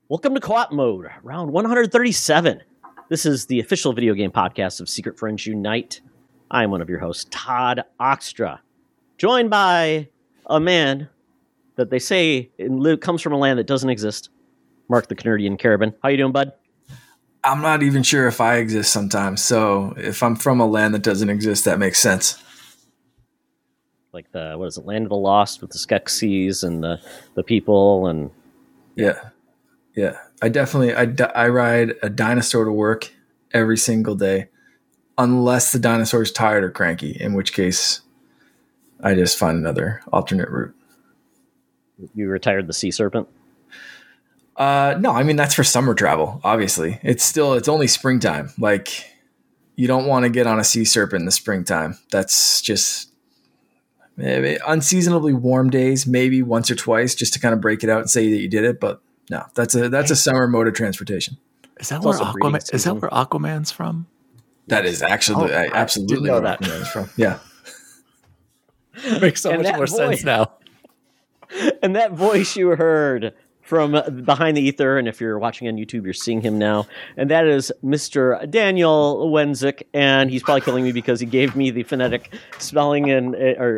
Welcome to Co-op Mode, round 137. This is the official video game podcast of Secret Friends Unite. I'm one of your hosts, Todd Oxtra, joined by a man that they say comes from a land that doesn't exist, Mark the Canardian Carabin. How you doing, bud? I'm not even sure if I exist sometimes, so if I'm from a land that doesn't exist, that makes sense. Like Land of the Lost with the Skeksis and the people and... Yeah, I ride a dinosaur to work every single day, unless the dinosaur's tired or cranky, in which case I just find another alternate route. You retired the sea serpent? No, I mean, that's for summer travel, obviously. It's only springtime. Like, you don't want to get on a sea serpent in the springtime. That's just maybe unseasonably warm days, maybe once or twice, just to kind of break it out and say that you did it, but no, that's a summer mode of transportation. Is that where Aquaman? Is that where Aquaman's from? That is actually absolutely where that Aquaman's from. Yeah, makes so much more sense now. And that voice you heard from behind the ether, and if you're watching on YouTube, you're seeing him now, and that is Mr. Daniel Wenzik, and he's probably killing me because he gave me the phonetic spelling and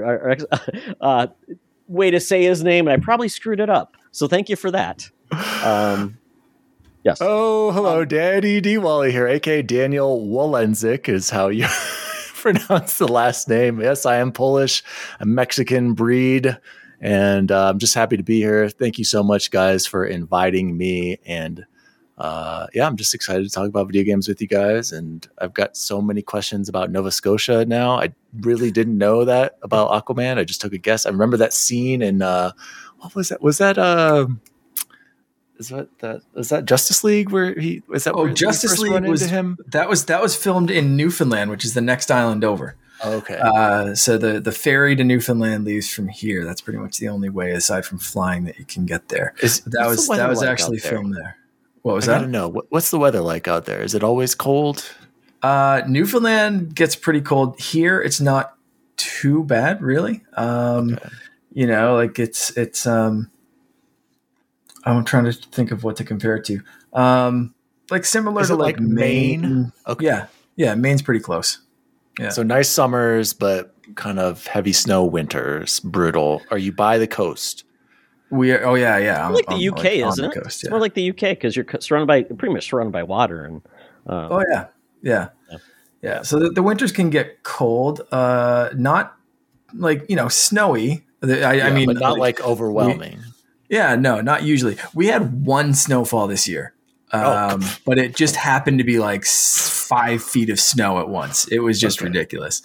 way to say his name, and I probably screwed it up. So thank you for that. Yes. Oh, hello, Daddy D. Wally here, aka Daniel Wolenzik is how you pronounce the last name. Yes, I am Polish, a Mexican breed, and I'm just happy to be here. Thank you so much, guys, for inviting me. And I'm just excited to talk about video games with you guys. And I've got so many questions about Nova Scotia now. I really didn't know that about Aquaman. I just took a guess. I remember that scene in what was that? Was that was that Justice League where he was that? Oh, Justice League was him. That was filmed in Newfoundland, which is the next island over. Okay. So the ferry to Newfoundland leaves from here. That's pretty much the only way, aside from flying, that you can get there. That was actually filmed there. What was that? I don't know. What's the weather like out there? Is it always cold? Newfoundland gets pretty cold. Here, it's not too bad, really. Okay. You know, like it's I'm trying to think of what to compare it to. Like similar to like Maine. Okay. Yeah. Maine's pretty close. Yeah. So nice summers, but kind of heavy snow winters, brutal. Are you by the coast? We are. Oh yeah. Like the UK, isn't it? Coast, it's more like the UK because you're pretty much surrounded by water. And oh yeah. So the winters can get cold. Not like snowy. I mean, but not like overwhelming. No, not usually. We had one snowfall this year, but it just happened to be like 5 feet of snow at once. It was just ridiculous.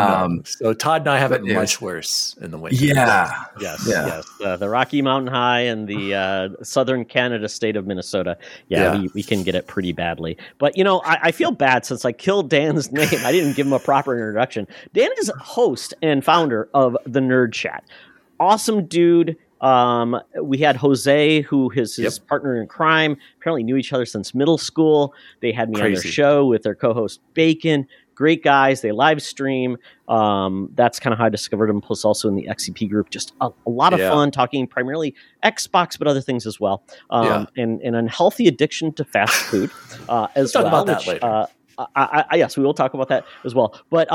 So Todd and I have it much worse in the winter. Yeah. Yes. The Rocky Mountain High and the southern Canada state of Minnesota. We can get it pretty badly. But, I feel bad since I killed Dan's name. I didn't give him a proper introduction. Dan is host and founder of the Nerd Chat. Awesome dude. We had Jose, who is his partner in crime, apparently knew each other since middle school. They had me on their show with their co-host Bacon. Great guys. They live stream. That's kind of how I discovered them. Plus also in the XCP group, just a lot of fun talking primarily Xbox, but other things as well. And an unhealthy addiction to fast food as well. Talk about that later. Yes, we will talk about that as well. But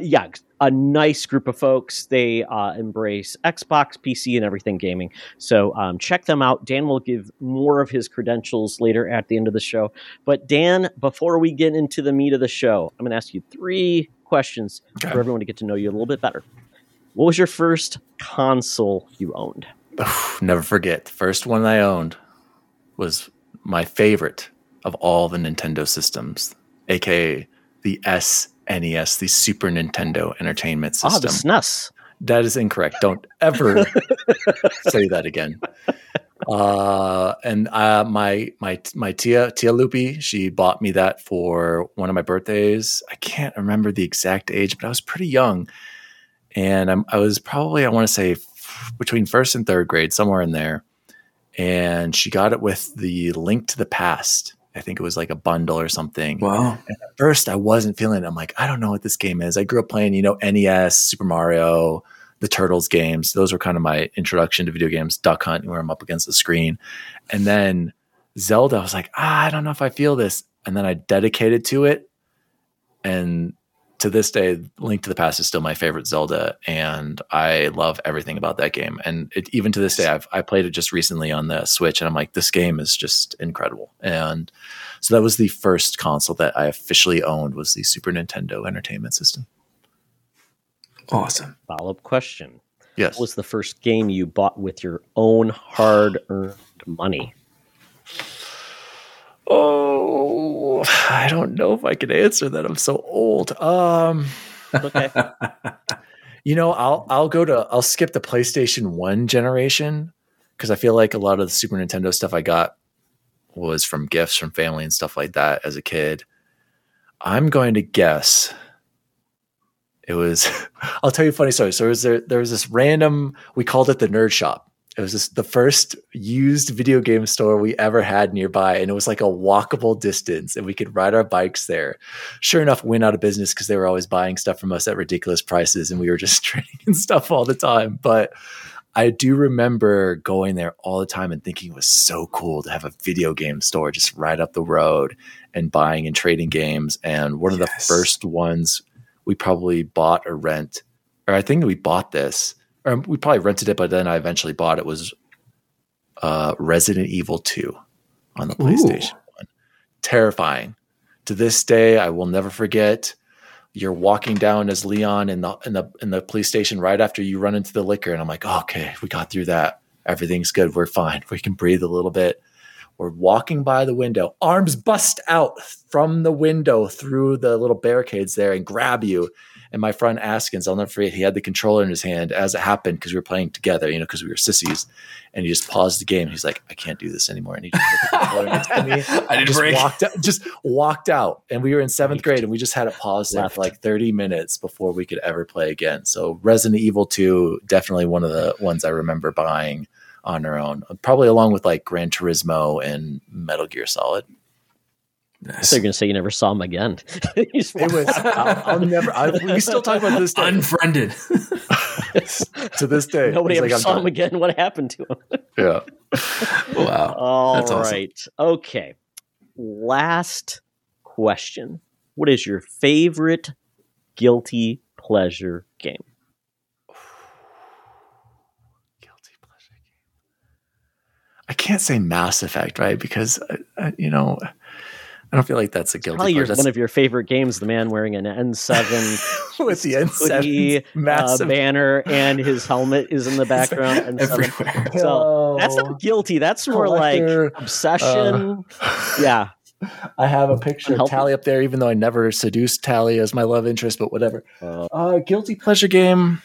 a nice group of folks. They embrace Xbox, PC, and everything gaming. So check them out. Dan will give more of his credentials later at the end of the show. But Dan, before we get into the meat of the show, I'm going to ask you 3 questions for everyone to get to know you a little bit better. What was your first console you owned? Never forget. The first one I owned was my favorite of all the Nintendo systems, aka the SNES, the Super Nintendo Entertainment System. The SNES. That is incorrect. Don't ever say that again. And my tia Lupi, she bought me that for one of my birthdays. I can't remember the exact age, but I was pretty young, and I was probably, I want to say, between first and third grade, somewhere in there. And she got it with the Link to the Past. I think it was like a bundle or something. Wow. And at first I wasn't feeling it. I'm like, I don't know what this game is. I grew up playing, NES, Super Mario, the Turtles games. Those were kind of my introduction to video games. Duck Hunt, where I'm up against the screen. And then Zelda, I was like, I don't know if I feel this. And then I dedicated to it. And to this day, Link to the Past is still my favorite Zelda. And I love everything about that game. And even to this day, I played it just recently on the Switch. And I'm like, this game is just incredible. And so that was the first console that I officially owned, was the Super Nintendo Entertainment System. Awesome. Follow-up question. Yes. What was the first game you bought with your own hard-earned money? Oh, I don't know if I can answer that. I'm so old. Okay. I'll skip the PlayStation 1 generation because I feel like a lot of the Super Nintendo stuff I got was from gifts from family and stuff like that as a kid. I'm going to guess it was, I'll tell you a funny story. So there was this random, we called it the Nerd Shop. It was the first used video game store we ever had nearby. And it was like a walkable distance and we could ride our bikes there. Sure enough, went out of business because they were always buying stuff from us at ridiculous prices. And we were just trading and stuff all the time. But I do remember going there all the time and thinking it was so cool to have a video game store just right up the road and buying and trading games. And one of the first ones we probably bought or rent, or I think we bought this, or we probably rented it, but then I eventually bought it, was Resident Evil 2 on the PlayStation 1. Terrifying. To this day, I will never forget. You're walking down as Leon in the police station right after you run into the liquor, and I'm like, oh, okay, we got through that. Everything's good. We're fine. We can breathe a little bit. We're walking by the window. Arms bust out from the window through the little barricades there and grab you. And my friend Askins, I'll never forget, he had the controller in his hand as it happened because we were playing together, because we were sissies. And he just paused the game. He's like, I can't do this anymore. And he just put the controller next to me. I didn't walked out. And we were in 7th grade and we just had it paused there for like 30 minutes before we could ever play again. So Resident Evil 2, definitely one of the ones I remember buying on our own, probably along with like Gran Turismo and Metal Gear Solid. Nice. So you're going to say you never saw him again. It was, I'll never, we still talk about this day. Unfriended. To this day. Nobody ever saw him again. What happened to him? Yeah. Wow. All That's right. Awesome. Okay. Last question. What is your favorite guilty pleasure game? Guilty pleasure game. I can't say Mass Effect, right? Because, I don't feel like that's a guilty pleasure. One of your favorite games, the man wearing an N7 with the N7 banner and his helmet is in the background. Everywhere. So that's not guilty. That's more like obsession. Yeah. I have a picture of Tally up there, even though I never seduced Tally as my love interest, but whatever. Guilty pleasure game.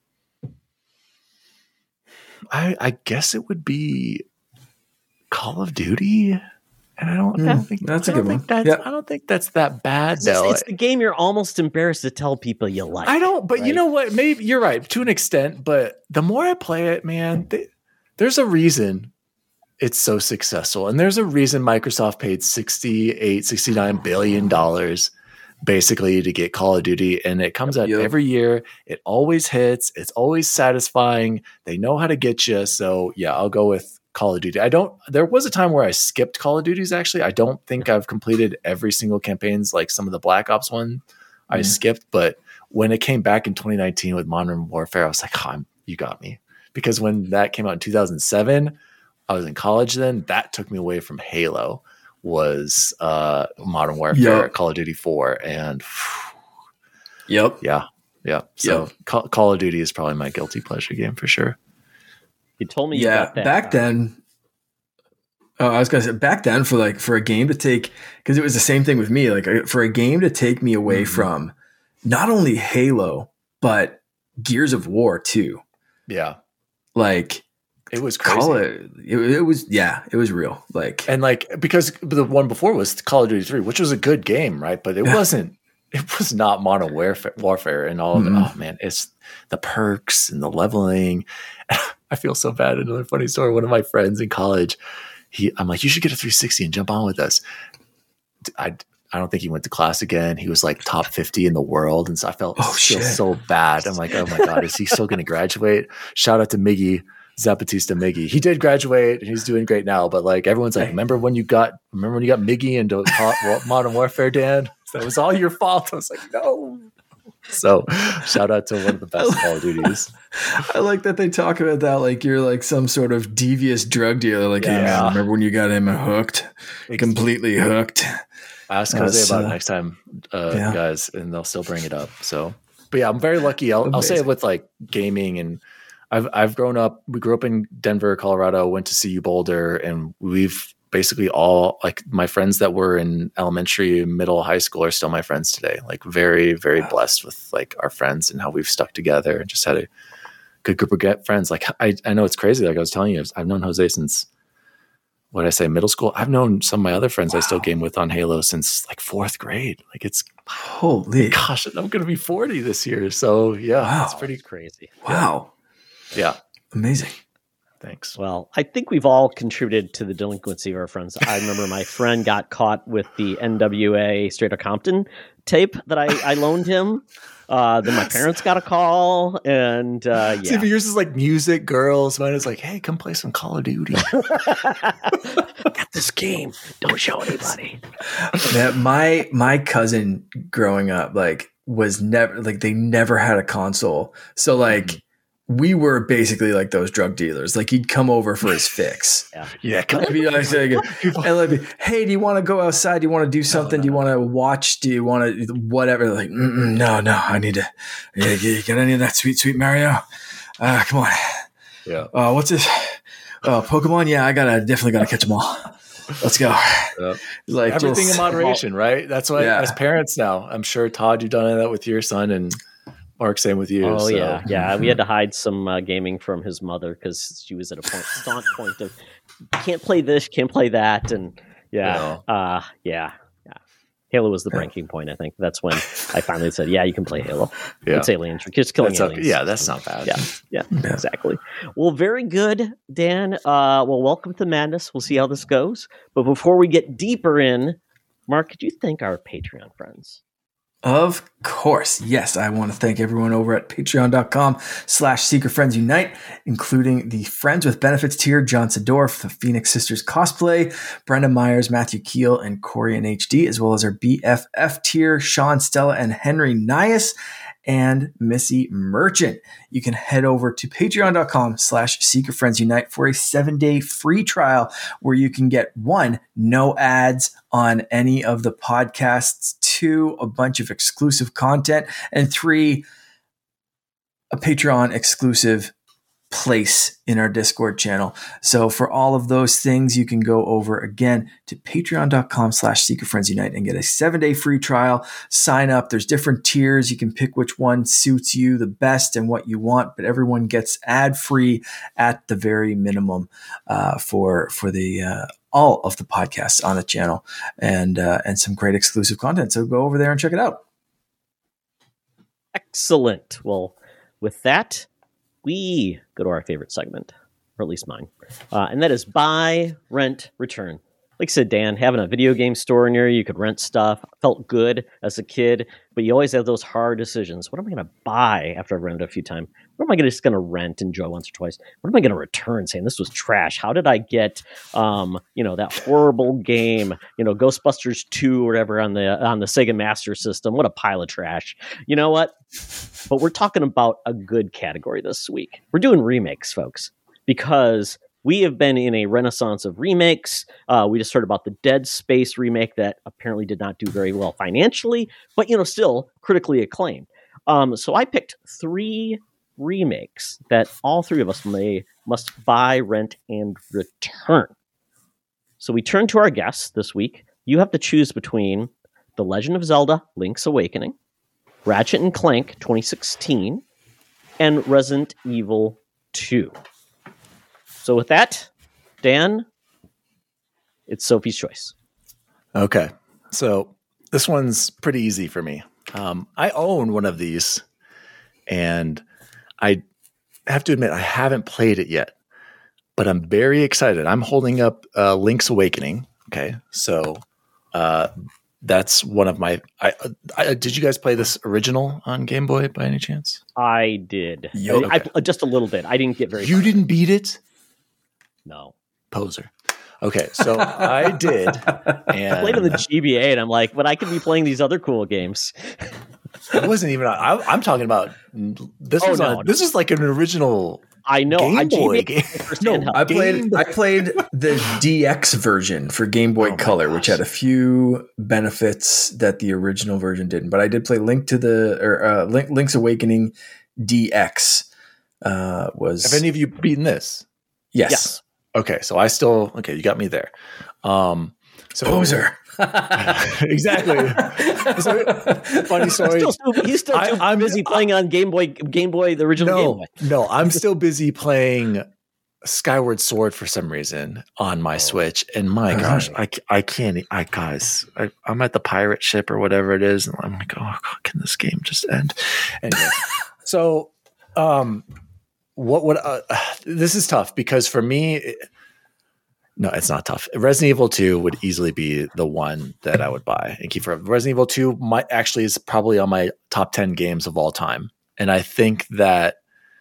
I guess it would be Call of Duty. And I don't think that's a good one. I don't think that's that bad, though. It's the game you're almost embarrassed to tell people you like. I don't, but right? You know what? Maybe you're right to an extent. But the more I play it, man, there's a reason it's so successful, and there's a reason Microsoft paid $69 billion basically to get Call of Duty, and it comes out every year. It always hits. It's always satisfying. They know how to get you. So yeah, I'll go with Call of Duty. There was a time where I skipped Call of Duties. Actually, I don't think I've completed every single campaigns like some of the Black Ops one I skipped. But when it came back in 2019 with Modern Warfare, I was like, you got me. Because when that came out in 2007, I was in college then. That took me away from Halo, was Modern Warfare, Call of Duty 4. And yeah. So Call of Duty is probably my guilty pleasure game for sure. You told me, back then. Oh, I was gonna say back then for a game to take, because it was the same thing with me. Like for a game to take me away from not only Halo but Gears of War too. Yeah, like it was crazy. It was real. Because the one before was Call of Duty 3, which was a good game, right? But it wasn't. It was not Modern Warfare and all of it. Oh man, it's the perks and the leveling. I feel so bad. Another funny story. One of my friends in college, I'm like, you should get a 360 and jump on with us. I don't think he went to class again. He was like top 50 in the world. And so I feel so bad. I'm like, oh my God, is he still going to graduate? Shout out to Miggy Zapatista Miggy. He did graduate and he's doing great now, but like everyone's like, remember when you got Miggy into Modern Warfare, Dan? That was all your fault. I was like, no. So shout out to one of the best Call of Duties. I like that they talk about that like you're like some sort of devious drug dealer. Like, hey man, remember when you got him hooked? Completely hooked. I asked Jose about it next time, guys, and they'll still bring it up. So, but yeah, I'm very lucky. I'll say it with like gaming, and I've grown up. We grew up in Denver, Colorado. Went to CU Boulder, and we've basically all like my friends that were in elementary, middle, high school are still my friends today. Like very, very blessed with like our friends and how we've stuck together and just had a good group of friends. Like I know it's crazy. Like I was telling you, I've known Jose since, what did I say, middle school. I've known some of my other friends I still game with on Halo since like 4th grade. Like it's holy gosh, I'm going to be 40 this year. So yeah, it's pretty crazy. Wow. Yeah. Amazing. Thanks. Well, I think we've all contributed to the delinquency of our friends. I remember my friend got caught with the NWA Straight Outta Compton tape that I loaned him. Then my parents got a call, and See, if yours is like music, girls. Mine is like, hey, come play some Call of Duty. Got this game. Don't show anybody. My cousin growing up like was never like they never had a console, so like. We were basically like those drug dealers. Like he'd come over for his fix. Yeah. And be like, hey, do you want to go outside? Do you want to do something? Do you want to watch? Do you want to whatever? Like, no, I need to get any of that sweet Mario. Come on. Yeah. What's this? Pokemon. Yeah, definitely gotta catch them all. Let's go. Like everything in moderation, right? That's why as parents now, I'm sure Todd, you've done that with your son, and Mark, same with you. Oh, so. yeah. We had to hide some gaming from his mother because she was at a staunch point of can't play this, can't play that, and Halo was the breaking point. I think that's when I finally said, "Yeah, you can play Halo. It's aliens. You're just killing aliens." That's not bad. Yeah, exactly. Well, very good, Dan. Well, welcome to Madness. We'll see how this goes. But before we get deeper in, Mark, could you thank our Patreon friends? Of course. Yes. I want to thank everyone over at patreon.com/SecretFriendsUnite, including the Friends with Benefits tier, John Sedorf, the Phoenix Sisters Cosplay, Brenda Myers, Matthew Keel, and Corey in HD, as well as our BFF tier, Sean, Stella, and Henry Nias, and Missy Merchant. You can head over to patreon.com/SecretFriendsUnite for a 7-day free trial where you can get 1, no ads on any of the podcasts, 2, a bunch of exclusive content, and 3, a Patreon exclusive place in our Discord channel. So for all of those things, you can go over again to patreon.com/SecretFriendsUnite and get a 7-day free trial. Sign up. There's different tiers. You can pick which one suits you the best and what you want, but everyone gets ad-free at the very minimum for the all of the podcasts on the channel and some great exclusive content. So go over there and check it out. Excellent. Well, with that, we go to our favorite segment, or at least mine, and that is buy, rent, return. Like I said, Dan, having a video game store near you could rent stuff. Felt good as a kid, but you always have those hard decisions. What am I going to buy after I've rented a few times? What am I just going to rent, enjoy once or twice? What am I going to return saying this was trash? How did I get, that horrible game, Ghostbusters 2 or whatever on the Sega Master System? What a pile of trash. You know what? But we're talking about a good category this week. We're doing remakes, folks, because we have been in a renaissance of remakes. We just heard about the Dead Space remake that apparently did not do very well financially, but still critically acclaimed. So I picked 3 remakes that all 3 of us must buy, rent, and return. So we turn to our guests this week. You have to choose between The Legend of Zelda: Link's Awakening, Ratchet and Clank 2016, and Resident Evil 2. So with that, Dan, it's Sophie's choice. Okay. So this one's pretty easy for me. I own one of these, and I have to admit I haven't played it yet, but I'm very excited. I'm holding up Link's Awakening. Okay. So that's one of my. Did you guys play this original on Game Boy by any chance? I did. Okay. I just a little bit. I didn't get very. You didn't beat it? No. Poser. Okay, so I did. And I played on the GBA, and I'm like, but I could be playing these other cool games. it wasn't even. I'm talking about this. This is like an original. I know. Game Boy game. I played the DX version for Game Boy Color, which had a few benefits that the original version didn't. But I did play Link's Awakening DX. Have any of you beaten this? Yes. Okay, so you got me there. Poser. Exactly. Funny story. He's still too busy playing on Game Boy, the original Game Boy. No, I'm still busy playing Skyward Sword for some reason on my Switch. And my gosh, I can't. I'm at the pirate ship or whatever it is, and I'm like, oh God, can this game just end? Anyway, so what would this is tough because for me. No, it's not tough. Resident Evil 2 would easily be the one that I would buy and keep forever. Resident Evil 2 is probably on my top 10 games of all time. And I think that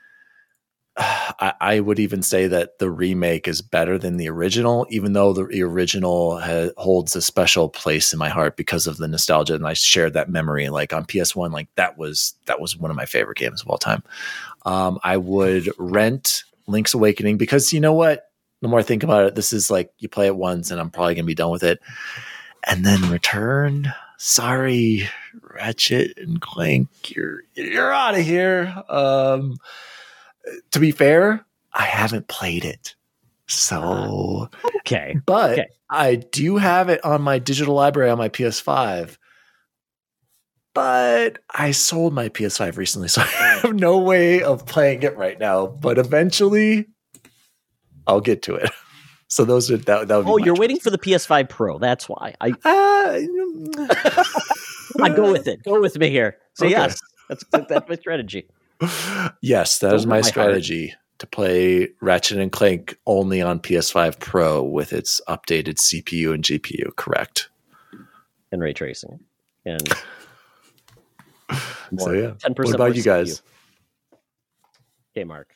I would even say that the remake is better than the original, even though the original holds a special place in my heart because of the nostalgia. And I shared that memory. Like on PS1, like that was one of my favorite games of all time. I would rent Link's Awakening because you know what? The more I think about it, this is like you play it once and I'm probably going to be done with it. And then Return. Sorry, Ratchet and Clank, you're out of here. To be fair, I haven't played it. So, okay. But I do have it on my digital library on my PS5. But I sold my PS5 recently, so I have no way of playing it right now. But eventually I'll get to it. So those are that would be you're waiting for the PS5 Pro. That's why. I go with it. Go with me here. So yes, that's my strategy. Yes, that is my strategy to play Ratchet and Clank only on PS5 Pro with its updated CPU and GPU. Correct. And ray tracing. And so yeah. 10% what about you guys? Okay, Mark.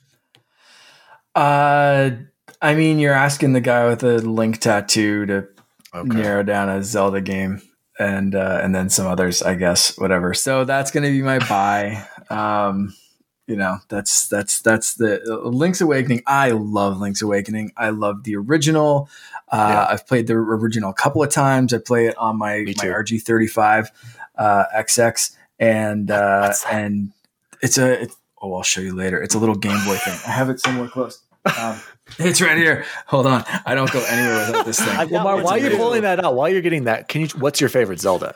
I mean, you're asking the guy with the Link tattoo to narrow down a Zelda game and then some others, I guess, whatever. So that's going to be my buy. That's the Link's Awakening. I love Link's Awakening. I love the original. I've played the original a couple of times. I play it on my RG35 XX and I'll show you later. It's a little Game Boy thing. I have it somewhere close. It's right here. Hold on. I don't go anywhere without this thing. While you're pulling that out, while you're getting that, what's your favorite Zelda?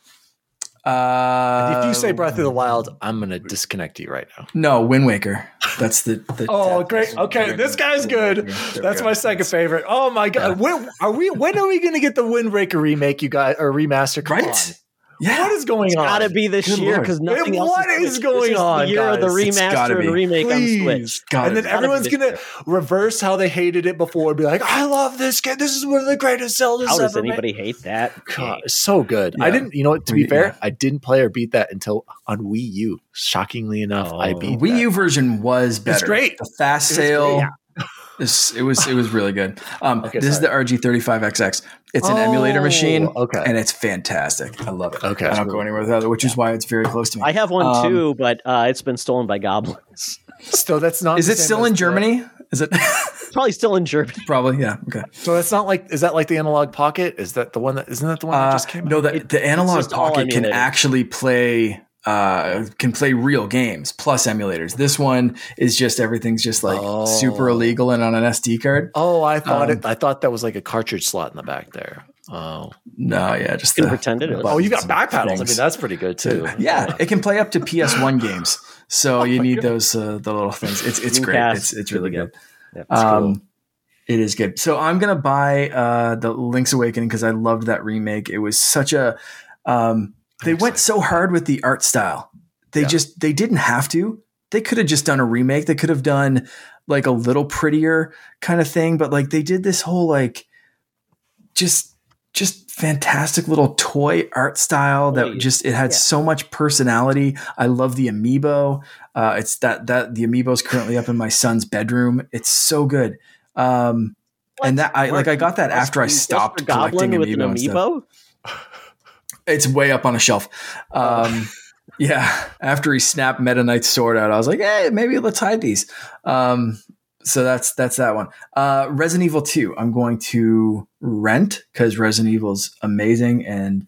If you say Breath of the Wild, I'm going to disconnect you right now. No, Wind Waker. That's the great. Okay, this guy's good. That's my second favorite. Oh my God. Yeah. When are we going to get the Wind Waker remake, you guys, or remaster? Come on. Yeah. What is going on? It's got to be this year because nothing else. What is going on? The year of the remaster and remake on Switch. And then everyone's going to reverse how they hated it before and be like, I love this game. This is one of the greatest Zeldas ever. How does anybody hate that? God, it's so good. Yeah. I didn't, to be fair, I didn't play or beat that until on Wii U. Shockingly enough, I beat Wii U version was better. It's great. The fast sale. It was really good. This is the RG35XX. It's an emulator machine, and it's fantastic. I love it. Okay, I don't go anywhere without it, which is why it's very close to me. I have one too, but it's been stolen by goblins. So that's not. Is it still in Germany? Is it probably still in Germany? Probably, yeah. Okay. So that's not like. Is that like the Analog Pocket? Is that the one that? Isn't that the one that just came out? No, the Analog Pocket can actually play. Can play real games plus emulators. This one is just everything's just like super illegal and on an SD card. Oh, I thought that was like a cartridge slot in the back there. Oh no, yeah, just pretend it is. Oh, you got back paddles. I mean, that's pretty good too. Yeah, it can play up to PS1 games. So you need those the little things. It's great. It's really good. Yeah, cool. It is good. So I'm gonna buy the Link's Awakening because I loved that remake. It was such a they went so hard with the art style. They didn't have to. They could have just done a remake. They could have done like a little prettier kind of thing, but like they did this whole like just just fantastic little toy art style that it had so much personality. I love the amiibo. It's that the amiibo is currently up in my son's bedroom. It's so good. And that I got that after I stopped collecting amiibo. It's way up on a shelf. Yeah. After he snapped Meta Knight's sword out, I was like, hey, maybe let's hide these. So that's that one. Resident Evil 2, I'm going to rent because Resident Evil is amazing and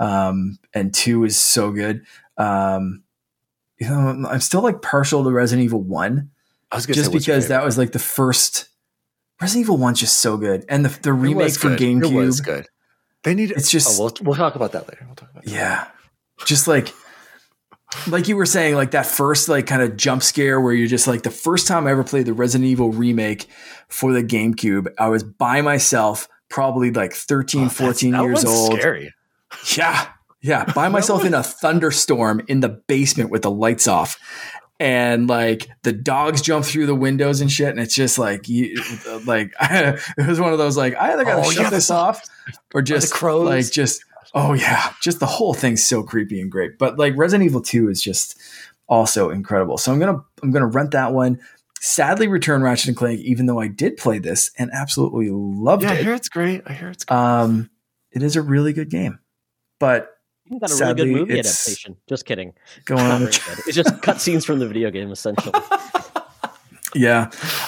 2 is so good. I'm still like partial to Resident Evil 1. I was just because that was like the first. Resident Evil 1's just so good, and the remake for GameCube. It was good. They need. It's just. We'll talk about that later. Yeah, just like you were saying, like that first like kind of jump scare where you're just like the first time I ever played the Resident Evil remake for the GameCube, I was by myself, probably like 13, 14 years old. Scary. Yeah. By myself in a thunderstorm in the basement with the lights off. And like the dogs jump through the windows and shit. And it's just like, it was one of those, like, I either got to shut this off or just the crows. Like just, oh yeah, just the whole thing's so creepy and great. But like Resident Evil 2 is just also incredible. So I'm gonna rent that one. Sadly, return Ratchet and Clank, even though I did play this and absolutely loved it. I hear it's great. It is a really good game, but you got a really good movie adaptation. Just kidding. Go on. It's just cutscenes from the video game, essentially. Yeah.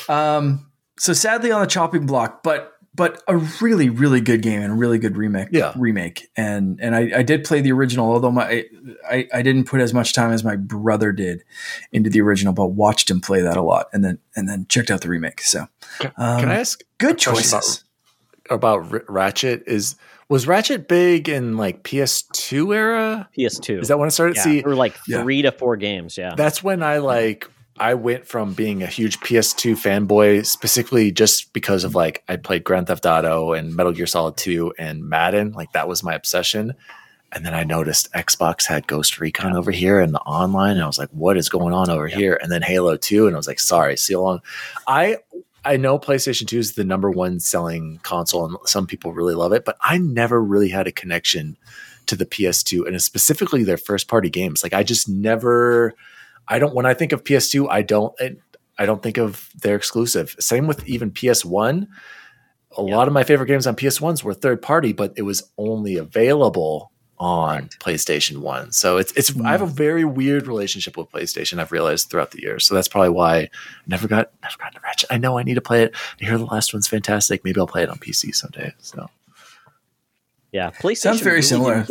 So sadly on the chopping block, but a really, really good game and a really good remake. Yeah. And I did play the original, although I didn't put as much time as my brother did into the original, but watched him play that a lot and then checked out the remake. So can I ask good choices about Ratchet? Was Ratchet big in like PS2 era? PS2. Is that when it started? Yeah, See, or like 3 to 4 games. Yeah. That's when I went from being a huge PS2 fanboy, specifically just because of like I played Grand Theft Auto and Metal Gear Solid 2 and Madden. Like that was my obsession. And then I noticed Xbox had Ghost Recon over here and the online. And I was like, what is going on over here? And then Halo 2. And I was like, sorry, see you along. I know PlayStation 2 is the number one selling console and some people really love it, but I never really had a connection to the PS2 and specifically their first party games. Like I just never, when I think of PS2, I don't think of their exclusive. Same with even PS1. A lot of my favorite games on PS1s were third party, but it was only available on PlayStation 1. So I have a very weird relationship with PlayStation, I've realized throughout the years. So that's probably why I never got to Ratchet. I know I need to play it. I hear the last one's fantastic. Maybe I'll play it on PC someday. So yeah, PlayStation sounds very similar.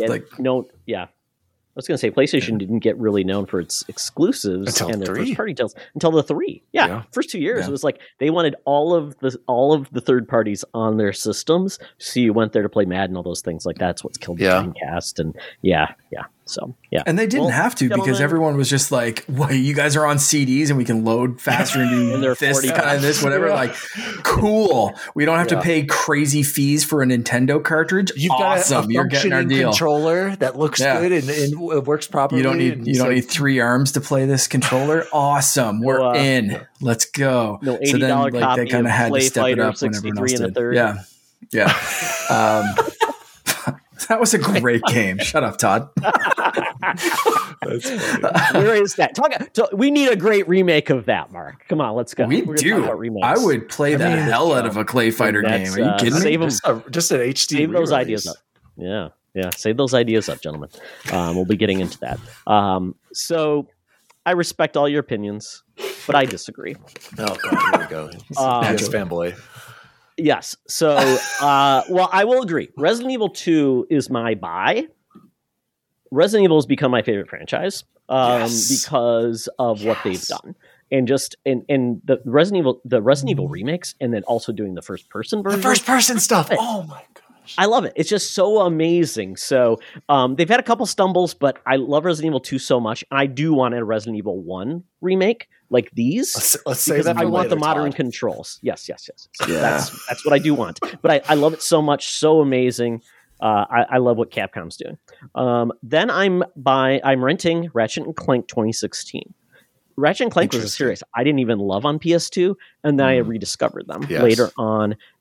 I was going to say PlayStation didn't get really known for its exclusives and their first party titles until the 3. Yeah. First 2 years, it was like they wanted all of the third parties on their systems. So you went there to play Madden, all those things like that's what's killed the Dreamcast. And so and they didn't have to because everyone was just like, "Wait, you guys are on CDs and we can load faster and do this kind of this, whatever." Like, cool. We don't have to pay crazy fees for a Nintendo cartridge. You've got a You're getting our deal. Controller that looks good and it works properly. You don't need 3 arms to play this controller. Awesome. We're in. Let's go. No $80 copy they kind of had to step it up when everyone else did. Yeah. That was a great game. Shut up, Todd. That's funny. Where is that? We need a great remake of that, Mark. Come on, let's go. We do. I would play the hell out of a Clay Fighter game. Are you kidding me? Just an HD. Save those ideas up. Yeah. Save those ideas up, gentlemen. We'll be getting into that. So I respect all your opinions, but I disagree. Oh, God, here we go. Yes, fanboy. Yes. So, well, I will agree. Resident Evil 2 is my buy. Resident Evil has become my favorite franchise because of what they've done. And just and the Resident Evil remakes, and then also doing the first person version. The first person stuff. Oh my gosh. I love it. It's just so amazing. So they've had a couple stumbles, but I love Resident Evil 2 so much. I do want a Resident Evil 1 remake like these. Let's say that. I want the modern controls. Yes. Yeah. That's what I do want. But I love it so much. So amazing. I love what Capcom's doing. Then I'm renting Ratchet and Clank 2016. Ratchet and Clank was a series I didn't even love on PS2, and then I rediscovered them later on.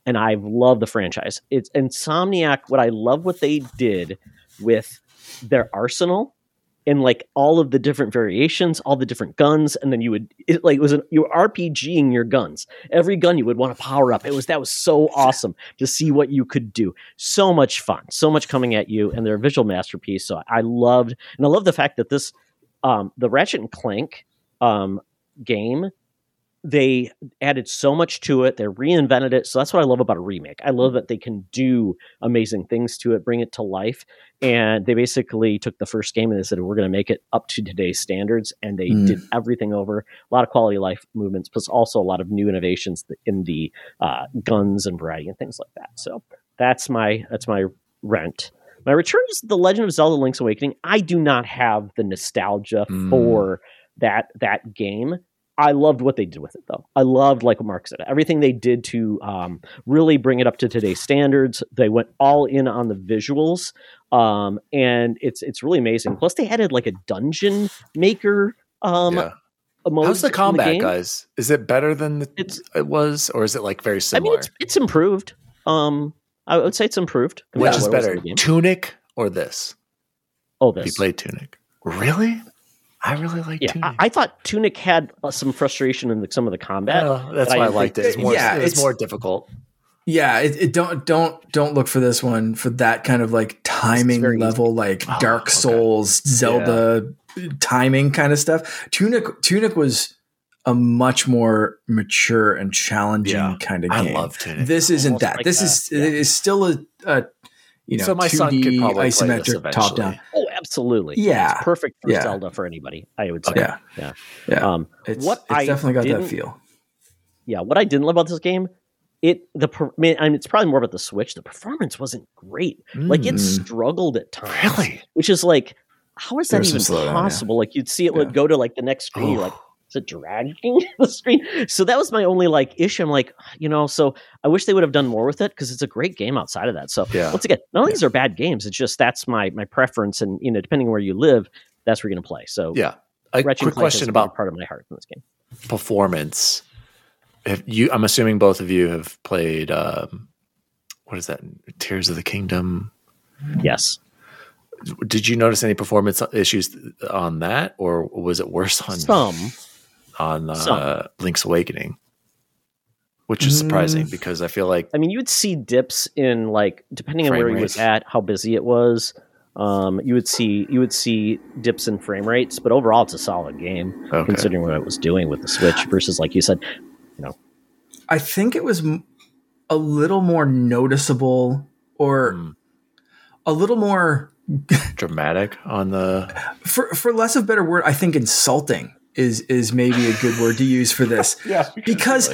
and I've loved the franchise. It's Insomniac. What they did with their arsenal and like all of the different variations, all the different guns, and then you were RPGing your guns. Every gun you would want to power up. That was so awesome to see what you could do. So much fun, so much coming at you, and they're a visual masterpiece. So I love the fact that this, the Ratchet and Clank game, they added so much to it. They reinvented it. So that's what I love about a remake. I love that they can do amazing things to it, bring it to life. And they basically took the first game and they said, we're going to make it up to today's standards. And they did everything over. A lot of quality of life movements, plus also a lot of new innovations in the guns and variety and things like that. So that's my rent. My return is The Legend of Zelda Link's Awakening. I do not have the nostalgia for that game. I loved what they did with it, though. I loved, like Mark said, everything they did to really bring it up to today's standards. They went all in on the visuals, and it's really amazing. Plus, they added like a dungeon maker mode. How's the combat, guys? Is it better than it was, or is it like very similar? I mean, it's improved. I would say it's improved. Which is better, Tunic or this? Oh, this. You played Tunic. Really? I really like Tunic. I thought Tunic had some frustration in some of the combat. That's why I liked it. It's more difficult. Yeah, don't look for this one for that kind of like timing level, like Dark Souls, Zelda timing kind of stuff. Tunic was a much more mature and challenging kind of game. I love Tunic. This isn't that. Like this is still a so my 2D son could probably isometric top down. Oh, absolutely. Yeah. It's perfect for Zelda for anybody, I would say. Okay. Yeah. It's definitely got that feel. Yeah. What I didn't love about this game, it's probably more about the Switch. The performance wasn't great. Like it struggled at times. Really? Which is like, how is that even possible? Like you'd see it would go to like the next screen. You're like, is it dragging the screen? So that was my only like issue. I'm like, so I wish they would have done more with it because it's a great game outside of that. So once again, none of these are bad games. It's just that's my preference, and depending on where you live, that's where you're going to play. So a quick question about part of my heart in this game. Performance. I'm assuming both of you have played. What is that? Tears of the Kingdom. Yes. Did you notice any performance issues on that, or was it worse on some? Link's Awakening, which is surprising because I feel like you would see dips in like depending on where he was at, how busy it was. You would see dips in frame rates, but overall it's a solid game considering what it was doing with the Switch versus like you said, I think it was a little more noticeable or a little more dramatic on the for less of a better word. I think insulting is maybe a good word to use for this. because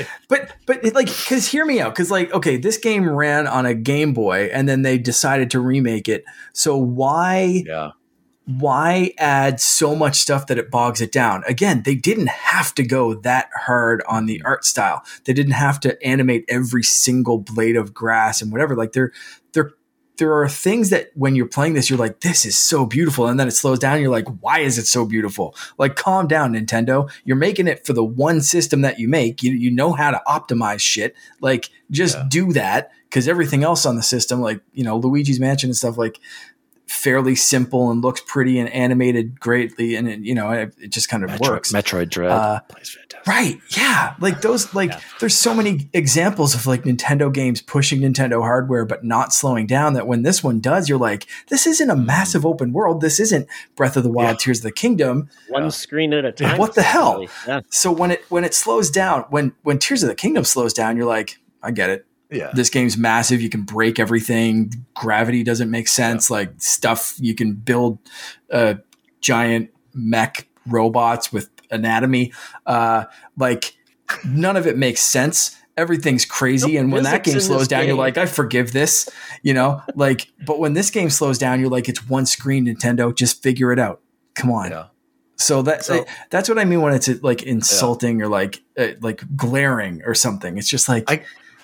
hear me out. Cause like, okay, this game ran on a Game Boy and then they decided to remake it. So why add so much stuff that it bogs it down? Again, they didn't have to go that hard on the art style. They didn't have to animate every single blade of grass and whatever. Like there are things that when you're playing this, you're like, this is so beautiful. And then it slows down. And you're like, why is it so beautiful? Like, calm down, Nintendo. You're making it for the one system that you make. You know how to optimize shit. Like, just do that. Because everything else on the system, like, Luigi's Mansion and stuff, like, fairly simple and looks pretty and animated greatly. And, it just kind of works. Metroid Dread plays fantastic. Right. Yeah. Like those, there's so many examples of like Nintendo games pushing Nintendo hardware, but not slowing down, that when this one does, you're like, this isn't a massive open world. This isn't Breath of the Wild, Tears of the Kingdom. One screen at a time. What the hell? Yeah. So when it slows down, when Tears of the Kingdom slows down, you're like, I get it. Yeah. This game's massive. You can break everything. Gravity doesn't make sense. Like stuff, you can build giant mech robots with anatomy. Like none of it makes sense. Everything's crazy. And when that game slows down, you're like, I forgive this, but when this game slows down, you're like, it's one screen, Nintendo, just figure it out. Come on. Yeah. So that's what I mean when it's like insulting or like glaring or something. It's just like,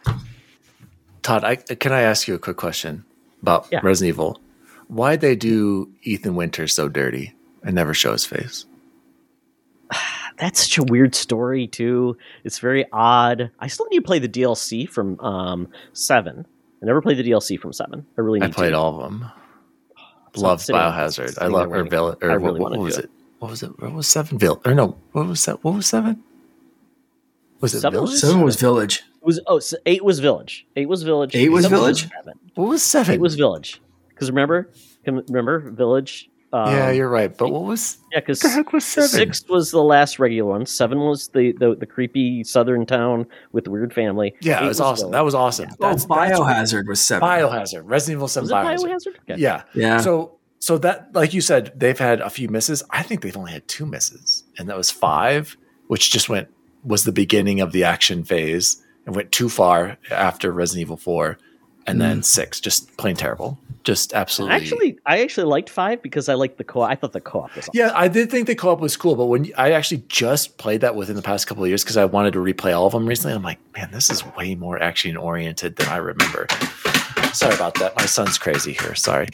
Todd, can I ask you a quick question about Resident Evil? Why'd they do Ethan Winters so dirty and never show his face? That's such a weird story too. It's very odd. I still need to play the DLC from 7. I never played the DLC from 7. I really need to. I played all of them. Love Biohazard. I love Village. What was it? What was it? What was 7? Or no? What was that? What was 7? Was it Village? 7 was Village. So 8 was Village. 8 was Village. 8 was Village. What was 7? 8 was Village. Because remember Village. Yeah, you're right. But what was? Yeah, because the heck was 7? 6 was the last regular one. 7 was the creepy southern town with the weird family. Yeah, it was awesome. That was awesome. Yeah. Biohazard was 7. Biohazard. Resident Evil 7 Biohazard. Okay. Yeah. So that, like you said, they've had a few misses. I think they've only had 2 misses, and that was 5, which just was the beginning of the action phase and went too far after Resident Evil 4, and then 6, just plain terrible. Just absolutely. I actually liked 5 because I liked the co-op. I thought the co-op was awesome. Yeah, I did think the co-op was cool, but when I actually just played that within the past couple of years because I wanted to replay all of them recently, I'm like, man, this is way more action oriented than I remember. Sorry about that. My son's crazy here. Sorry.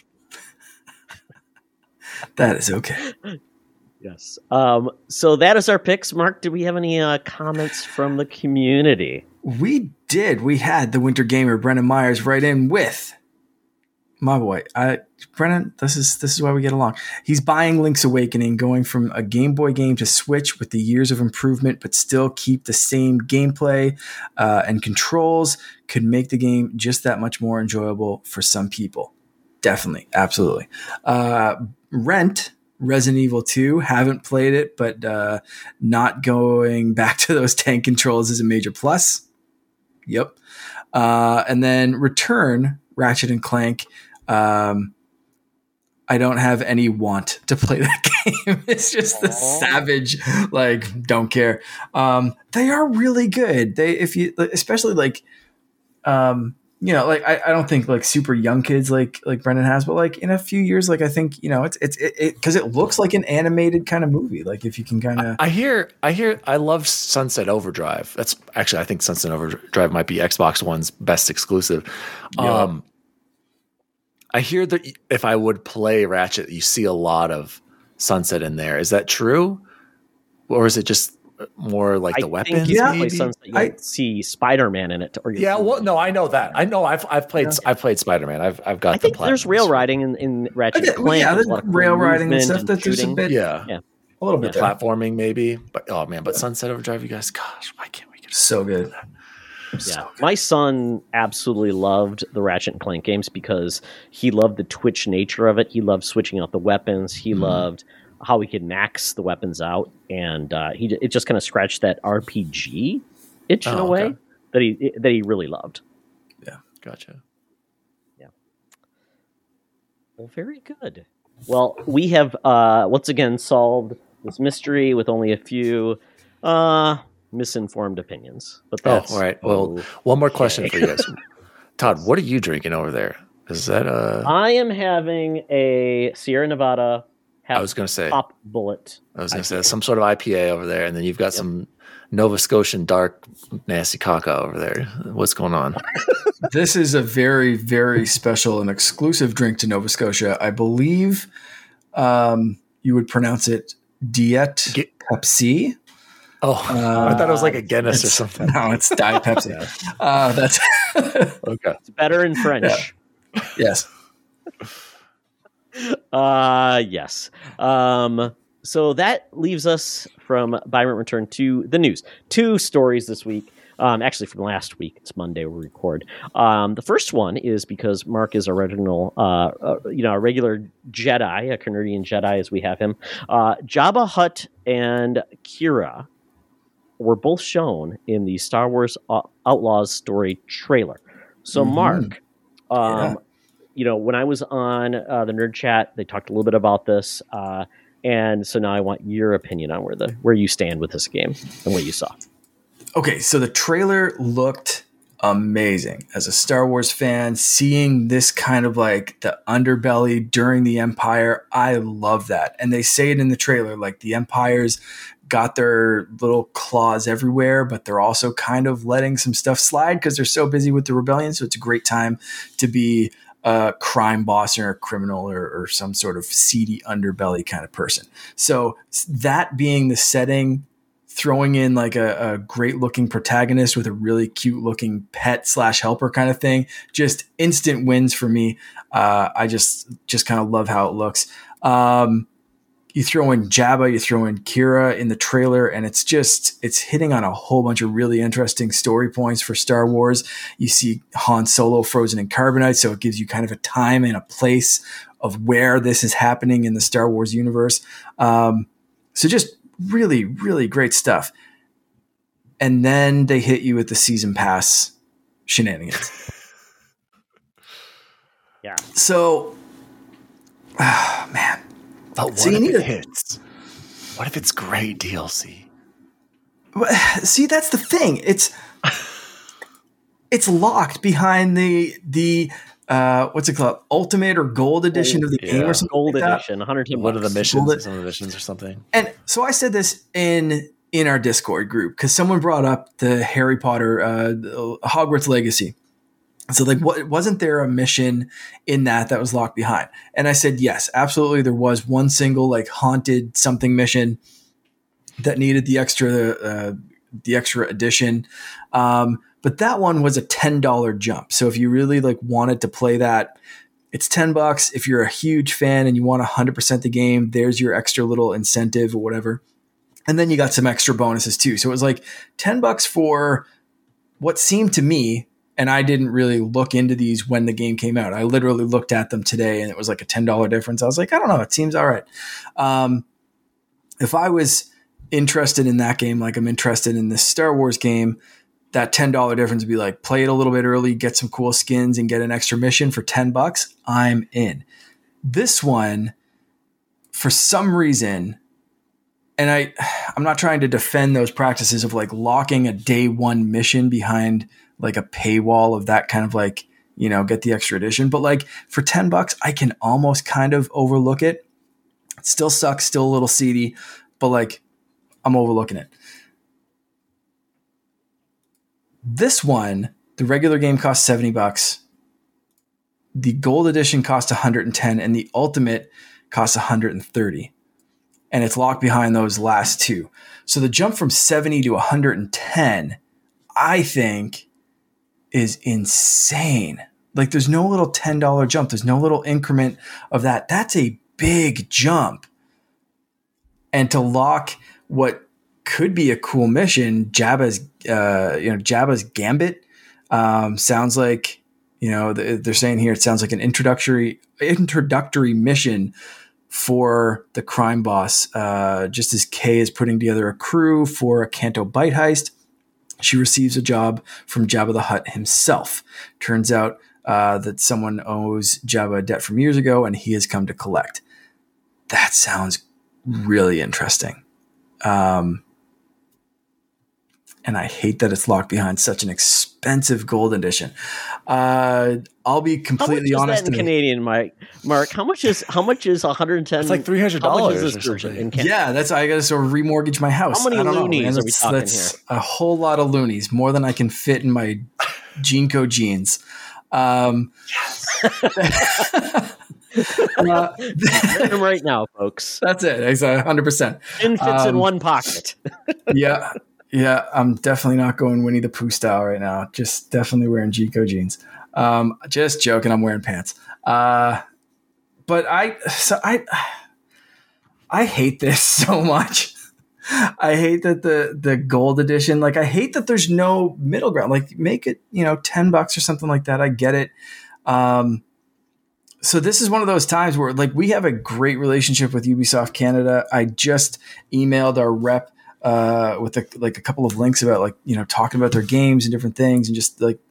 That is okay. Yes. So that is our picks. Mark, do we have any comments from the community? We did. We had the Winter Gamer Brennan Myers write in with my boy. Brennan, this is why we get along. He's buying Link's Awakening, going from a Game Boy game to Switch with the years of improvement, but still keep the same gameplay and controls. Could make the game just that much more enjoyable for some people. Definitely. Absolutely. Rent, Resident Evil 2, haven't played it, but not going back to those tank controls is a major plus. Yep. And then Return, Ratchet and Clank. I don't have any want to play that game. It's just the savage, like, don't care. They are really good. Especially like, like I don't think like super young kids like Brendan has, but like in a few years, like I think, it's because it looks like an animated kind of movie. Like if you can kind of, I love Sunset Overdrive. That's actually, I think Sunset Overdrive might be Xbox One's best exclusive. Yeah. I hear that if I would play Ratchet, you see a lot of Sunset in there. Is that true? Or is it just more like the weapons? I see Spider-Man in it. No, I know that. I know I've played Spider-Man. I've got. I think there's rail riding in Ratchet and Clank. Yeah, there's rail riding and stuff. That's just a bit. Yeah, a little bit platforming maybe. But but Sunset Overdrive, you guys, gosh, why can't we get so good? Yeah, my son absolutely loved the Ratchet and Clank games because he loved the twitch nature of it. He loved switching out the weapons. He loved how he could max the weapons out, and it just kind of scratched that RPG itch in a way that he really loved. Yeah, gotcha. Yeah. Well, very good. Well, we have once again solved this mystery with only a few misinformed opinions. But that's all right. Well, one more question for you guys. Todd, what are you drinking over there? Is that I am having a Sierra Nevada. I was going to say Top Bullet. I was going to say some sort of IPA over there, and then you've got some Nova Scotian dark nasty caca over there. What's going on? This is a very, very special and exclusive drink to Nova Scotia. I believe you would pronounce it Diet Pepsi. Oh, I thought it was like a Guinness or something. No, it's Diet Pepsi. That's okay. It's better in French. Yeah. Yes. Yes. So that leaves us from Byron Return to the news. 2 stories this week. Actually, from last week. It's Monday we record. The first one is because Mark is a regular Jedi, a Canadian Jedi as we have him. Jabba Hutt and Kira were both shown in the Star Wars Outlaws story trailer. So, Mark, when I was on the Nerd Chat, they talked a little bit about this, and so now I want your opinion on where you stand with this game and what you saw. Okay, so the trailer looked amazing. As a Star Wars fan, seeing this kind of like the underbelly during the Empire, I love that. And they say it in the trailer, like the Empire's got their little claws everywhere, but they're also kind of letting some stuff slide because they're so busy with the rebellion. So it's a great time to be a crime boss or a criminal or some sort of seedy underbelly kind of person. So that being the setting, throwing in like a great looking protagonist with a really cute looking pet / helper kind of thing. Just instant wins for me. I just kind of love how it looks. You throw in Jabba, you throw in Kira in the trailer, and it's hitting on a whole bunch of really interesting story points for Star Wars. You see Han Solo frozen in carbonite, so it gives you kind of a time and a place of where this is happening in the Star Wars universe. So just really, really great stuff. And then they hit you with the season pass shenanigans. Yeah. So, man. But what if it hits? What if it's great DLC? See, that's the thing. It's locked behind the what's it called? Ultimate or Gold edition of the game or something. Gold like edition, that. 110 What are the bucks. missions? Some of the missions or something. And so I said this in our Discord group because someone brought up the Harry Potter Hogwarts Legacy. So like, what wasn't there a mission in that was locked behind? And I said, yes, absolutely. There was one single like haunted something mission that needed the extra edition. But that one was a $10 jump. So if you really like wanted to play that, it's $10. If you're a huge fan and you want 100% the game, there's your extra little incentive or whatever. And then you got some extra bonuses too. So it was like $10 for what seemed to me, and I didn't really look into these when the game came out. I literally looked at them today and it was like a $10 difference. I was like, I don't know. It seems all right. If I was interested in that game, like I'm interested in this Star Wars game, that $10 difference would be like, play it a little bit early, get some cool skins and get an extra mission for $10. I'm in. This one, for some reason, and I'm not trying to defend those practices of like locking a day one mission behind like a paywall of that kind of like, you know, get the extra edition. But like for $10, I can almost kind of overlook it. It still sucks, still a little seedy, but like I'm overlooking it. This one, the regular game costs $70. The gold edition costs $110 and the ultimate costs $130. And it's locked behind those last two. So the jump from 70 to 110, I think, is insane. Like there's no little $10 jump. There's no little increment of that. That's a big jump. And to lock what could be a cool mission, Jabba's Gambit, sounds like, you know, they're saying here, it sounds like an introductory mission for the crime boss. Just as Kay is putting together a crew for a Canto Bight heist, she receives a job from Jabba the Hutt himself. Turns out that someone owes Jabba a debt from years ago, and he has come to collect. That sounds really interesting. And I hate that it's locked behind such an expensive gold edition. I'll be completely honest. That in Canadian, Mark? How much is 110? It's like $300 or something. Yeah, I got to sort of remortgage my house. How many loonies are we talking that's here? A whole lot of loonies, more than I can fit in my Jeanco jeans. Yes. Right now, folks. That's it. It's 100%. It fits in one pocket. Yeah, I'm definitely not going Winnie the Pooh style right now. Just definitely wearing Jeanco jeans. Just joking. I'm wearing pants. But I hate this so much. I hate that the gold edition, like I hate that there's no middle ground. Like make it, $10 or something like that. I get it. So this is one of those times where like we have a great relationship with Ubisoft Canada. I just emailed our rep with a couple of links about like, talking about their games and different things, and just like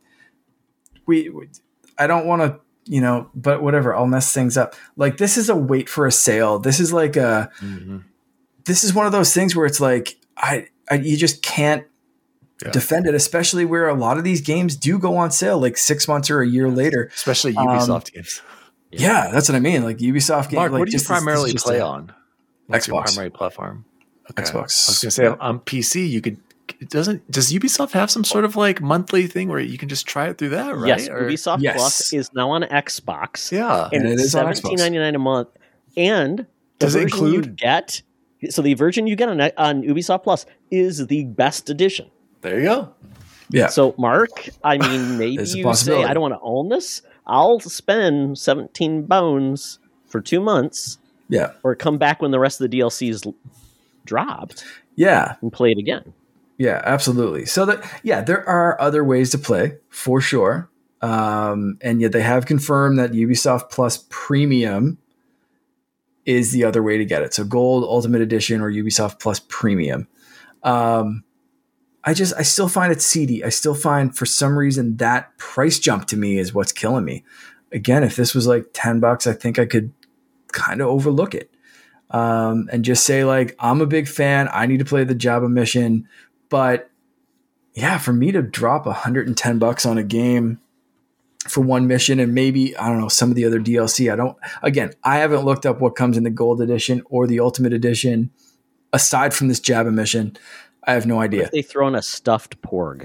I don't want to, but whatever, I'll mess things up. Like this is a wait for a sale. This is like this is one of those things where it's like you just can't defend it, especially where a lot of these games do go on sale like 6 months or a year later, especially Ubisoft games. Yeah, that's what I mean. Like Ubisoft games. Mark, like, what do you primarily play on? Xbox. Your primary platform. Okay. Xbox. I was going to say on PC, does Ubisoft have some sort of like monthly thing where you can just try it through that, right? Yes, Ubisoft Plus is now on Xbox. Yeah, and it's $17.99 a month. And does it include you get So the version you get on Ubisoft Plus is the best edition. There you go. Yeah. So, Mark, I mean, maybe you say, I don't want to own this. I'll spend 17 bones for 2 months. Yeah. Or come back when the rest of the DLC is dropped. Yeah. And play it again. Yeah, absolutely. So there are other ways to play for sure. And yet they have confirmed that Ubisoft Plus Premium is the other way to get it. So Gold, Ultimate Edition, or Ubisoft Plus Premium. I still find it seedy. I still find for some reason that price jump to me is what's killing me. Again, if this was like $10, I think I could kind of overlook it. And just say like, I'm a big fan. I need to play the Jabba mission. But yeah, for me to drop $110 on a game for one mission and maybe, I don't know, some of the other DLC, I haven't looked up what comes in the Gold Edition or the Ultimate Edition aside from this Jabba mission. I have no idea. What if they throw in a stuffed porg?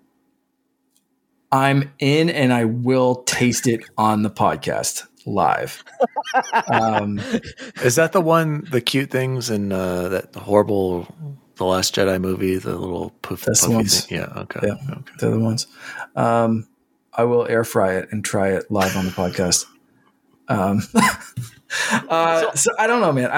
I'm in and I will taste it on the podcast live. Is that the one, the cute things in that horrible The Last Jedi movie, the little puffy ones. thing? Yeah, okay. Yeah, okay. They're the ones. I will air fry it and try it live on the podcast. So I don't know, man.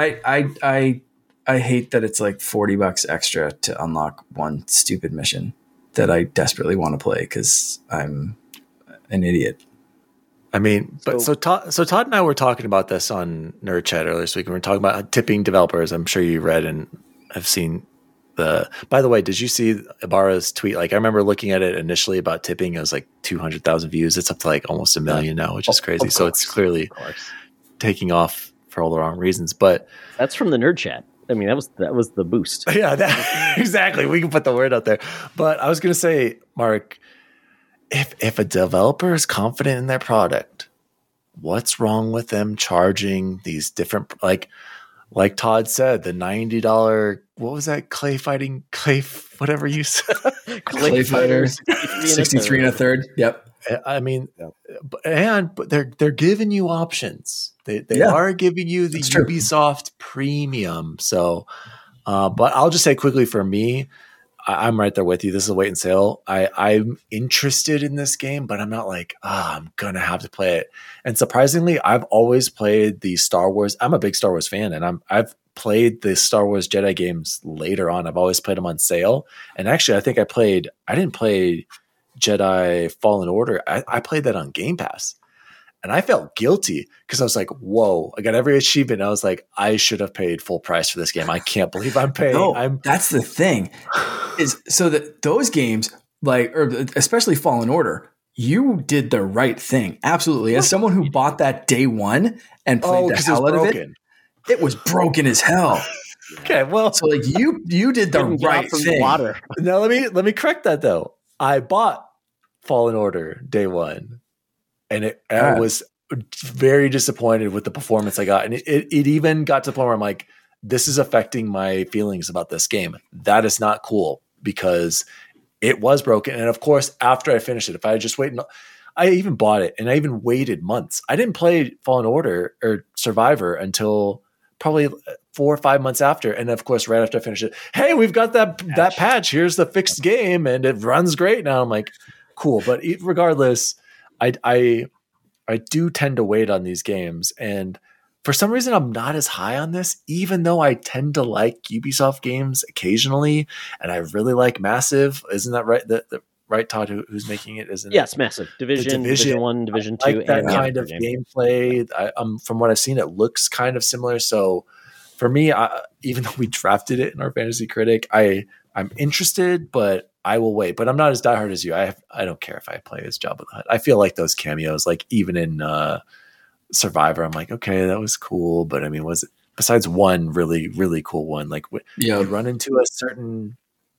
I hate that it's like $40 extra to unlock one stupid mission that I desperately want to play because I'm an idiot. I mean, so Todd and I were talking about this on Nerd Chat earlier this week. We were talking about tipping developers. I'm sure you read and have seen by the way, did you see Ibarra's tweet? Like, I remember looking at it initially about tipping. It was like 200,000 views. It's up to like almost 1 million now, which is crazy. So it's clearly taking off for all the wrong reasons. But that's from the Nerd Chat. I mean, that was the boost. Yeah, exactly. We can put the word out there. But I was going to say, Mark, if a developer is confident in their product, what's wrong with them charging these different, like Todd said, the $90, what was that? Clay, whatever you said. Clay Fighter, 63 and a third. Yep. I mean, but they're giving you options. They are giving you the Ubisoft Premium. So, but I'll just say quickly for me, I'm right there with you. This is a wait and sale. I'm interested in this game, but I'm not like, I'm going to have to play it. And surprisingly, I've always played the Star Wars. I'm a big Star Wars fan, and I've played the Star Wars Jedi games later on. I've always played them on sale. And actually, I think I didn't play Jedi Fallen Order. I played that on Game Pass. And I felt guilty because I was like, whoa, I got every achievement. I was like, I should have paid full price for this game. I can't believe I'm paying. No, that's the thing. Is so that those games, or especially Fallen Order, you did the right thing. Absolutely. As someone who bought that day one and played the hell out of it was broken as hell. Okay, well. So you did the right thing. Water. Now let me correct that though. I bought Fallen Order day one. And I was very disappointed with the performance I got. And it even got to the point where I'm like, this is affecting my feelings about this game. That is not cool because it was broken. And of course, after I finished it, if I had just waited, I even bought it and I even waited months. I didn't play Fallen Order or Survivor until probably 4 or 5 months after. And of course, right after I finished it, hey, we've got that patch. Here's the fixed game and it runs great now. I'm like, cool. But regardless, I do tend to wait on these games, and for some reason I'm not as high on this, even though I tend to like Ubisoft games occasionally, and I really like Massive. Isn't that right? The right, Todd, who's making it? Isn't yes, Massive Division 1, Division 2, like that kind of gameplay. From what I've seen, it looks kind of similar. So for me, even though we drafted it in our Fantasy Critic, I'm interested, but I will wait, but I'm not as diehard as you. I don't care if I play as Jabba the Hutt. I feel like those cameos, like even in Survivor, I'm like, okay, that was cool, but I mean, was it besides one really, really cool one? Like, you run into a certain.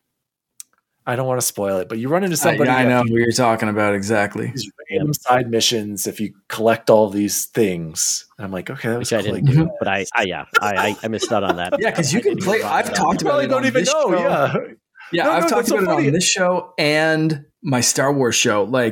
I don't want to spoil it, but you run into somebody. I know who you're talking about exactly. These random side missions. If you collect all these things, I'm like, okay, that was cool. I didn't do, but I missed out on that. Yeah, because you can play. I've talked about it. Don't even know. Yeah, I've talked about it on this show and my Star Wars show. Like,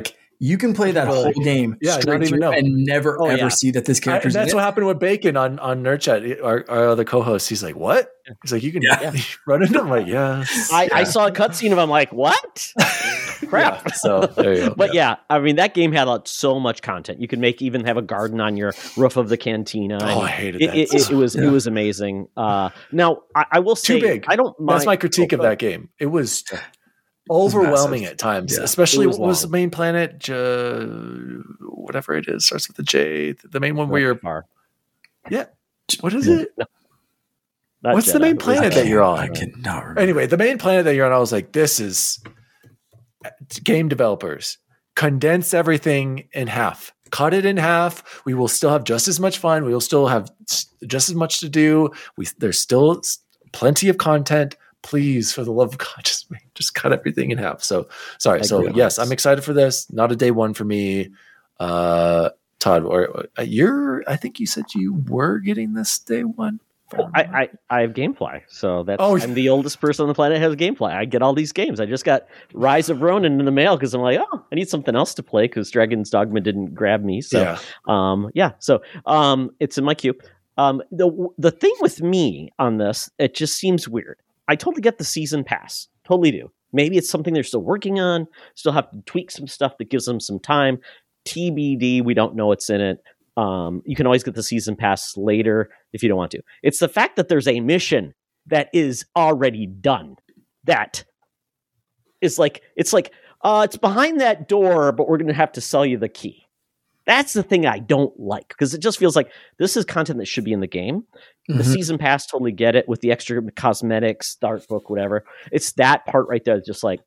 You can play that whole game straight through and never ever see that this character's that's what happened with Bacon on Nerd Chat. Our other co-host, he's like, "What?" He's like, "You can run into him." I'm like, "Yes." I saw a cutscene of him. I'm like, "What? Crap!" So there you go. But I mean, that game had so much content. You could even have a garden on your roof of the cantina. Oh, I hated that. It was amazing. Now I will say, too big. I don't mind. That's my critique of that game. It was overwhelming at times, especially what was the main planet, whatever it is, starts with the J. The main one where you're far. Yeah, what is it? What's Jeddah. the main planet that you're on? I cannot remember. Anyway, the main planet that you're on, I was like, this is game developers. Condense everything in half. Cut it in half. We will still have just as much fun. We will still have just as much to do. There's still plenty of content. Please, for the love of God, just cut everything in half. So sorry. So yes, I'm excited for this. Not a day one for me. Todd, or I think you said you were getting this day one. I have GameFly, so I'm the oldest person on the planet who has GameFly. I get all these games. I just got Rise of Ronin in the mail because I'm like, I need something else to play because Dragon's Dogma didn't grab me. So so it's in my queue. The thing with me on this, it just seems weird. I totally get the season pass. Totally do. Maybe it's something they're still working on. Still have to tweak some stuff that gives them some time. TBD, we don't know what's in it. You can always get the season pass later if you don't want to. It's the fact that there's a mission that is already done. That is it's behind that door, but we're going to have to sell you the key. That's the thing I don't like, because it just feels like this is content that should be in the game. Mm-hmm. The season pass, totally get it with the extra cosmetics, start book, whatever. It's that part right there. It's just like,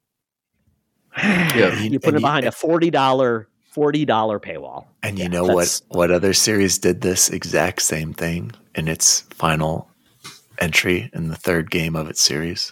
you put it behind a $40 paywall. And you know what other series did this exact same thing in its final entry in the third game of its series?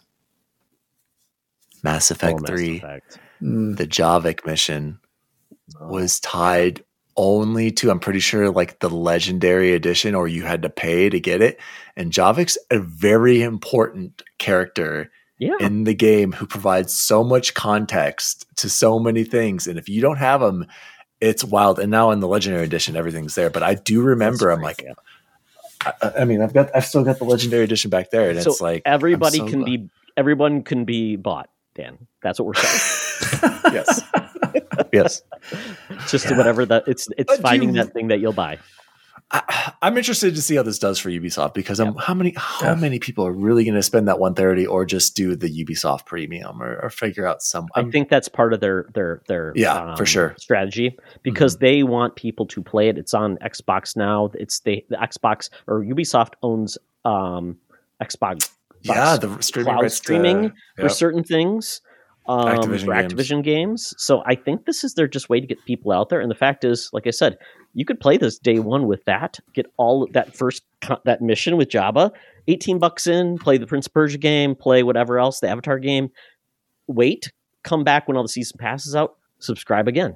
Mass Effect 3. The Javik mission was tied only to, I'm pretty sure, like the Legendary Edition, or you had to pay to get it. And Javik's a very important character in the game who provides so much context to so many things. And if you don't have him, it's wild. And now in the Legendary Edition, everything's there. But I do remember, I'm like, I mean, I've still got the Legendary Edition back there, and it's like everyone can be bought. Dan, that's what we're saying. Yes. Just whatever that it's finding that thing that you'll buy. I'm interested to see how this does for Ubisoft, because how many people are really going to spend that $130 or just do the Ubisoft Premium or figure out some. I think that's part of their for sure strategy, because they want people to play it. It's on Xbox now. It's the Xbox, or Ubisoft owns Xbox. The streaming for certain things. Activision games. So I think this is their just way to get people out there. And the fact is, like I said, you could play this day one with that, get all that mission with Jabba, $18 in, play the Prince of Persia game, play whatever else, the Avatar game, wait, come back when all the season passes out, subscribe again.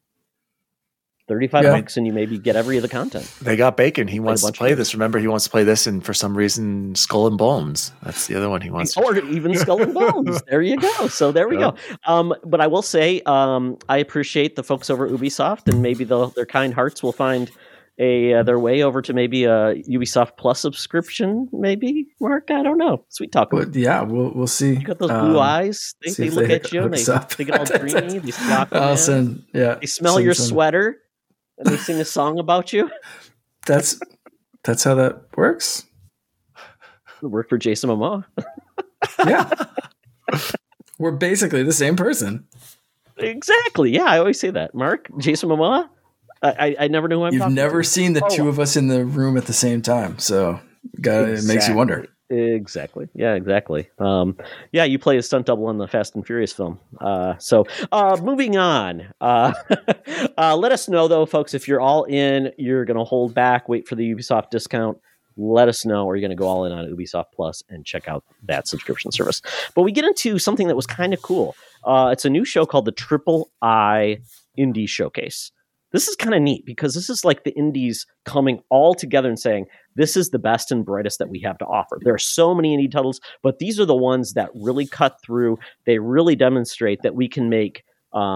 $35 and you maybe get every of the content. They got Bacon. He wants to play this. Remember, he wants to play this, and for some reason, Skull and Bones. That's the other one he wants. Or even Skull and Bones. There you go. So there we go. But I will say, I appreciate the folks over at Ubisoft, and maybe their kind hearts will find their way over to maybe a Ubisoft Plus subscription. Maybe, Mark. I don't know. Sweet talk. We'll see. You got those blue eyes. They look at you and they get all dreamy. They They smell your sweater. And they sing a song about you. That's how that works. It worked for Jason Momoa. Yeah. We're basically the same person. Exactly. Yeah, I always say that. Mark, Jason Momoa? I never knew who I'm talking You've never seen the two of us in the room at the same time. So it makes you wonder. Exactly. Yeah, exactly. You play a stunt double in the Fast and Furious film. So moving on. Let us know, though, folks, if you're all in, you're going to hold back, wait for the Ubisoft discount. Let us know, or you're going to go all in on Ubisoft Plus and check out that subscription service. But we get into something that was kind of cool. It's a new show called the Triple I Indie Showcase. This is kind of neat, because this is like the indies coming all together and saying, this is the best and brightest that we have to offer. There are so many indie titles, but these are the ones that really cut through. They really demonstrate that we can make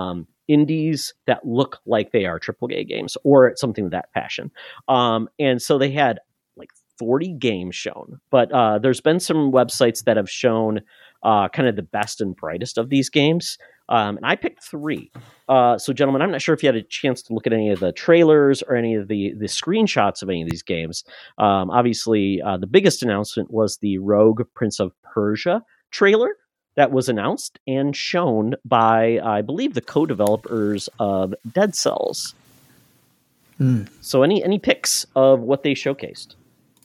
indies that look like they are AAA games or something of that fashion. And so they had like 40 games shown, but there's been some websites that have shown kind of the best and brightest of these games. And I picked 3. So, gentlemen, I'm not sure if you had a chance to look at any of the trailers or any of the screenshots of any of these games. Obviously, the biggest announcement was the Rogue Prince of Persia trailer that was announced and shown by, I believe, the co-developers of Dead Cells. So any picks of what they showcased?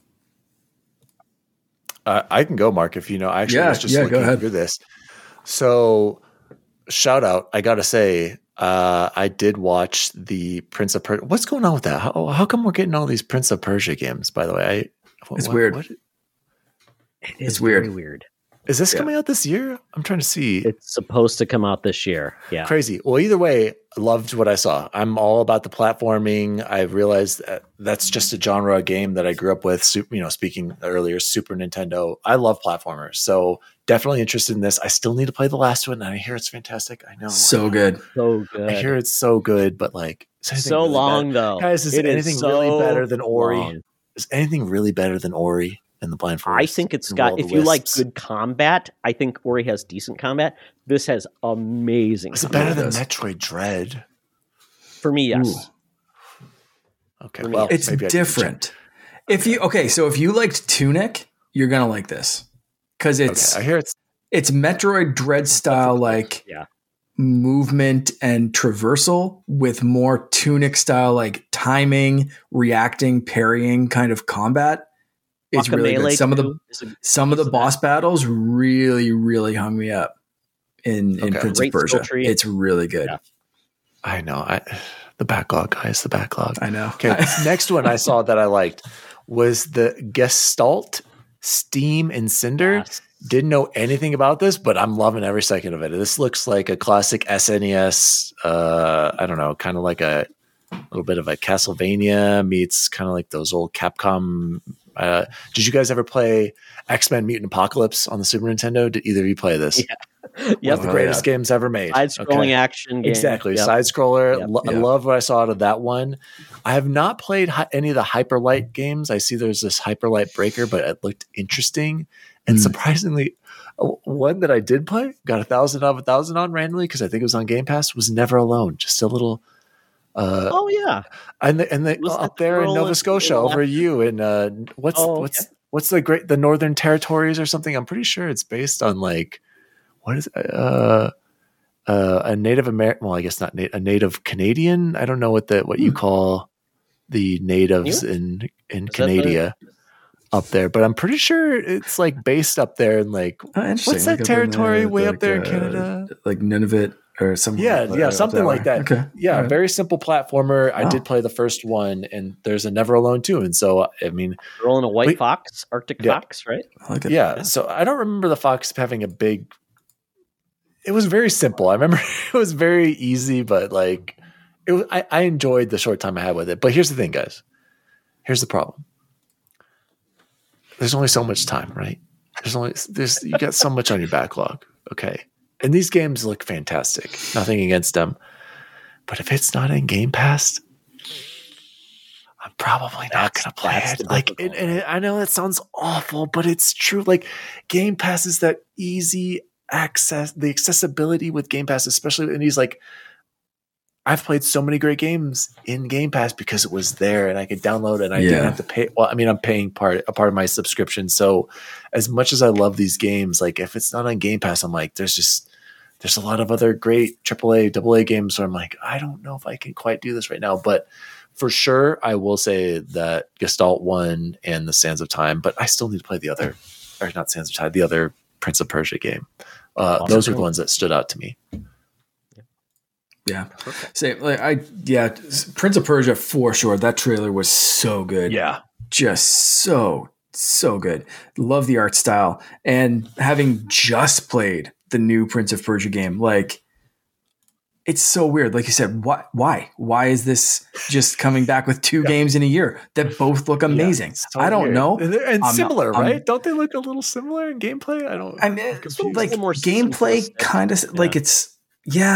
I can go, Mark, if you know. Actually, I was just looking through this. So, shout out, I got to say, I did watch the Prince of Persia. What's going on with that? How come we're getting all these Prince of Persia games, by the way? It's weird. It's weird. Weird. Is this coming out this year? I'm trying to see. It's supposed to come out this year. Yeah. Crazy. Well, either way, loved what I saw. I'm all about the platforming. I realized that's just a genre of game that I grew up with. Speaking earlier, Super Nintendo. I love platformers. So definitely interested in this. I still need to play the last one. And I hear it's fantastic. I know. So good. So good. I hear it's so good, but like. So really long, though. Guys, is anything really better than Ori? Is anything really better than Ori? In the Blind Forest. I think it's got, if you like good combat, I think Ori has decent combat. This has amazing combat. Is it better than Metroid Dread? For me, yes. Ooh. Okay, well, it's different. If you liked Tunic, you're going to like this. Because I hear it's Metroid Dread style, like movement and traversal with more Tunic style, like timing, reacting, parrying kind of combat. It's really good. Some of the boss battles really, really hung me up in Prince of Persia. It's really good. Yeah. I know. The backlog, guys. The backlog. I know. Okay. Next one I saw that I liked was the Gestalt Steam Encender. Yes. Didn't know anything about this, but I'm loving every second of it. This looks like a classic SNES. I don't know, kind of like a little bit of a Castlevania meets kind of like those old Capcom. Did you guys ever play X-Men Mutant Apocalypse on the Super Nintendo? Did either of you play this? Yeah. One of the greatest games ever made. Side-scrolling action game. Exactly. Yep. Side-scroller. Yep. I love what I saw out of that one. I have not played any of the Hyperlight games. I see there's this Hyperlight Breaker, but it looked interesting. And surprisingly, one that I did play, got 1,000 out of 1,000 on randomly because I think it was on Game Pass, was Never Alone. Just a little... and up there in Nova Scotia over you and what's the Northern Territories or something. I'm pretty sure it's based on like what is a Native American. Well, I guess not a Native Canadian. I don't know what you call the natives in Canada up there, but I'm pretty sure it's like based up there in like what's that territory way up there in Canada? Like Nunavut. Or something something like that. Okay. Yeah, very simple platformer. I did play the first one, and there's a Never Alone too. And so, I mean, rolling a white fox, Arctic fox, right? Yeah. So I don't remember the fox having a big. It was very simple. I remember it was very easy, but like, I enjoyed the short time I had with it. But here's the thing, guys. Here's the problem. There's only so much time, right? You got so much on your backlog. Okay. And these games look fantastic. Nothing against them. But if it's not in Game Pass, I'm probably not going to play it. Like, and I know that sounds awful, but it's true. Like, Game Pass is that easy access, the accessibility with Game Pass, especially in these, like, I've played so many great games in Game Pass because it was there and I could download it and I didn't have to pay. Well, I mean, I'm paying a part of my subscription. So as much as I love these games, like if it's not on Game Pass, I'm like, there's a lot of other great AAA, AA games where I'm like, I don't know if I can quite do this right now. But for sure, I will say that Gestalt 1 and the Sands of Time, but I still need to play the other Prince of Persia game. Those are the ones that stood out to me. Yeah. Same. Prince of Persia for sure. That trailer was so good. Yeah. Just so good. Love the art style. And having just played the new Prince of Persia game, like it's so weird. Like you said, why is this just coming back with two games in a year that both look amazing? So I don't know. And similar, right? Don't they look a little similar in gameplay? Like gameplay kind of like it's,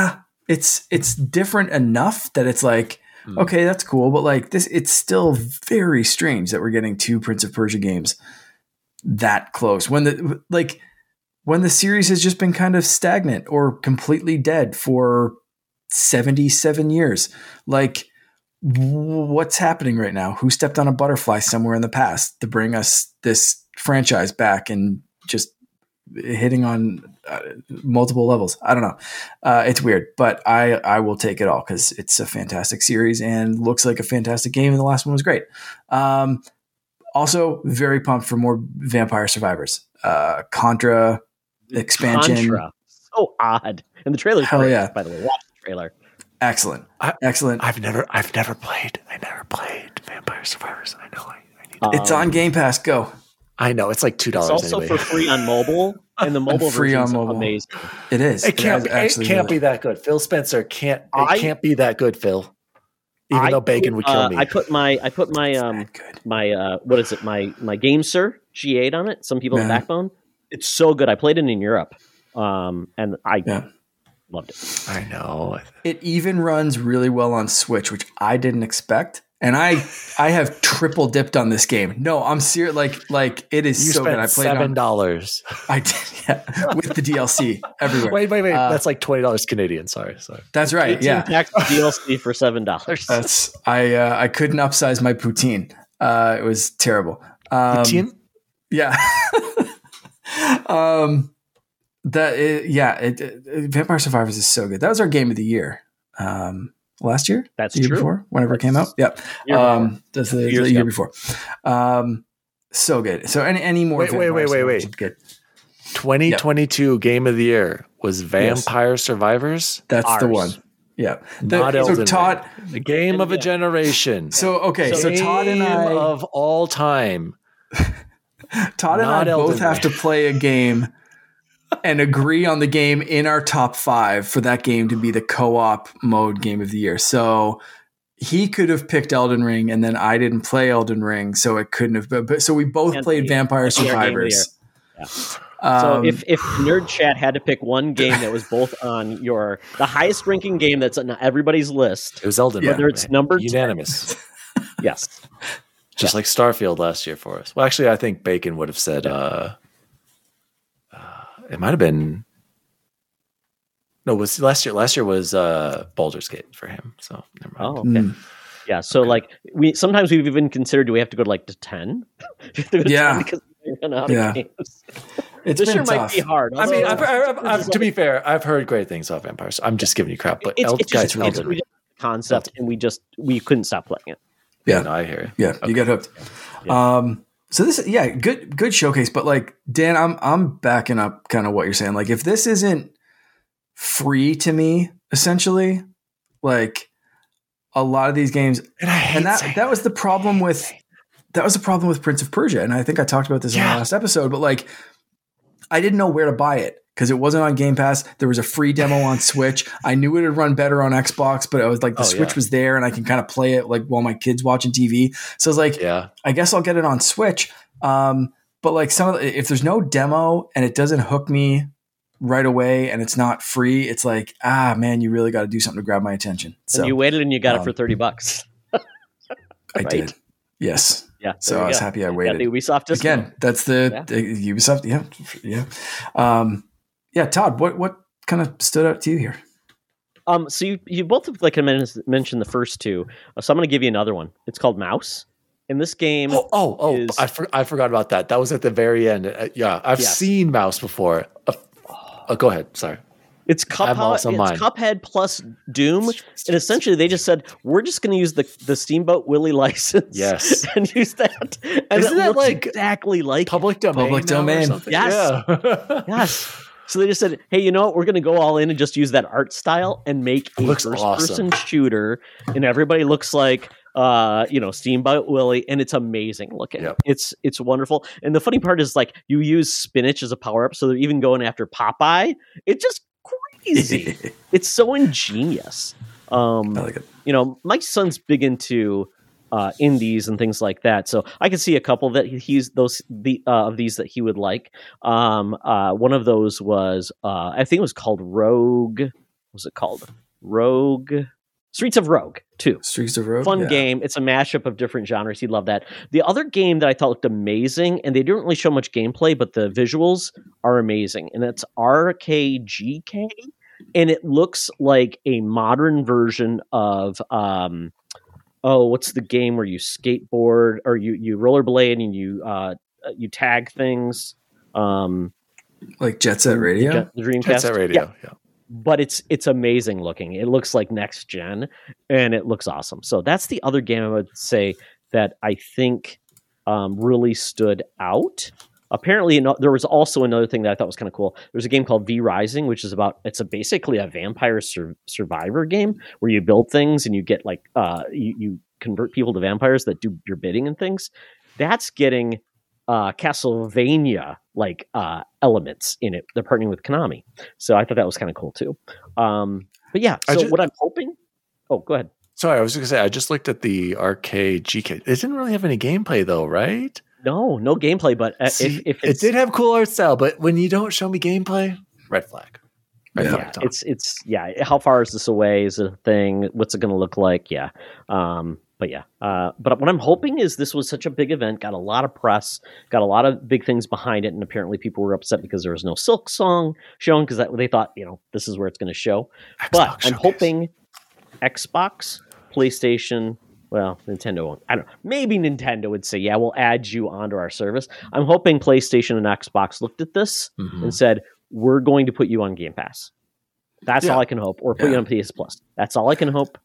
it's different enough that it's like, okay, that's cool, but like this, it's still very strange that we're getting 2 Prince of Persia games that close when the series has just been kind of stagnant or completely dead for 77 years. Like, what's happening right now? Who stepped on a butterfly somewhere in the past to bring us this franchise back and just hitting on multiple levels? I don't know. It's weird, but I will take it all because it's a fantastic series and looks like a fantastic game. And the last one was great. Also very pumped for more Vampire Survivors. Contra expansion. Contra. So odd. And the trailer's Hell great, yeah. by the way. Watch the trailer. Excellent. Excellent. I've never played. I never played Vampire Survivors. I know. I need It's on Game Pass. Go. I know. It's like $2 It's also anyway. for free on mobile, and the mobile Free on version's mobile. amazing. It is. It can't really be that good. Phil Spencer can't be that good, Phil. Even though Bacon would kill me. I put my what is it? My GameSir G8 on it. Some people have Backbone. It's so good. I played it in Europe, and I loved it. I know. It even runs really well on Switch, which I didn't expect. And I have triple dipped on this game. No, I'm serious. Like it is so good. I played $7. I did, yeah, with the DLC everywhere. Wait. That's like $20 Canadian. Sorry. That's right. 18 Yeah, packs of DLC for $7. that's I couldn't upsize my poutine. It was terrible. Poutine? Yeah. Vampire Survivors is so good. That was our game of the year. Last year? That's the year true. Before, whenever it came out. Yep. That's the year before. So good. So any more? Wait. Good. 2022 game of the year was Vampire Survivors. That's Ours. the one. Yeah. Not Elden Ring. Todd, the game of a generation. So Todd and I of all time. Todd and I Not Elden both have to play a game and agree on the game in our top 5 for that game to be the co-op mode game of the year. So he could have picked Elden Ring, and then I didn't play Elden Ring, so it couldn't have. But so we both played Vampire Survivors. Yeah. So if Nerd Chat had to pick one game that was both on the highest ranking game that's on everybody's list, It was Elden Ring. whether it's number unanimous. yes. Just like Starfield last year for us. Well, actually, I think Bacon would have said it might have been. No, it was last year. Last year was Baldur's Gate for him. So never mind. Oh, okay. Yeah. So like sometimes we've even considered, do we have to go to like to 10? Yeah. Because we're running out of games. It's This been year tough. might be hard. I mean, I've, to be fair, I've heard great things about vampires. I'm just giving you crap, but it's just Elden Ring. concept, and we couldn't stop playing it. Yeah, No, I hear you. Yeah, you got hooked. Yeah. So this, good showcase. But like Dan, I'm backing up kind of what you're saying. Like if this isn't free to me, essentially, like a lot of these games, and that was the problem with Prince of Persia. And I think I talked about this in the last episode. But like, I didn't know where to buy it because it wasn't on Game Pass. There was a free demo on Switch. I knew it would run better on Xbox, but I was like, the Switch was there and I can kind of play it like while my kid's watching TV. So I was like, I guess I'll get it on Switch. But like if there's no demo and it doesn't hook me right away and it's not free, it's like, man, you really got to do something to grab my attention. So And you waited and you got it for $30. I did. Yes. Yeah. So I was happy I waited. The Ubisoft discount. Again, that's the Ubisoft. Yeah. Yeah. Todd, what kind of stood out to you here? So you both have mentioned the first two. So I'm going to give you another one. It's called Mouse. In this game, I forgot about that. That was at the very end. I've seen Mouse before. Go ahead. Sorry. It's Cuphead plus Doom, and essentially they just said we're just going to use the Steamboat Willie license, and use that. And isn't that like exactly like public domain? Public domain. Yes, yes. So they just said, hey, you know what? We're going to go all in and just use that art style and make a first-person shooter, and everybody looks like Steamboat Willie, and it's amazing looking. Yep. It's wonderful. And the funny part is like you use spinach as a power-up, so they're even going after Popeye. It's just crazy. It's so ingenious. I like it. My son's big into indies and things like that, so I can see a couple that of these that he would like. One of those was I think it was called Rogue. What was it called? Streets of Rogue 2. Streets of Rogue, fun game. It's a mashup of different genres. You'd love that. The other game that I thought looked amazing, and they didn't really show much gameplay, but the visuals are amazing, and it's RKGK, and it looks like a modern version of what's the game where you skateboard or you rollerblade and you tag things, like Jet Set Radio, the Dreamcast, Jet Set Radio, yeah. But it's amazing looking. It looks like next gen, and it looks awesome. So that's the other game I would say that I think really stood out. Apparently, there was also another thing that I thought was kind of cool. There's a game called V Rising, which is basically a vampire survivor game where you build things and you get you convert people to vampires that do your bidding and things. That's getting Castlevania elements in it. They're partnering with Konami, so I thought that was kind of cool too. But yeah, so what I'm hoping. Oh, go ahead. Sorry, I was going to say I just looked at the arcade GK. It didn't really have any gameplay though, right? No gameplay. But if it did have cool art style, but when you don't show me gameplay, red flag. It's how far is this away? Is it a thing? What's it going to look like? Yeah. But what I'm hoping is this was such a big event, got a lot of press, got a lot of big things behind it, and apparently people were upset because there was no Silk Song shown because they thought, this is where it's going to show. But I'm hoping Xbox, PlayStation, well, Nintendo won't. I don't know. Maybe Nintendo would say, yeah, we'll add you onto our service. I'm hoping PlayStation and Xbox looked at this and said, we're going to put you on Game Pass. That's all I can hope. Or put you on PS Plus. That's all I can hope.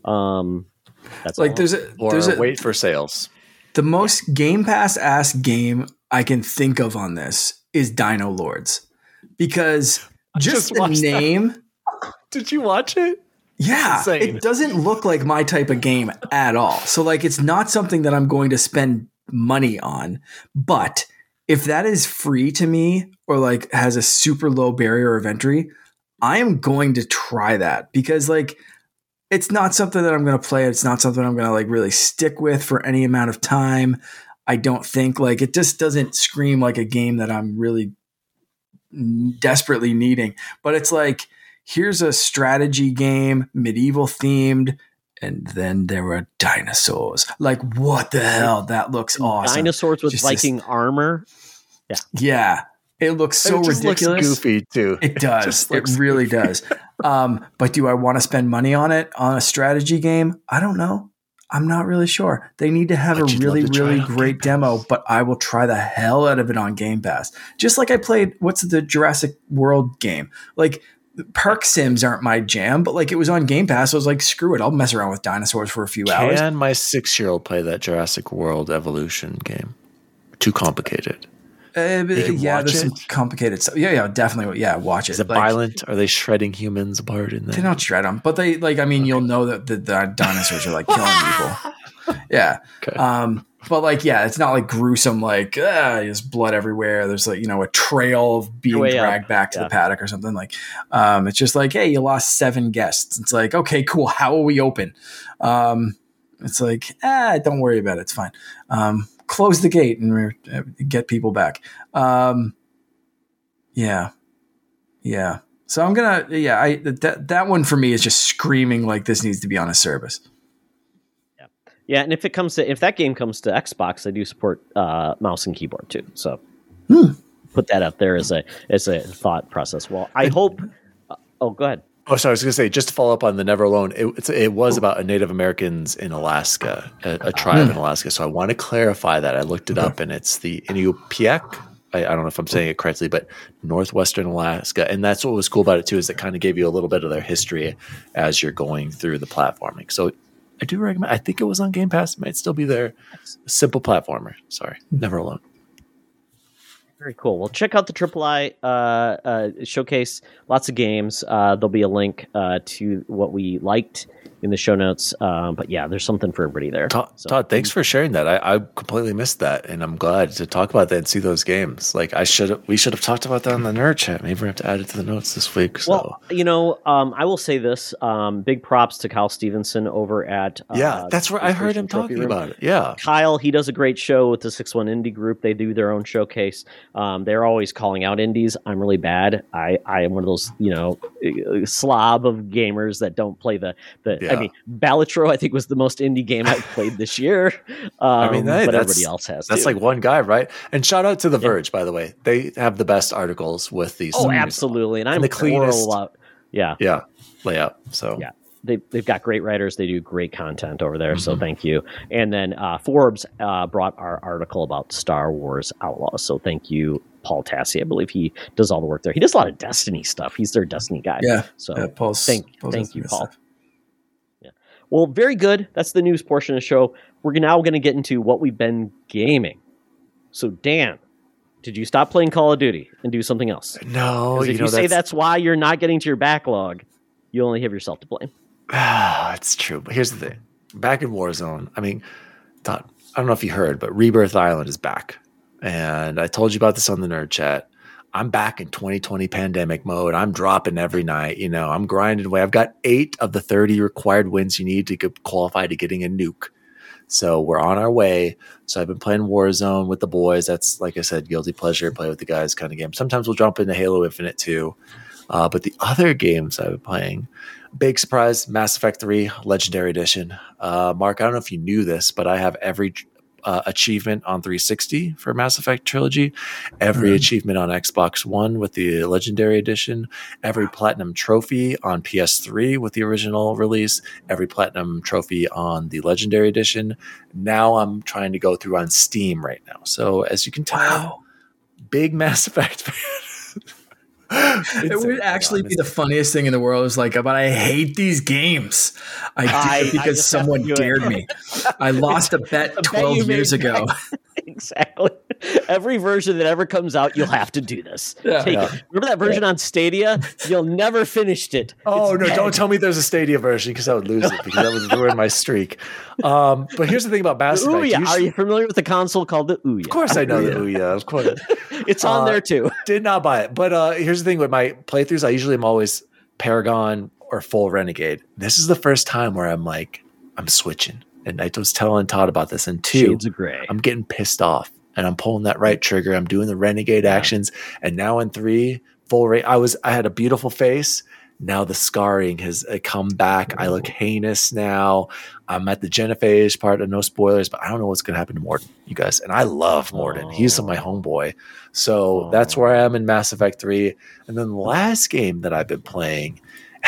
That's like there's a wait for sales. The most Game Pass ass game I can think of on this is Dino Lords, because just the name. Did you watch it? Yeah, it doesn't look like my type of game at all. So it's not something that I'm going to spend money on. But if that is free to me or has a super low barrier of entry, I am going to try that, because it's not something that I'm going to play. It's not something I'm going to really stick with for any amount of time. I don't think it just doesn't scream like a game that I'm really desperately needing. But it's here's a strategy game, medieval themed, and then there were dinosaurs. What the hell? That looks awesome. Dinosaurs with Viking armor. Yeah. Yeah. It looks so ridiculous. Looks goofy too. It does. It really does. But do I want to spend money on it on a strategy game? I don't know. I'm not really sure. They need to have a really, really great demo, but I will try the hell out of it on Game Pass. Just like I played, what's the Jurassic World game? Park Sims aren't my jam, but it was on Game Pass. So I was screw it. I'll mess around with dinosaurs for a few hours. Can my 6-year-old play that Jurassic World Evolution game? Too complicated. There's some complicated stuff. Yeah, definitely. Yeah, watch it. Is it violent? Are they shredding humans apart in there? They don't shred them, but they you'll know that the dinosaurs are killing people. Yeah. Okay. But it's not gruesome, there's blood everywhere. There's a trail of being dragged back to the paddock or something. It's just hey, you lost 7 guests. It's okay, cool. How will we open? It's don't worry about it. It's fine. Close the gate and get people back. Yeah. So I'm gonna, that one for me is just screaming this needs to be on a service. Yeah, and if that game comes to Xbox, they do support mouse and keyboard too. So put that out there as a thought process. Well, I hope. Go ahead. Oh, sorry. I was going to say, just to follow up on the Never Alone, it was about a Native Americans in Alaska, a tribe in Alaska. So I want to clarify that. I looked it up, and it's the Inupiaq. I don't know if I'm saying it correctly, but northwestern Alaska. And that's what was cool about it too, is it kind of gave you a little bit of their history as you're going through the platforming. So I do recommend. I think it was on Game Pass. It might still be there. A simple platformer. Sorry, Never Alone. Very cool. Well, check out the III showcase. Lots of games. There'll be a link to what we liked in the show notes. But yeah, there's something for everybody there. Todd, thanks for sharing that. I completely missed that, and I'm glad to talk about that and see those games. We should have talked about that on the Nerd Chat. Maybe we have to add it to the notes this week. So. Well, I will say this: big props to Kyle Stevenson over at that's where I heard him talking about it. Yeah, Kyle, he does a great show with the 6-1 Indie Group. They do their own showcase. They're always calling out indies. I'm really bad. I am one of those, slob of gamers that don't play I mean, Balatro, I think, was the most indie game I've played this year. But everybody else has. That's too. like one guy, right? And shout out to The Verge, by the way. They have the best articles with these. Oh, absolutely. And I'm the cleanest layout. So yeah. They've got great writers. They do great content over there. So thank you. And then Forbes brought our article about Star Wars Outlaws. So thank you, Paul Tassi. I believe he does all the work there. He does a lot of Destiny stuff. He's their Destiny guy. Yeah. So thank you, Paul. Yeah. Well, very good. That's the news portion of the show. We're now going to get into what we've been gaming. So Dan, did you stop playing Call of Duty and do something else? No. If you say that's why you're not getting to your backlog, you only have yourself to blame. It's true. But here's the thing. Back in Warzone, I mean, I don't know if you heard, but Rebirth Island is back. And I told you about this on the Nerd Chat. I'm back in 2020 pandemic mode. I'm dropping every night. I'm grinding away. I've got 8 of the 30 required wins you need to qualify to getting a nuke. So we're on our way. So I've been playing Warzone with the boys. That's, like I said, guilty pleasure, play with the guys kind of game. Sometimes we'll jump into Halo Infinite too. But the other games I've been playing, big surprise, Mass Effect 3 Legendary Edition. Mark, I don't know if you knew this, but I have every achievement on 360 for Mass Effect Trilogy, every achievement on Xbox One with the Legendary Edition, every Platinum Trophy on PS3 with the original release, every Platinum Trophy on the Legendary Edition. Now I'm trying to go through on Steam right now. So as you can tell, big Mass Effect fan. It would actually be the funniest thing in the world. Is but I hate these games. I did it because someone dared me. I lost a bet 12 years ago. Exactly. Every version that ever comes out, you'll have to do this. Take it. Remember that version on Stadia? You'll never finished it. Oh, no, don't tell me there's a Stadia version because I would lose it because that would ruin my streak. But here's the thing about Mass Effect. Ouya. Are you familiar with the console called the Ouya? Of course I know the Ouya. Of course. It's on there too. Did not buy it. But here's the thing with my playthroughs. I usually am always Paragon or full Renegade. This is the first time where I'm switching. And I was telling Todd about this. And 2, Shades of Grey. I'm getting pissed off. And I'm pulling that right trigger. I'm doing the Renegade actions. And now in 3, full rate. I had a beautiful face. Now the scarring has come back. I look heinous now. I'm at the genophage part. No spoilers, but I don't know what's going to happen to Mordin, you guys. And I love Mordin. He's my homeboy. So that's where I am in Mass Effect 3. And then the last game that I've been playing,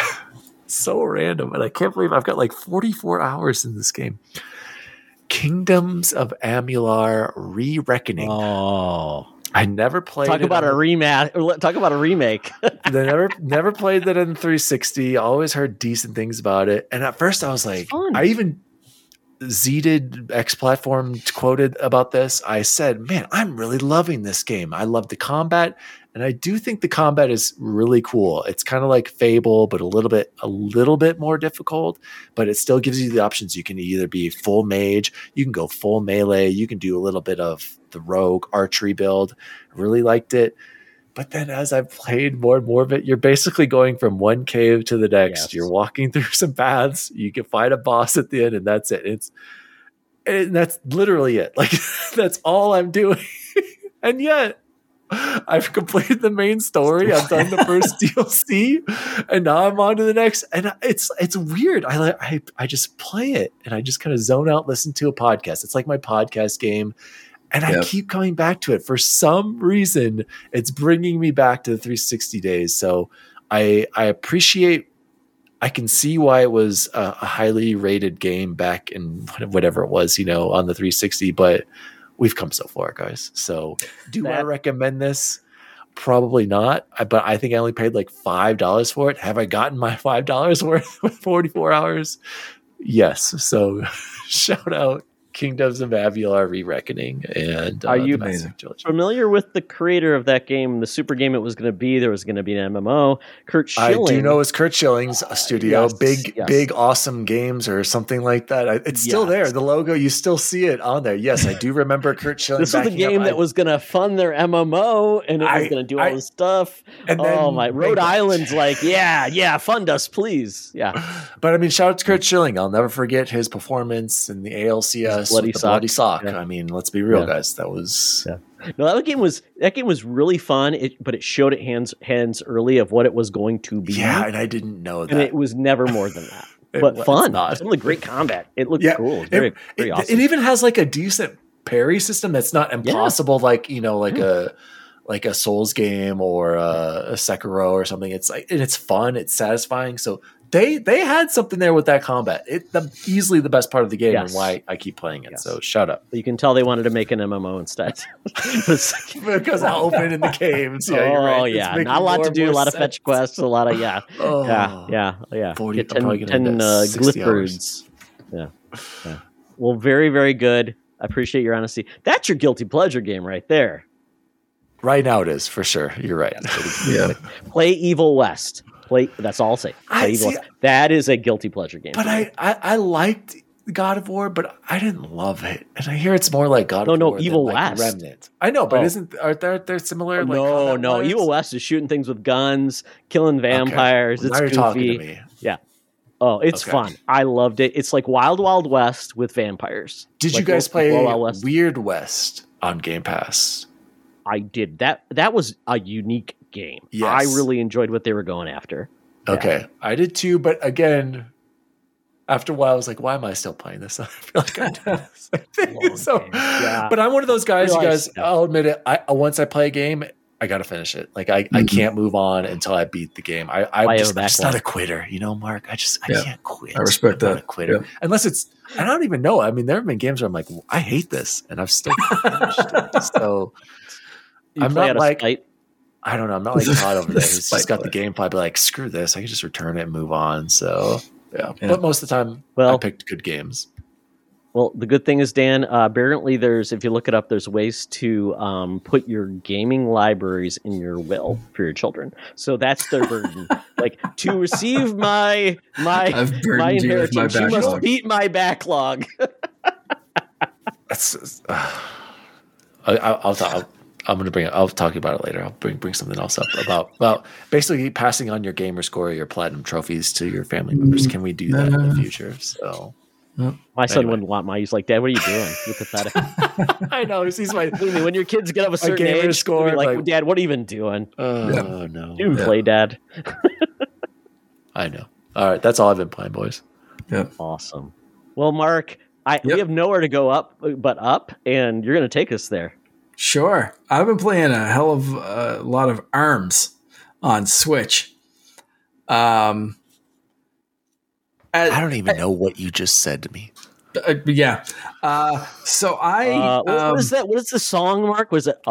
so random. And I can't believe I've got 44 hours in this game. Kingdoms of Amalur: Re-Reckoning. Oh, I never played. Talk about a remake. I never played that in 360. Always heard decent things about it. And at first, I was like, I even Zeeted X Platform quoted about this. I said, "Man, I'm really loving this game. I love the combat." And I do think the combat is really cool. It's kind of like Fable, but a little bit more difficult, but it still gives you the options. You can either be full mage, you can go full melee, you can do a little bit of the rogue archery build. I really liked it. But then as I've played more and more of it, you're basically going from one cave to the next. Yes. You're walking through some paths. You can find a boss at the end, and that's it. That's literally it. That's all I'm doing. And yet, I've completed the main story. I've done the first DLC, and now I'm on to the next. And it's weird. I just play it, and I just kind of zone out, listen to a podcast. It's like my podcast game, and I keep coming back to it. For some reason, it's bringing me back to the 360 days. So I appreciate. I can see why it was a highly rated game back in whatever it was, on the 360, but we've come so far, guys. So do I recommend this? Probably not. But I think I only paid $5 for it. Have I gotten my $5 worth with 44 hours? Yes. So shout out Kingdoms of Amalur: Re-Reckoning. And are you familiar with the creator of that game, the super game it was going to be? There was going to be an MMO. Kurt Schilling. I do know it's Kurt Schilling's studio. Big, awesome games or something like that. It's still there. The logo, you still see it on there. Yes, I do remember Kurt Schilling. This was the game that was going to fund their MMO, and it was going to do all this stuff. And my Rhode Island's fund us, please. Yeah. But shout out to Kurt Schilling. I'll never forget his performance in the ALCS. Yes, bloody with the sock. bloody sock. Yeah. I mean, let's be real, guys. That was No, that game was really fun. But it showed it hands early of what it was going to be. yeah, and I didn't know that. And it was never more than that. But fun. Some of the great combat. It looked cool. It was very awesome. It even has like a decent parry system that's not impossible, like like a Souls game or a Sekiro or something. It's like, and it's fun, it's satisfying. So they had something there with that combat. Easily the best part of the game, and why I keep playing it. So shut up. You can tell they wanted to make an MMO instead. Because how open in the caves. Yeah, you're right. Yeah, not a lot to do, a lot of fetch quests, a lot of yeah. 40, Get 10 glyph birds. Yeah. Well, very, very good. I appreciate your honesty. That's your guilty pleasure game right there. Right now it is, for sure. You're right. Yeah. Play Evil West. That's all I'll say. Play Evil West. That is a guilty pleasure game. But I liked God of War, but I didn't love it. And I hear it's more like God of War. No, Evil than West. Remnant. I know, but aren't they similar? No. Evil West is shooting things with guns, killing vampires. Okay. It's now you're goofy. talking to me. Yeah. Oh, it's fun. I loved it. It's like Wild Wild West with vampires. Did you guys play Weird West on Game Pass? I did. That was a unique game. Yes. I really enjoyed what they were going after. Okay. Yeah. I did too, but again, after a while I was like, why am I still playing this? I feel like I'm doing this. But I'm one of those guys, you guys, I'll admit it, once I play a game, I got to finish it. Like I can't move on until I beat the game. I'm just not a quitter, Mark. I can't quit. I respect that. I'm not a quitter. Yeah. Unless it's, I don't even know. I mean, there have been games where I'm like, I hate this, and I've still finished it. So I'm not like, I don't know. I'm not like Todd over there who's just got the gameplay. I'd be like, screw this. I can just return it and move on. So yeah. But most of the time, I picked good games. Well, the good thing is, Dan, apparently if you look it up, there's ways to put your gaming libraries in your will for your children. So that's their burden. Like, to receive my inheritance, you must beat my backlog. That's I'm going to bring it. I'll talk about it later. I'll bring something else up about basically passing on your gamer score, your platinum trophies to your family members. Can we do that in the future? So my son wouldn't want mine. He's like, Dad, what are you doing? You're pathetic. I know. He's my when your kids get up a certain age, score, like, Dad, what are you even doing? Oh no, you can play, Dad. I know. All right, that's all I've been playing, boys. Yep. Awesome. Well, Mark, we have nowhere to go but up, and you're going to take us there. Sure. I've been playing a hell of a lot of ARMS on Switch. I don't even know what you just said to me. Yeah. So I what is that? What is the song, Mark? Was it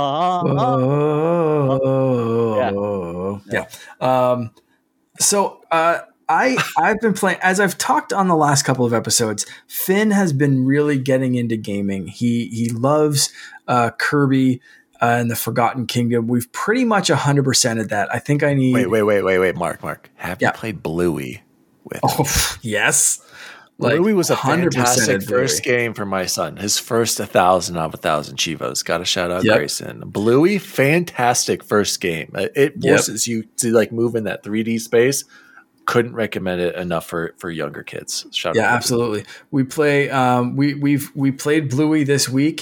yeah. So I've been playing, as I've talked on the last couple of episodes, Finn has been really getting into gaming. He loves Kirby and the Forgotten Kingdom. We've pretty much 100%ed that. I think I need... Wait, Mark. Have you played Bluey with him? Yes. Bluey was a fantastic first game for my son. His first 1,000 out of 1,000 Chivos. Got to shout out Grayson. Bluey, fantastic first game. It forces you to like move in that 3D space. Couldn't recommend it enough for younger kids. Shout out absolutely. We play. We played Bluey this week.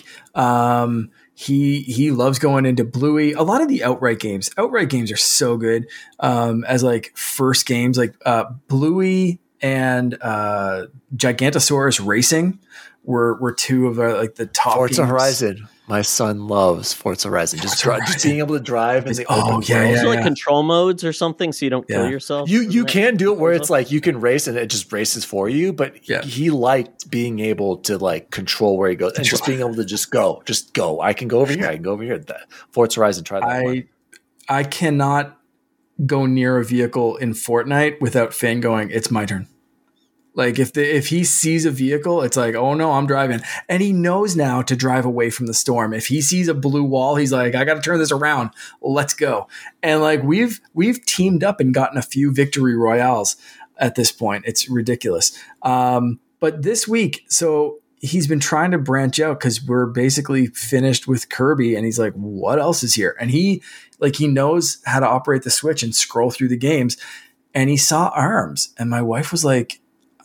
He loves going into Bluey. A lot of the Outright games. Outright games are so good as like first games, like Bluey and Gigantosaurus Racing were two of the top. Forza games. Horizon. My son loves Forza Horizon. Just being able to drive in the open world. Is there like control modes or something so you don't kill yourself? You can do it where it's like you can race and it just races for you, but he liked being able to like control where he goes and just being able to just go. I can go over here. I can go over here. Forza Horizon, try that one. I cannot go near a vehicle in Fortnite without Finn going, it's my turn. Like if he sees a vehicle, it's like, oh no, I'm driving. And he knows now to drive away from the storm. If he sees a blue wall, he's like, I got to turn this around. Let's go. And like we've teamed up and gotten a few victory royales at this point. It's ridiculous. But this week, so he's been trying to branch out because we're basically finished with Kirby, and he's like, what else is here? And he knows how to operate the Switch and scroll through the games. And he saw ARMS, and my wife was like,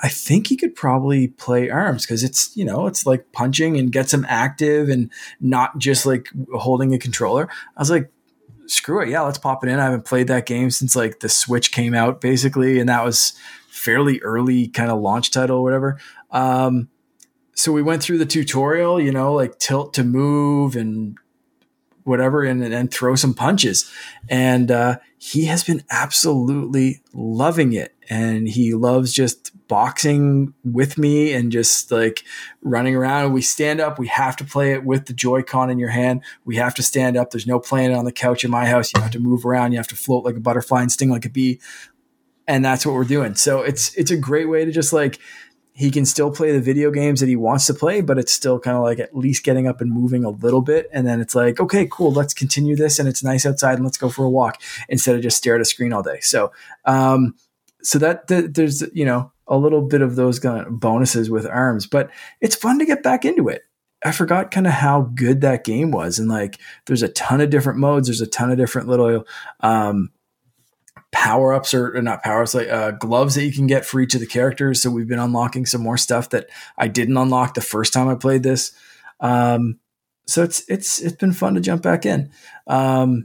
I think he could probably play ARMS because it's, you know, it's like punching and gets him active and not just like holding a controller. I was like, screw it. Yeah, let's pop it in. I haven't played that game since like the Switch came out basically. And that was fairly early kind of launch title or whatever. So we went through the tutorial, you know, like tilt to move and whatever, and throw some punches. And he has been absolutely loving it. And he loves just boxing with me and just like running around. We stand up. We have to play it with the Joy-Con in your hand. We have to stand up. There's no playing it on the couch in my house. You have to move around. You have to float like a butterfly and sting like a bee. And that's what we're doing. So it's a great way to just like, he can still play the video games that he wants to play, but it's still kind of like at least getting up and moving a little bit. And then it's like, okay, cool. Let's continue this. And it's nice outside and let's go for a walk instead of just stare at a screen all day. So, so that there's, you know, a little bit of those kind of bonuses with ARMS, but it's fun to get back into it. I forgot kind of how good that game was. And like, there's a ton of different modes. There's a ton of different little, power-ups or not power-ups, like gloves that you can get for each of the characters. So we've been unlocking some more stuff that I didn't unlock the first time I played this. So it's been fun to jump back in. And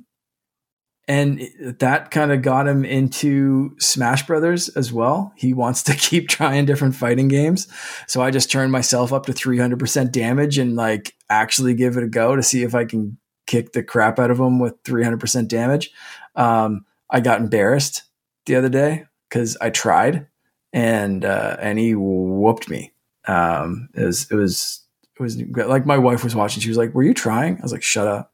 that kind of got him into Smash Brothers as well. He wants to keep trying different fighting games. So I just turned myself up to 300% damage and like actually give it a go to see if I can kick the crap out of him with 300% damage. I got embarrassed the other day because I tried and he whooped me. It was like my wife was watching. She was like, "Were you trying?" I was like, "Shut up."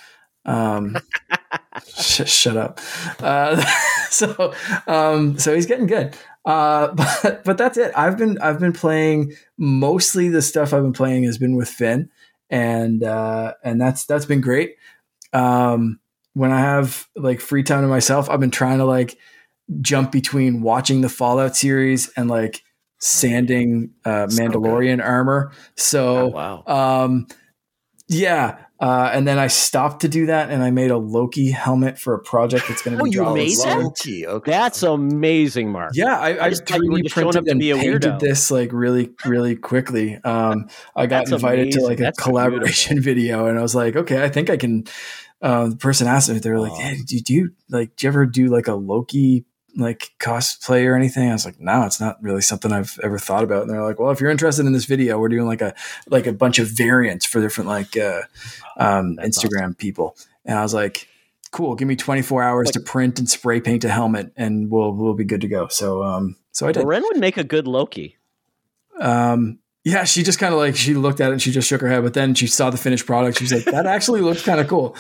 Shut up. So he's getting good. But that's it. I've been playing, mostly the stuff I've been playing has been with Finn, and that's been great. When I have like free time to myself, I've been trying to like jump between watching the Fallout series and like sanding Mandalorian armor. So, wow. Yeah. And then I stopped to do that, and I made a Loki helmet for a project that's going to be. You made that? Loki. Okay. That's amazing, Mark. Yeah, I 3D printed and painted this like really, really quickly. I got invited to like a collaboration video, and I was like, okay, I think I can. The person asked me, they were like, "Hey, do you ever do like a Loki like cosplay or anything?" I was like, "No, it's not really something I've ever thought about." And they're like, "Well, if you're interested in this video, we're doing like a bunch of variants for different like Instagram people." And I was like, "Cool, give me 24 hours to print and spray paint a helmet, and we'll be good to go." So I did. Ren would make a good Loki. Yeah, she just kind of like, she looked at it and she just shook her head, but then she saw the finished product. She's like, that actually looks kind of cool.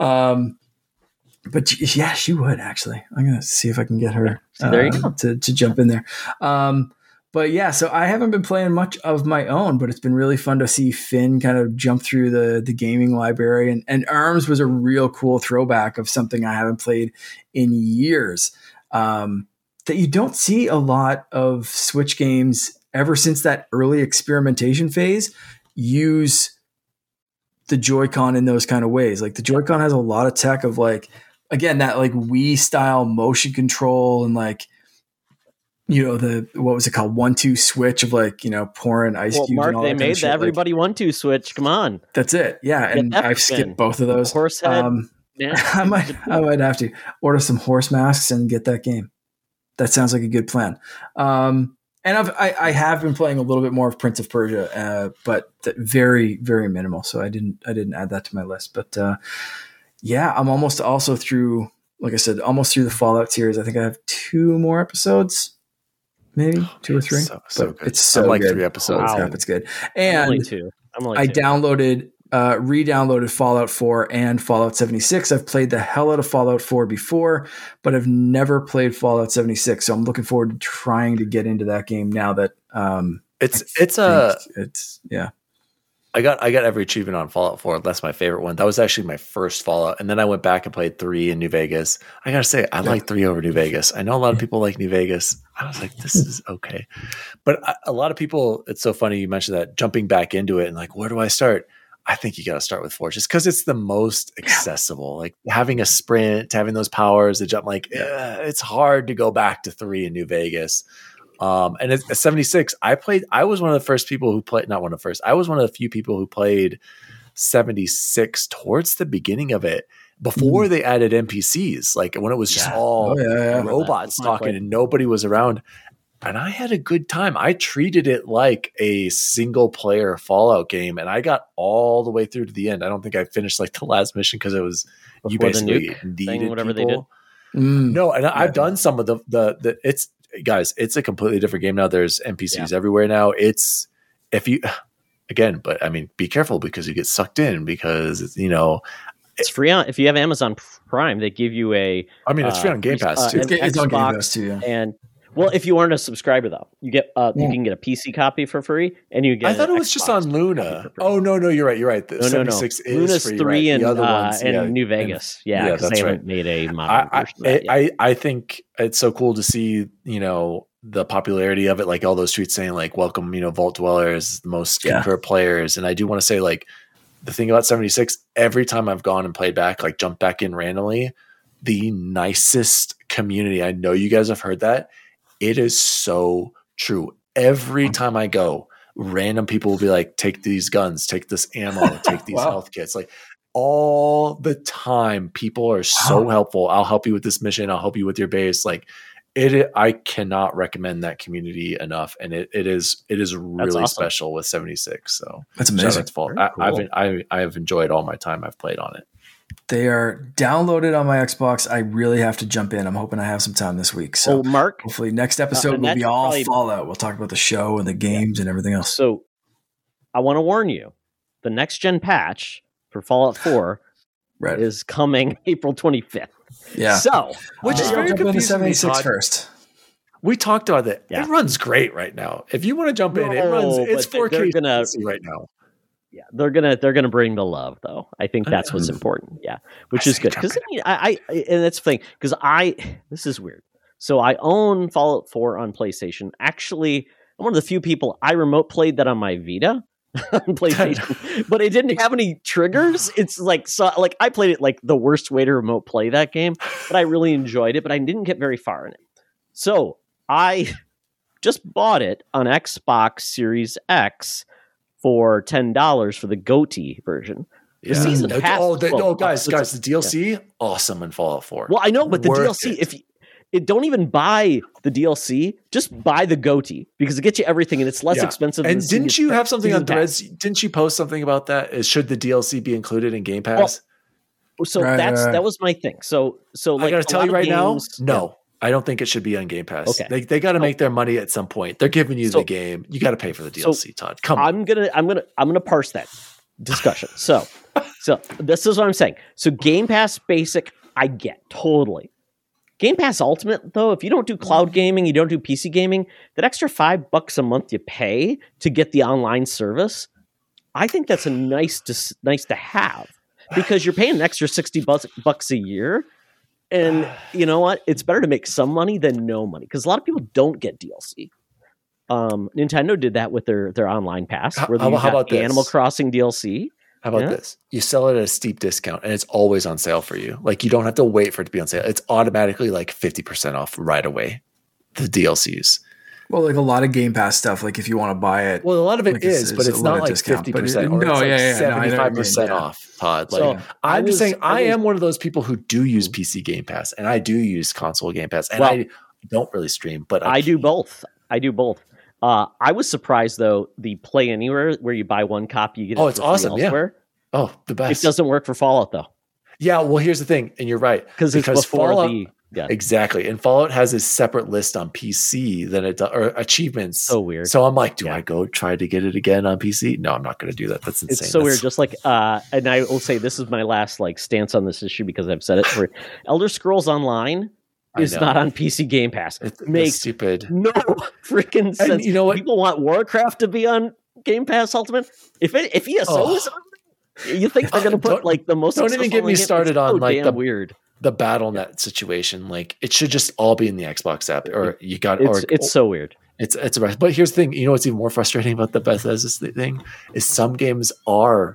But yeah, she would actually. I'm going to see if I can get her there you go. to jump in there. But yeah, so I haven't been playing much of my own, but it's been really fun to see Finn kind of jump through the gaming library. And ARMS was a real cool throwback of something I haven't played in years. That you don't see a lot of Switch games ever since that early experimentation phase use the Joy-Con in those kind of ways. Like the Joy-Con has a lot of tech of like, again, that like Wii style motion control and like, you know, what was it called? 1-2 switch of like, you know, pouring ice cubes. Mark, and all they that made kind of everybody 1-2 switch. Come on. That's it. Yeah. And I've skipped both of those. Horsehead. I might have to order some horse masks and get that game. That sounds like a good plan. And I have been playing a little bit more of Prince of Persia, but very, very minimal. So I didn't add that to my list. But yeah, I'm almost also through, like I said, almost through the Fallout series. I think I have 2 more episodes, maybe 2 or 3. So good. It's so like good. 3 episodes. Wow. It's good. And I'm only 2. I downloaded. Re-downloaded Fallout 4 and Fallout 76. I've played the hell out of Fallout 4 before, but I've never played Fallout 76. So I'm looking forward to trying to get into that game now that it's yeah. I got every achievement on Fallout 4. That's my favorite one. That was actually my first Fallout, and then I went back and played 3 in New Vegas. I gotta say, I like 3 over New Vegas. I know a lot of people like New Vegas. I was like, this is okay, but a lot of people. It's so funny you mentioned that, jumping back into it and like, where do I start? I think you got to start with 4 just because it's the most accessible. Like having a sprint, having those powers, the jump. Like it's hard to go back to 3 in New Vegas. And it's 76. I was one of the first people who played, not one of the first, I was one of the few people who played 76 towards the beginning of it, before they added NPCs, like when it was just all robots talking and nobody was around. And I had a good time. I treated it like a single player Fallout game, and I got all the way through to the end. I don't think I finished like the last mission because it was before you basically the nuke needed whatever people. They did. No, and I've done some of the it's guys, it's a completely different game now. There's NPCs everywhere now. It's but I mean, be careful because you get sucked in because it's free on if you have Amazon Prime. They give you it's free on Game Pass too. It's on Game Pass too. Yeah. And well, if you aren't a subscriber though, you get you can get a PC copy for free, and you get. I thought it was just on Luna. Oh no, you're right. You're right. The 76 is Luna's free, 3 right? and The other ones, and New Vegas. Because they haven't made a modern version of that yet. I think it's so cool to see the popularity of it, like all those tweets saying like welcome Vault Dwellers, the most for players. And I do want to say like the thing about 76, every time I've gone and played back, like jumped back in randomly, the nicest community. I know you guys have heard that. It is so true. Every time I go, random people will be like, take these guns, take this ammo, take these health kits. Like all the time, people are so helpful. I'll help you with this mission. I'll help you with your base. Like I cannot recommend that community enough. And it is really special with 76. So that's amazing. Cool. I have enjoyed all my time I've played on it. They are downloaded on my Xbox. I really have to jump in. I'm hoping I have some time this week. So, Mark, hopefully next episode will be all Fallout. We'll talk about the show and the games and everything else. So, I want to warn you: the next gen patch for Fallout 4 is coming April 25th. Yeah. So, which is very confusing. 76 first. We talked about that. Yeah. It runs great right now. If you want to jump in, it runs. It's 4K right now. Yeah, they're gonna bring the love though. I think that's what's important. Yeah, which is good because I and that's the thing because this is weird. So I own Fallout 4 on PlayStation. Actually, I'm one of the few people I remote played that on my Vita on PlayStation, but it didn't have any triggers. It's like I played it like the worst way to remote play that game, but I really enjoyed it. But I didn't get very far in it. So I just bought it on Xbox Series X for $10 for the GOTY version. The season pass. Guys, the DLC awesome in Fallout 4. Well, I know, but the DLC, if you don't even buy the DLC, just buy the GOTY because it gets you everything and it's less expensive. And didn't you have something on Threads? Didn't you post something about that? Should the DLC be included in Game Pass? Well, so that was my thing. So like, I got to tell you right now, no. I don't think it should be on Game Pass. Okay. They got to make their money at some point. They're giving you the game. You got to pay for the DLC, Todd. Come on. I'm gonna parse that discussion. So this is what I'm saying. So Game Pass Basic, I get totally. Game Pass Ultimate, though, if you don't do cloud gaming, you don't do PC gaming, that extra $5 a month you pay to get the online service, I think that's a nice to have because you're paying an extra $60 a year. And you know what? It's better to make some money than no money because a lot of people don't get DLC. Nintendo did that with their online pass. Where how about the Animal Crossing DLC? How about this? You sell it at a steep discount and it's always on sale for you. Like you don't have to wait for it to be on sale. It's automatically like 50% off right away. The DLCs. Well, like a lot of Game Pass stuff, like if you want to buy it. Well, a lot of it is, but it's not like 50%. Or it's like 75% off, Todd. Like, so I'm just saying, I am one of those people who do use PC Game Pass, and I do use console Game Pass, and I don't really stream, but I do both. I was surprised though the Play Anywhere where you buy one copy, you get it's awesome. Elsewhere. Yeah. Oh, the best. It doesn't work for Fallout though. Yeah. Well, here's the thing, and you're right because before Fallout. Exactly. And Fallout has a separate list on PC than it does, or achievements. So weird. So I'm like, do I go try to get it again on PC? No, I'm not going to do that. That's insane. It's so weird. Just like, and I will say this is my last like stance on this issue because I've said it for Elder Scrolls Online is not on PC Game Pass. It makes stupid. No freaking sense. And you know what? People want Warcraft to be on Game Pass Ultimate. If ESO is on, you think they're going to put like the most? Don't even get me started on like the weird. The BattleNet situation, like it should just all be in the Xbox app, or you got. It's so weird. It's but here's the thing. You know what's even more frustrating about the Bethesda thing is some games are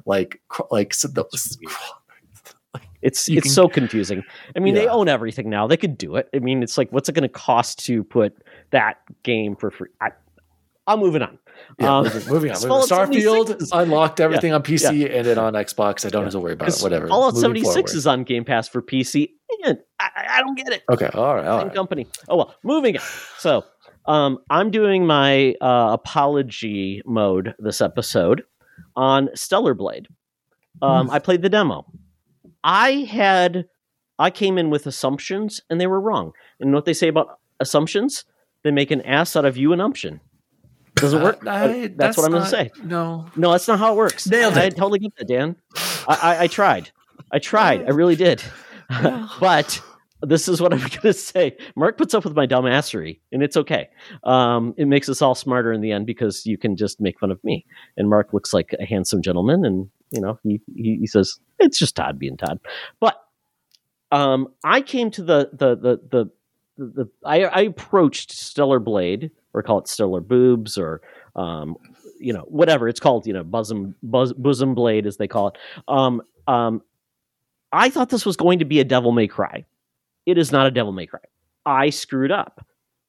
it's so confusing. I mean, they own everything now. They could do it. I mean, it's like what's it going to cost to put that game for free. I'm moving on. Yeah, moving on. Starfield unlocked everything on PC and then on Xbox. I don't have to worry about it. Whatever. Fallout 76 is on Game Pass for PC. And I don't get it. Okay. All right. Same company. Oh, well. Moving on. So I'm doing my apology mode this episode on Stellar Blade. I played the demo. I came in with assumptions, and they were wrong. And what they say about assumptions, they make an ass out of you and umption. Doesn't work. That's what I'm going to say. No, that's not how it works. Nailed it. I totally get that, Dan. I tried. I really did. But this is what I'm going to say. Mark puts up with my dumbassery, and it's okay. It makes us all smarter in the end because you can just make fun of me. And Mark looks like a handsome gentleman, and he says it's just Todd being Todd. But I came to I approached Stellar Blade, or call it Stellar Boobs, or whatever it's called, bosom blade as they call it. I thought this was going to be a Devil May Cry. It is not a Devil May Cry. I screwed up.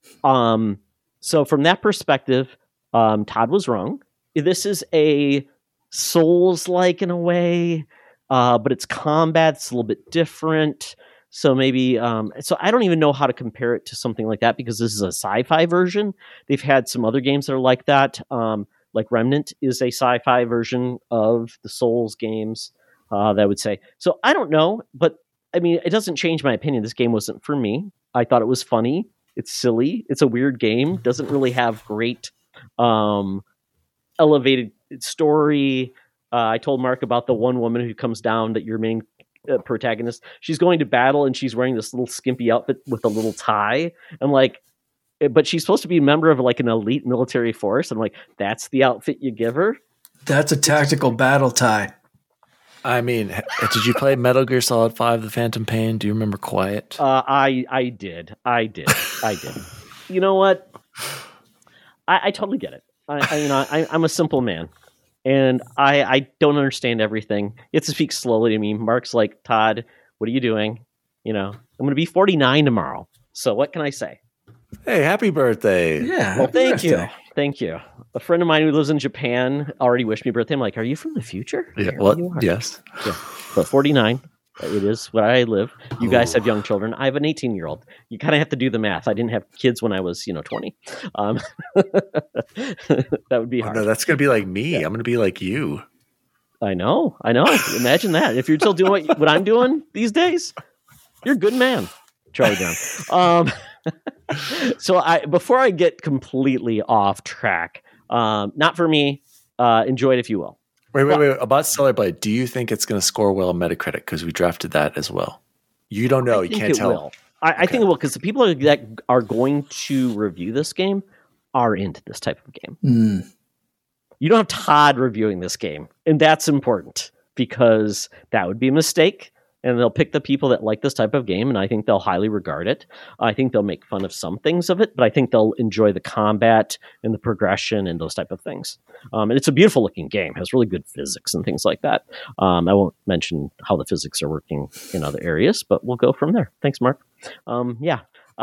So from that perspective, Todd was wrong. This is a Souls-like in a way, but its combat's a little bit different. So maybe, so I don't even know how to compare it to something like that because this is a sci-fi version. They've had some other games that are like that. Like Remnant is a sci-fi version of the Souls games, that I would say. So I don't know, but I mean, it doesn't change my opinion. This game wasn't for me. I thought it was funny. It's silly. It's a weird game. Doesn't really have great elevated story. I told Mark about the one woman who comes down that your main protagonist. She's going to battle and she's wearing this little skimpy outfit with a little tie. I'm like, but she's supposed to be a member of like an elite military force. I'm like, that's the outfit you give her? That's a tactical battle tie. I mean, did you play Metal Gear Solid 5: The Phantom Pain? Do you remember Quiet? I did. You know what? I totally get it. I'm a simple man. And I don't understand everything. You have to speak slowly to me. Mark's like, Todd, what are you doing? I'm going to be 49 tomorrow. So what can I say? Hey, happy birthday. Yeah. Well, thank you. Thank you. A friend of mine who lives in Japan already wished me birthday. I'm like, are you from the future? Yeah. What? Yes. Yeah. But 49. It is where I live. You guys have young children. I have an 18-year-old. You kind of have to do the math. I didn't have kids when I was, 20. That would be hard. No, that's going to be like me. Yeah. I'm going to be like you. I know. Imagine that. If you're still doing what I'm doing these days, you're a good man, Charlie Brown. So before I get completely off track, not for me, enjoy it if you will. Wait. About Stellar Blade, do you think it's going to score well on Metacritic? Because we drafted that as well. You don't know. You can't tell. Will. I think it will, because the people that are going to review this game are into this type of game. Mm. You don't have Todd reviewing this game, and that's important because that would be a mistake. And they'll pick the people that like this type of game, and I think they'll highly regard it. I think they'll make fun of some things of it, but I think they'll enjoy the combat and the progression and those type of things. And it's a beautiful looking game. It has really good physics and things like that. I won't mention how the physics are working in other areas, but we'll go from there. Thanks, Mark. Yeah.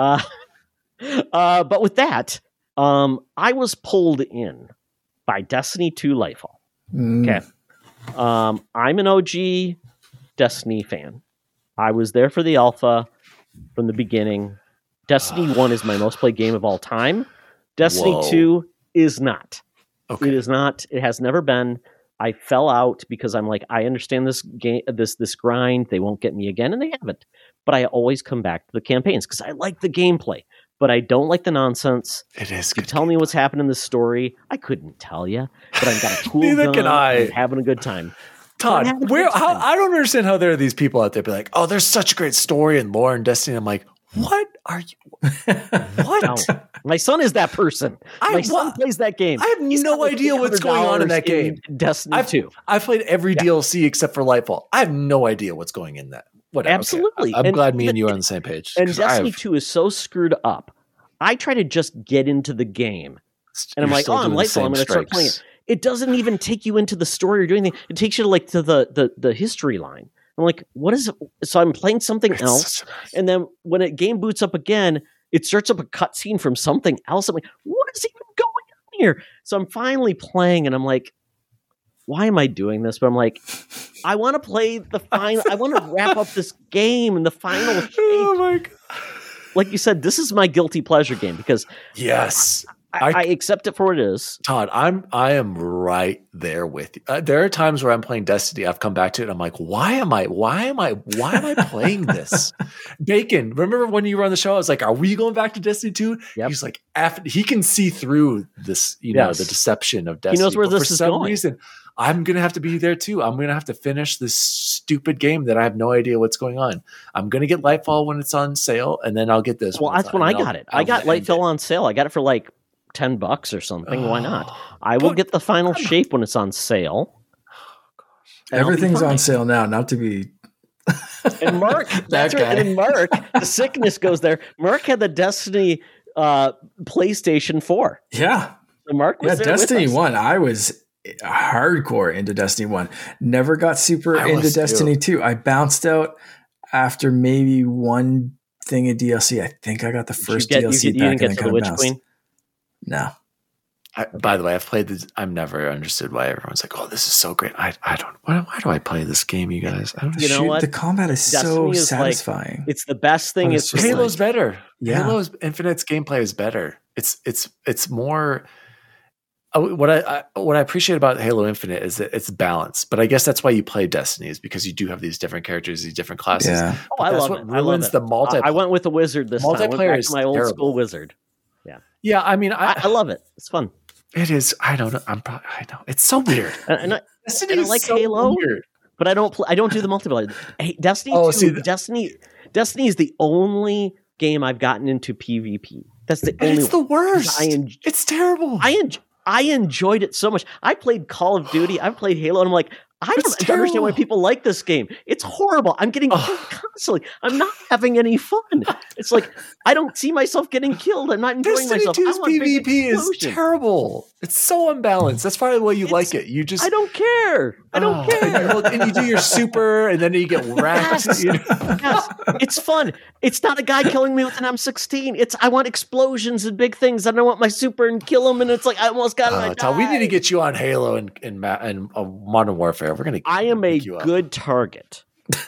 But with that, I was pulled in by Destiny 2 Lightfall. Okay. I'm an OG Destiny fan. I was there for the alpha from the beginning. Destiny 1 is my most played game of all time. Destiny 2 is not. Okay. It is not. It has never been. I fell out because I'm like, I understand this game, this grind. They won't get me again, and they haven't. But I always come back to the campaigns because I like the gameplay. But I don't like the nonsense. It is. You tell me what's happened in the story. I couldn't tell you, but I've got a cool Neither gun. Can I. I'm having a good time. Todd, I don't understand how there are these people out there be like, oh, there's such a great story and lore in Destiny. I'm like, what are you? What? No. My son is that person. My son plays that game. I have no idea what's going on in that game. Destiny 2. I've played every DLC except for Lightfall. I have no idea what's going in that. Whatever. Absolutely. Okay. I'm glad me and you are on the same page. And Destiny 2 is so screwed up. I try to just get into the game. And I'm like, oh, I'm Lightfall. I'm going to start playing it. It doesn't even take you into the story or doing anything. It takes you to the history line. I'm like, what is it? So I'm playing something else. And then when a game boots up again, it starts up a cutscene from something else. I'm like, what is even going on here? So I'm finally playing, and I'm like, why am I doing this? But I'm like, I want to play the final. I want to wrap up this game in the final shape. Oh my god! Like you said, this is my guilty pleasure game because Yes, I accept it for what it is. Todd, I am right there with you. There are times where I'm playing Destiny. I've come back to it. And I'm like, why am I playing this? Bacon, remember when you were on the show? I was like, are we going back to Destiny 2? Yep. He's like, he can see through this, the deception of Destiny. He knows where but this for is some going. reason, I'm gonna have to be there too. I'm gonna have to finish this stupid game that I have no idea what's going on. I'm gonna get Lightfall when it's on sale, and then I'll get this. Well, that's when I got it. I got Lightfall on sale. I got it for like $10 or something. Why not? I will get the final shape when it's on sale. Everything's on sale now, not to be. And Mark, that's right. And Mark, the sickness goes there. Mark had the Destiny PlayStation 4. Yeah. So Mark was there Destiny with us. 1. I was hardcore into Destiny 1. Never got super into Destiny 2. I bounced out after maybe one thing of DLC. I think I got the first DLC back and then kind of bounced. Queen? No. By the way, I've played this. I've never understood why everyone's like, "Oh, this is so great." I don't. Why do I play this game, you guys? I don't you know what? The combat is so satisfying. Like, it's the best thing. It's Halo's better. Yeah. Halo's Infinite's gameplay is better. It's more. What I appreciate about Halo Infinite is that it's balanced. But I guess that's why you play Destiny, is because you do have these different characters, these different classes. Yeah. I love it. Ruins the multiplayer. I went with the wizard this time. I went back is to my old terrible. school wizard. Yeah. Yeah. I mean, I love it. It's fun. It is. I don't know. I know. It's so weird. And I like so Halo, weird. but I don't do the multiplayer. Hey, Destiny 2, Destiny is the only game I've gotten into PvP. That's the only. It's the worst. It's terrible. I enjoyed it so much. I played Call of Duty. I played Halo, and I'm like, I don't understand why people like this game. It's horrible. I'm getting killed constantly. I'm not having any fun. It's like, I don't see myself getting killed. I'm not enjoying myself. Destiny 2's PvP is terrible. It's so unbalanced. That's probably the way you like it. I don't care. I don't care. And you do your super, and then you get wrecked. Yes, it's fun. It's not a guy killing me with an M16. I want explosions and big things. And I want my super and kill him. And it's like, I almost got it. Todd, we need to get you on Halo and Modern Warfare. I am a good target.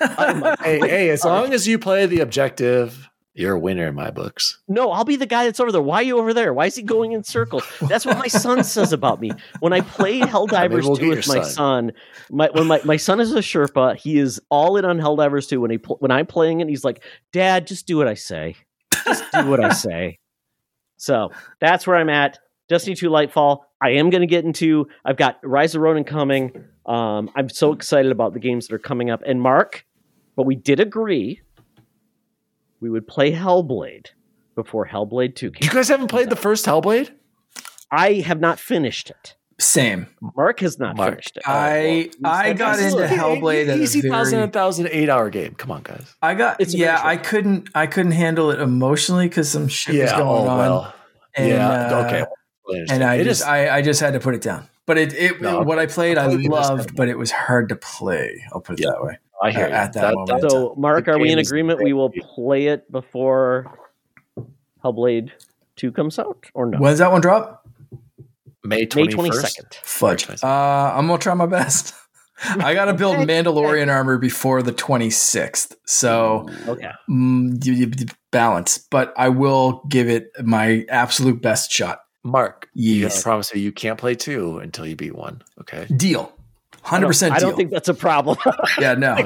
Hey, as long as you play the objective, you're a winner in my books. No, I'll be the guy that's over there. Why are you over there? Why is he going in circles? That's what my son says about me. When I played Helldivers 2 with my son, my son is a Sherpa. He is all in on Helldivers 2. When I'm playing it, he's like, Dad, just do what I say. Just do what I say. So that's where I'm at. Destiny 2 Lightfall. I am going to get into. I've got Rise of Ronin coming. I'm so excited about the games that are coming up. And Mark, but we did agree we would play Hellblade before Hellblade 2 came. You guys haven't played the first Hellblade? I have not finished it. Same. Mark has not finished it. I got into Hellblade at easy a very 1,000 8-hour game. Come on, guys. I couldn't handle it emotionally because some shit was going on. Well. And, okay. And I just had to put it down. But what I played, I loved, but it was hard to play. I'll put it that way. I hear you. At that moment. So, Mark, are we in agreement? We will play it before Hellblade 2 comes out, or no? When does that one drop? May 22nd. Fudge. I'm gonna try my best. I got to build Mandalorian armor before the 26th, so balance. But I will give it my absolute best shot. Mark, yes. I promise you can't play 2 until you beat 1. Okay, deal. 100% deal. I don't think that's a problem. Yeah, no.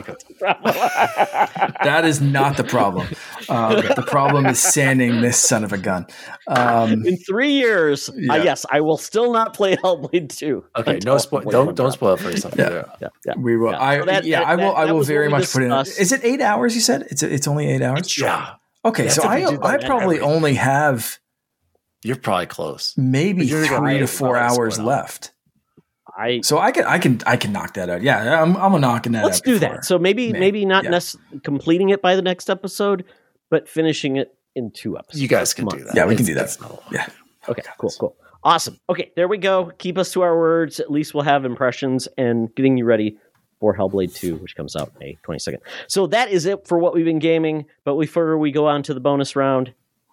That is not the problem. The problem is sanding this son of a gun. In 3 years, yes, I will still not play Hellblade 2. Okay, no spoil. Don't spoil it for yourself. Yeah. We will. I will very much put in. Is it 8 hours? You said it's only 8 hours. Yeah. Okay, so I probably only have. You're probably close. Maybe 3 to 4 hours left. So I can knock that out. Yeah, I'm knocking that out. Let's do that. So maybe not completing it by the next episode, but finishing it in 2 episodes. You guys can do that. Yeah, we can do that. Yeah. Okay, cool. Awesome. Okay, there we go. Keep us to our words. At least we'll have impressions and getting you ready for Hellblade 2, which comes out May 22nd. So that is it for what we've been gaming. But before we go on to the bonus round,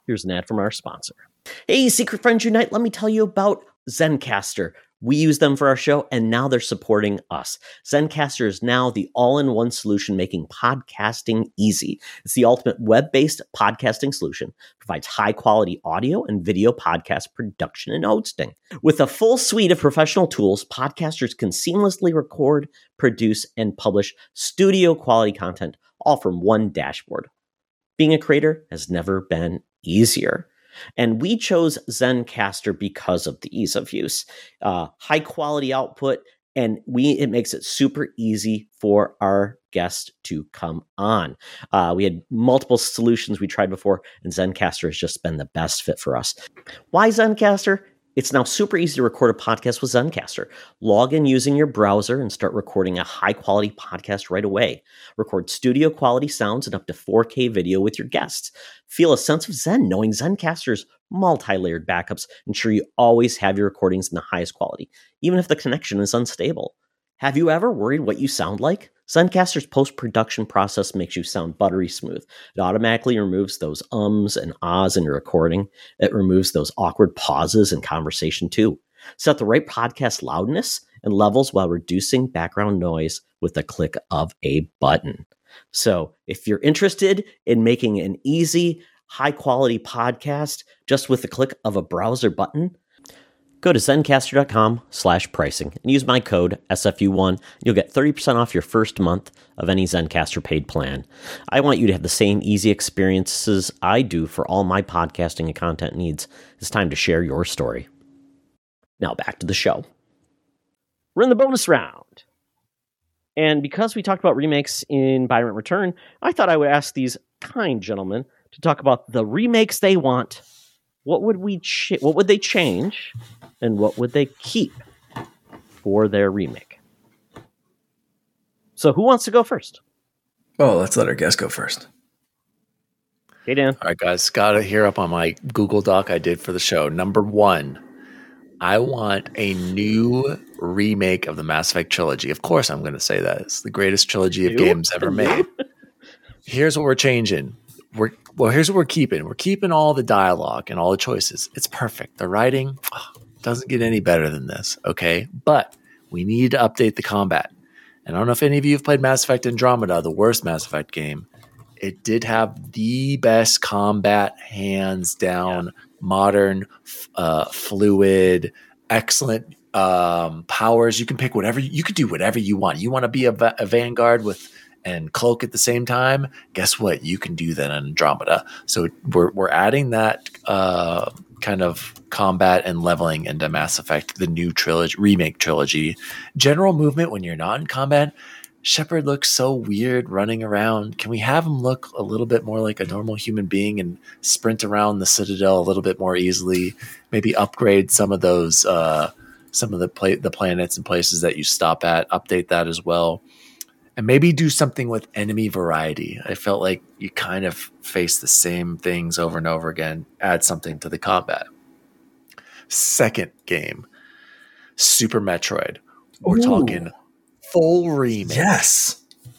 Here's an ad from our sponsor. Hey, Secret Friends Unite, let me tell you about Zencastr. We use them for our show, and now they're supporting us. Zencastr is now the all-in-one solution making podcasting easy. It's the ultimate web-based podcasting solution. Provides high-quality audio and video podcast production and hosting. With a full suite of professional tools, podcasters can seamlessly record, produce, and publish studio-quality content, all from one dashboard. Being a creator has never been easier. And we chose Zencastr because of the ease of use, high quality output, and it makes it super easy for our guests to come on. We had multiple solutions we tried before, and Zencastr has just been the best fit for us. Why Zencastr? It's now super easy to record a podcast with Zencastr. Log in using your browser and start recording a high-quality podcast right away. Record studio-quality sounds and up to 4K video with your guests. Feel a sense of zen knowing Zencastr's multi-layered backups ensure you always have your recordings in the highest quality, even if the connection is unstable. Have you ever worried what you sound like? Zencastr's post-production process makes you sound buttery smooth. It automatically removes those ums and ahs in your recording. It removes those awkward pauses in conversation too. Set the right podcast loudness and levels while reducing background noise with the click of a button. So if you're interested in making an easy, high-quality podcast just with the click of a browser button, go to Zencastr.com/pricing and use my code SFU1. You'll get 30% off your first month of any Zencastr paid plan. I want you to have the same easy experiences I do for all my podcasting and content needs. It's time to share your story. Now back to the show. We're in the bonus round. And because we talked about remakes in Byrant Return, I thought I would ask these kind gentlemen to talk about the remakes they want. What would they change, and what would they keep for their remake? So who wants to go first? Oh, let's let our guest go first. Hey, Dan. All right, guys. Got it here up on my Google Doc I did for the show. Number 1, I want a new remake of the Mass Effect trilogy. Of course, I'm going to say that. It's the greatest trilogy of games ever made. Here's what we're changing. Here's what we're keeping. We're keeping all the dialogue and all the choices. It's perfect. The writing doesn't get any better than this, okay? But we need to update the combat. And I don't know if any of you have played Mass Effect Andromeda, the worst Mass Effect game. It did have the best combat, hands down, modern, fluid, excellent powers. You can pick whatever. You could do whatever you want. You want to be a Vanguard and Cloak at the same time, guess what? You can do that in Andromeda. So we're adding that kind of combat and leveling into Mass Effect, the new remake trilogy. General movement when you're not in combat. Shepard looks so weird running around. Can we have him look a little bit more like a normal human being and sprint around the Citadel a little bit more easily? Maybe upgrade some of those, some of the planets and places that you stop at. Update that as well. And maybe do something with enemy variety. I felt like you kind of face the same things over and over again. Add something to the combat. Second game, Super Metroid. We're talking full remake. Yes.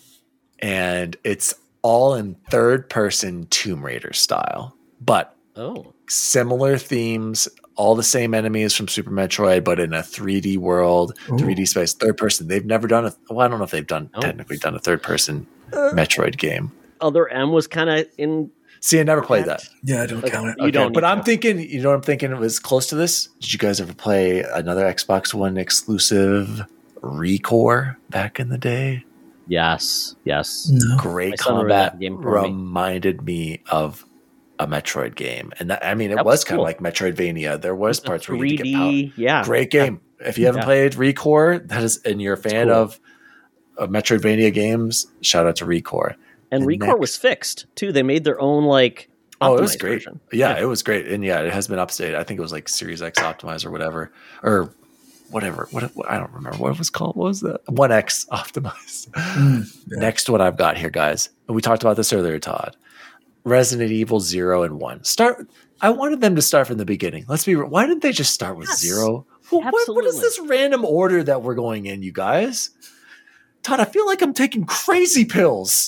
And it's all in third-person Tomb Raider style. But similar themes, all the same enemies from Super Metroid, but in a 3D world, 3D space, third person. They've never done I don't know if they've technically done a third person Metroid game. Other M was kind of in. See, I never played that. Yeah, I don't count it. You don't. But I'm thinking, you know what I'm thinking? It was close to this. Did you guys ever play another Xbox One exclusive ReCore back in the day? Yes. No. Great combat. Reminded me of a Metroid game. And that, I mean, it was kind of like Metroidvania. There was parts where you could get power. Yeah. Great game. If you haven't played ReCore, and you're a fan of Metroidvania games, shout out to ReCore. And ReCore was fixed too. They made their own it was great. Version. Yeah, it was great. And yeah, it has been updated. I think it was like Series X optimized or whatever. Or whatever. What I don't remember what it was called. What was that? 1X optimized. Next one I've got here, guys. And we talked about this earlier, Todd. Resident Evil 0 and 1. I wanted them to start from the beginning. Let's be real. Why didn't they just start with 0? What is this random order that we're going in, you guys? Todd, I feel like I'm taking crazy pills.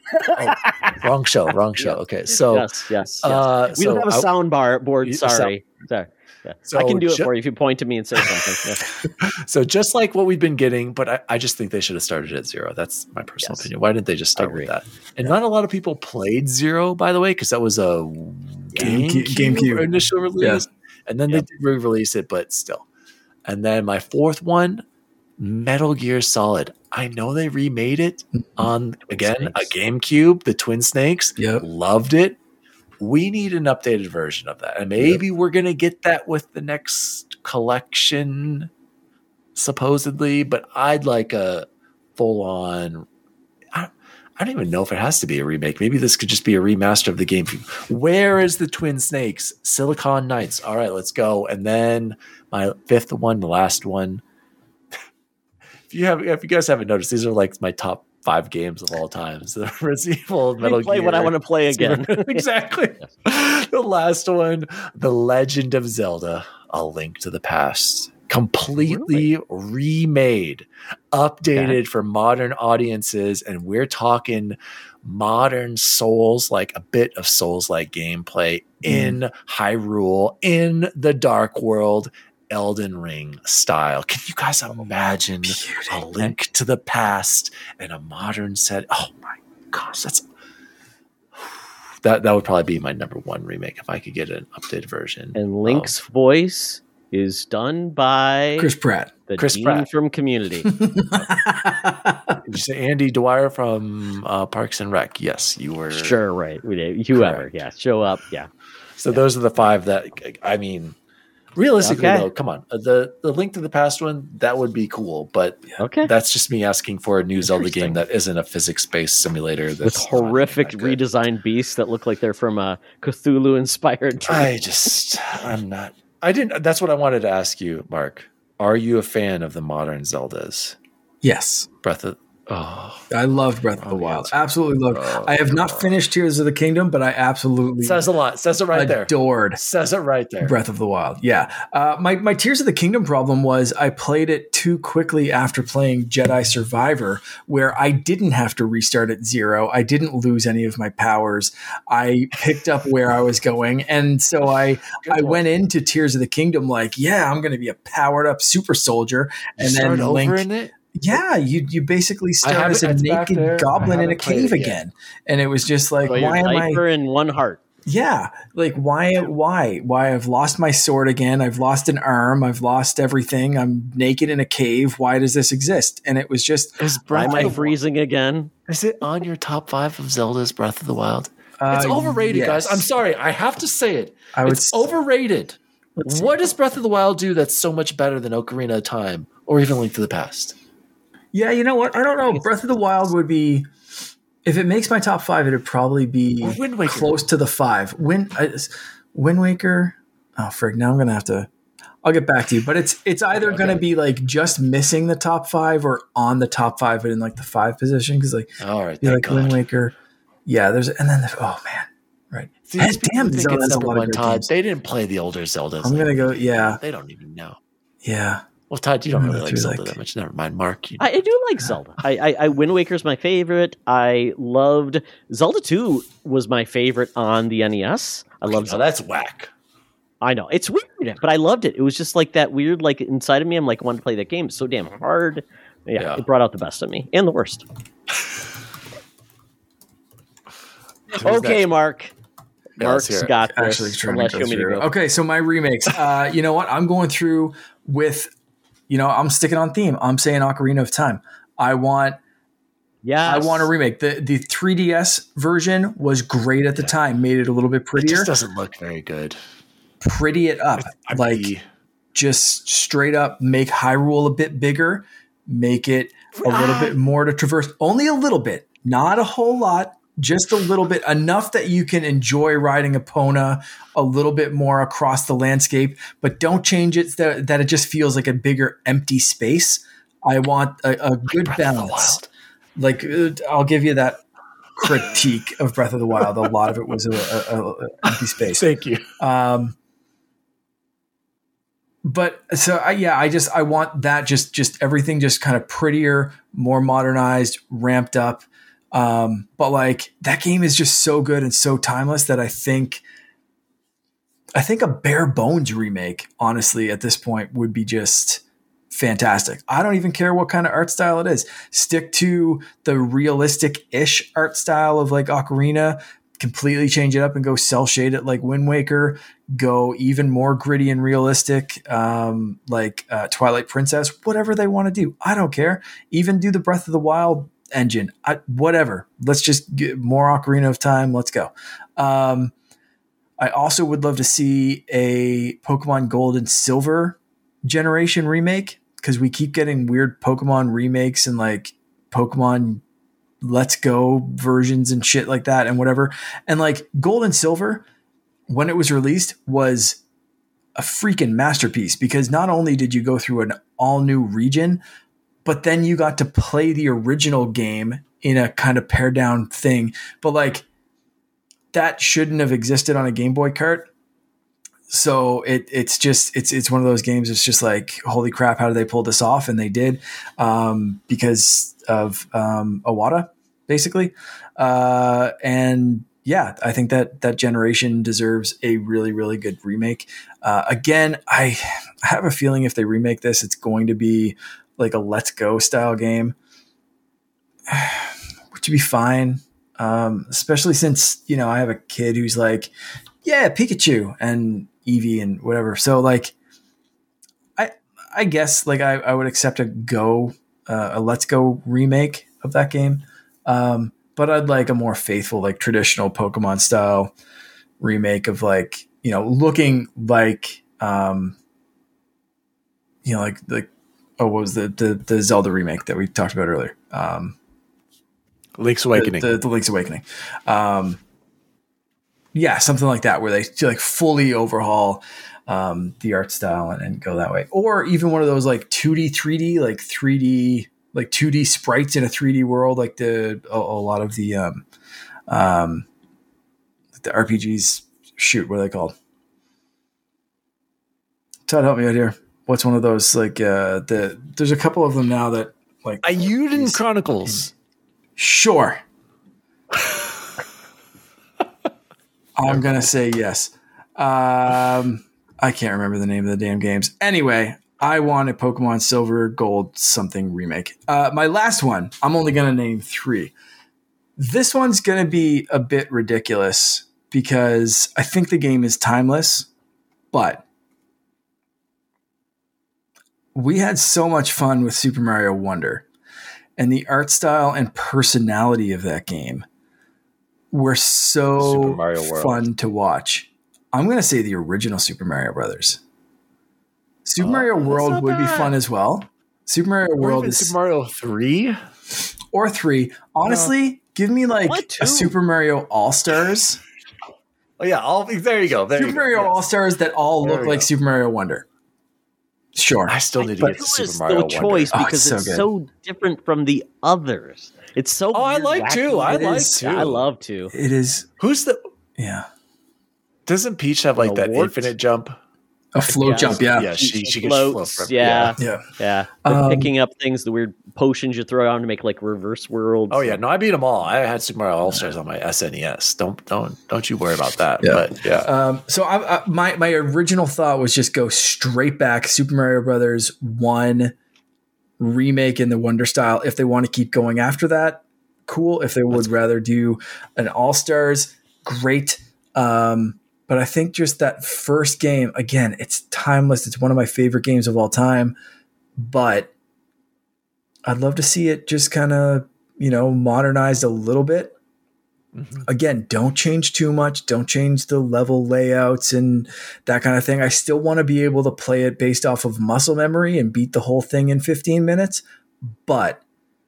Wrong show. Okay, so yes. We don't have a sound board. Sorry. Yeah. So I can do it for you if you point to me and say something. Yeah. So just like what we've been getting, but I just think they should have started at 0. That's my personal opinion. Why didn't they just start with that? And not a lot of people played 0, by the way, because that was a GameCube initial release. Yeah. And then they did re-release it, but still. And then my fourth one, Metal Gear Solid. I know they remade it on, again, a GameCube, the Twin Snakes. Yep. Loved it. We need an updated version of that. And maybe we're going to get that with the next collection, supposedly. But I'd like a full-on... I don't even know if it has to be a remake. Maybe this could just be a remaster of the game. Where is the Twin Snakes? Silicon Knights. All right, let's go. And then my fifth one, the last one. If you guys haven't noticed, these are like my top 5 games of all time. So Resident Evil, Metal Gear. Play what I want to play again. Exactly. The last one, The Legend of Zelda: A Link to the Past. Completely remade, updated for modern audiences, and we're talking modern Souls, like a bit of Souls-like gameplay in Hyrule, in the Dark World, Elden Ring style. Can you guys imagine A Link to the Past in a modern set? Oh my gosh, that would probably be my number 1 remake if I could get an updated version. And Link's voice is done by Chris Pratt, Chris Pratt from Community. Did you say Andy Dwyer from Parks and Rec? Yes, you were. Sure, right. We did. Whoever, show up, So those are the 5 that, I mean, realistically though, come on, the Link to the Past one, that would be cool, but that's just me asking for a new Zelda game that isn't a physics-based simulator with horrific redesigned beasts that look like they're from a Cthulhu-inspired dream. That's what I wanted to ask you, Mark. Are you a fan of the modern Zeldas? Yes. I loved Breath of the Wild. Absolutely loved it. I have not finished Tears of the Kingdom, but I absolutely says a lot. Says it right there. Adored. Says it right there. Breath of the Wild. Yeah. My Tears of the Kingdom problem was I played it too quickly after playing Jedi Survivor, where I didn't have to restart at 0. I didn't lose any of my powers. I picked up where I was going. And so I went into Tears of the Kingdom like, I'm going to be a powered up super soldier. And then Link. Over in it? Yeah, you basically start as a naked goblin in a cave again. And it was just like, why am I in one heart? Yeah, like why I've lost my sword again, I've lost an arm, I've lost everything, I'm naked in a cave, why does this exist? And it was just, why am I freezing again? Is it on your top 5 of Zelda's Breath of the Wild? It's overrated, guys. I'm sorry, I have to say it. It's overrated. What does Breath of the Wild do that's so much better than Ocarina of Time or even Link to the Past? Yeah, you know what? I don't know. Breath of the Wild would be, if it makes my top 5, it'd probably be close to the 5. Wind Waker. Oh, frig. Now I'm going to have to, I'll get back to you. But it's either going to be like just missing the top 5 or on the top 5, but in like the 5 position. Because like, all right, like Wind Waker. Yeah, oh man. Right. See, damn, Zelda's number 1, Todd. They didn't play the older Zeldas. I'm going to go, They don't even know. Yeah. Well, Todd, you don't really like Zelda that much. Never mind, Mark. I do like Zelda. I Wind Waker's my favorite. I loved Zelda 2 was my favorite on the NES. I loved Zelda. That's whack. I know. It's weird, but I loved it. It was just like that weird, like inside of me, I'm like, I want to play that game. It's so damn hard. Yeah, it brought out the best of me and the worst. Okay, Mark. Mark's got this. Actually, trying to go through. Okay, so my remakes. You know what? I'm going through with... I'm sticking on theme. I'm saying Ocarina of Time. I want a remake. The 3DS version was great at the time. Made it a little bit prettier. It just doesn't look very good. Pretty it up. Just straight up make Hyrule a bit bigger. Make it a little bit more to traverse. Only a little bit. Not a whole lot. Just a little bit, enough that you can enjoy riding Epona a little bit more across the landscape, but don't change it that it just feels like a bigger empty space. I want a good balance. Like, I'll give you that critique of Breath of the Wild. A lot of it was a empty space. Thank you. But so I want that just everything just kind of prettier, more modernized, ramped up. But like that game is just so good and so timeless that I think a bare bones remake, honestly, at this point would be just fantastic. I don't even care what kind of art style it is. Stick to the realistic-ish art style of like Ocarina, completely change it up and go cel shade it like Wind Waker, go even more gritty and realistic, like Twilight Princess, whatever they want to do. I don't care. Even do the Breath of the Wild engine, whatever. Let's just get more Ocarina of Time. Let's go. I also would love to see a Pokemon Gold and Silver generation remake, because we keep getting weird Pokemon remakes and like Pokemon Let's Go versions and shit like that and whatever. And like Gold and Silver, when it was released, was a freaking masterpiece, because not only did you go through an all new region, but then you got to play the original game in a kind of pared down thing. But like that shouldn't have existed on a Game Boy cart. So it's one of those games. It's just like, holy crap, how did they pull this off? And they did, because of Iwata, basically. And yeah, I think that generation deserves a really, really good remake. Again, I have a feeling if they remake this, it's going to be like a Let's Go style game, which would be fine. Especially since, I have a kid who's like, yeah, Pikachu and Eevee and whatever. So like, I guess like I would accept a Let's Go remake of that game. But I'd like a more faithful, like traditional Pokemon style remake of like, looking like, like, what was the Zelda remake that we talked about earlier? Link's Awakening. The Link's Awakening. Yeah, something like that, where they like fully overhaul the art style and go that way. Or even one of those like 2D, 3D, like 3D, like 2D sprites in a 3D world, like a lot of the RPGs. Shoot, what are they called? Todd, help me out here. What's one of those like there's a couple of them now that like Eiyuden Chronicles. Sure. I'm going to say yes. I can't remember the name of the damn games. Anyway, I want a Pokemon Silver, Gold, something remake. My last one, I'm only going to name 3. This one's going to be a bit ridiculous because I think the game is timeless, but we had so much fun with Super Mario Wonder, and the art style and personality of that game were so fun to watch. I'm going to say the original Super Mario Brothers. Super Mario World would be fun as well. Super Mario World is Super Mario 3 or 3. Honestly, give me like a Super Mario All-Stars. Oh yeah, there you go. Super Mario All-Stars that all look like Super Mario Wonder. Sure. I still need to get to Super Mario Wonder. Choice because it's so different from the others. It's so I like to. I love to. It is. Who's the? Yeah. Doesn't Peach have like that infinite jump? A float jump, yeah. Yeah, she floats. Float yeah. Picking up things, the weird potions you throw out to make like reverse worlds. Oh yeah, no, I beat them all. I had Super Mario All Stars on my SNES. Don't you worry about that. Yeah. But yeah. So my original thought was just go straight back Super Mario Brothers 1 remake in the Wonder style. If they want to keep going after that, cool. If they would rather do an All Stars, great. But I think just that first game, again, it's timeless. It's one of my favorite games of all time. But I'd love to see it just kind of, modernized a little bit. Mm-hmm. Again, don't change too much. Don't change the level layouts and that kind of thing. I still want to be able to play it based off of muscle memory and beat the whole thing in 15 minutes. But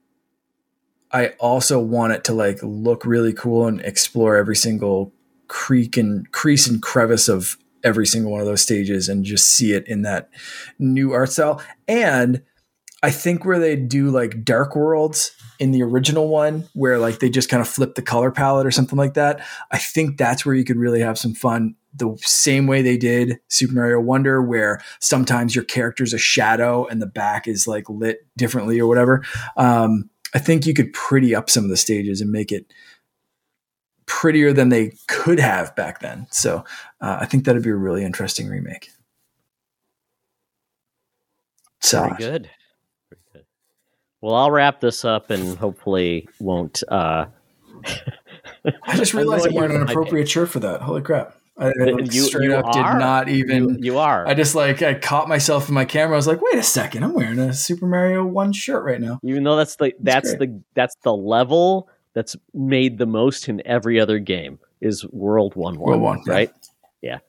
I also want it to like look really cool and explore every single crease and crevice of every single one of those stages and just see it in that new art style. And I think where they do like Dark Worlds in the original one, where like they just kind of flip the color palette or something like that, I think that's where you could really have some fun. The same way they did Super Mario Wonder, where sometimes your character's a shadow and the back is like lit differently or whatever. I think you could pretty up some of the stages and make it prettier than they could have back then. So I think that'd be a really interesting remake. So Very good. Very good. Well, I'll wrap this up and hopefully won't. I just realized I'm wearing an appropriate shirt for that. Holy crap. I straight up did not even. You are. I just I caught myself in my camera. I was like, wait a second, I'm wearing a Super Mario 1 shirt right now. Even though that's the level that's made the most in every other game is World 1-1. World 1, right? Yeah.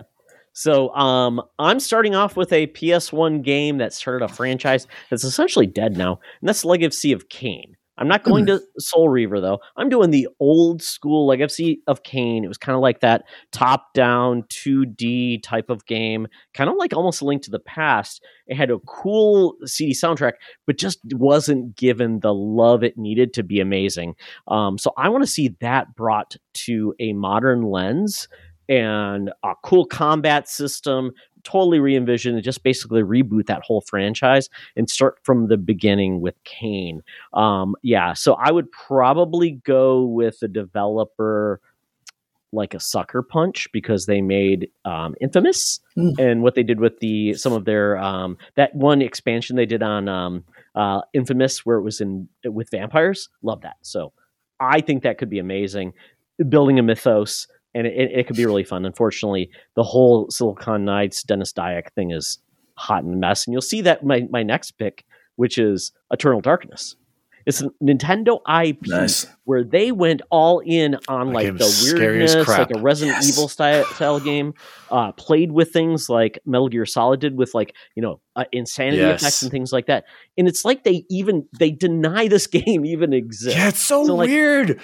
So I'm starting off with a PS1 game that started a franchise that's essentially dead now, and that's Legacy of Kain. I'm not going to Soul Reaver, though. I'm doing the old school Legacy of Kain. It was kind of like that top-down 2D type of game, kind of like almost a Link to the Past. It had a cool CD soundtrack, but just wasn't given the love it needed to be amazing. So I want to see that brought to a modern lens and a cool combat system, totally re-envision and just basically reboot that whole franchise and start from the beginning with Kain. So I would probably go with a developer like a Sucker Punch because they made Infamous and what they did with some of their that one expansion they did on Infamous where it was with vampires. Love that. So I think that could be amazing. Building a mythos. And it could be really fun. Unfortunately, the whole Silicon Knights Dennis Dyack thing is hot and a mess. And you'll see that my next pick, which is Eternal Darkness. It's a Nintendo IP where they went all in on like the weirdness, like a Resident Evil style game. Played with things like Metal Gear Solid did with insanity effects and things like that. And it's like they deny this game even exists. Yeah, it's so weird.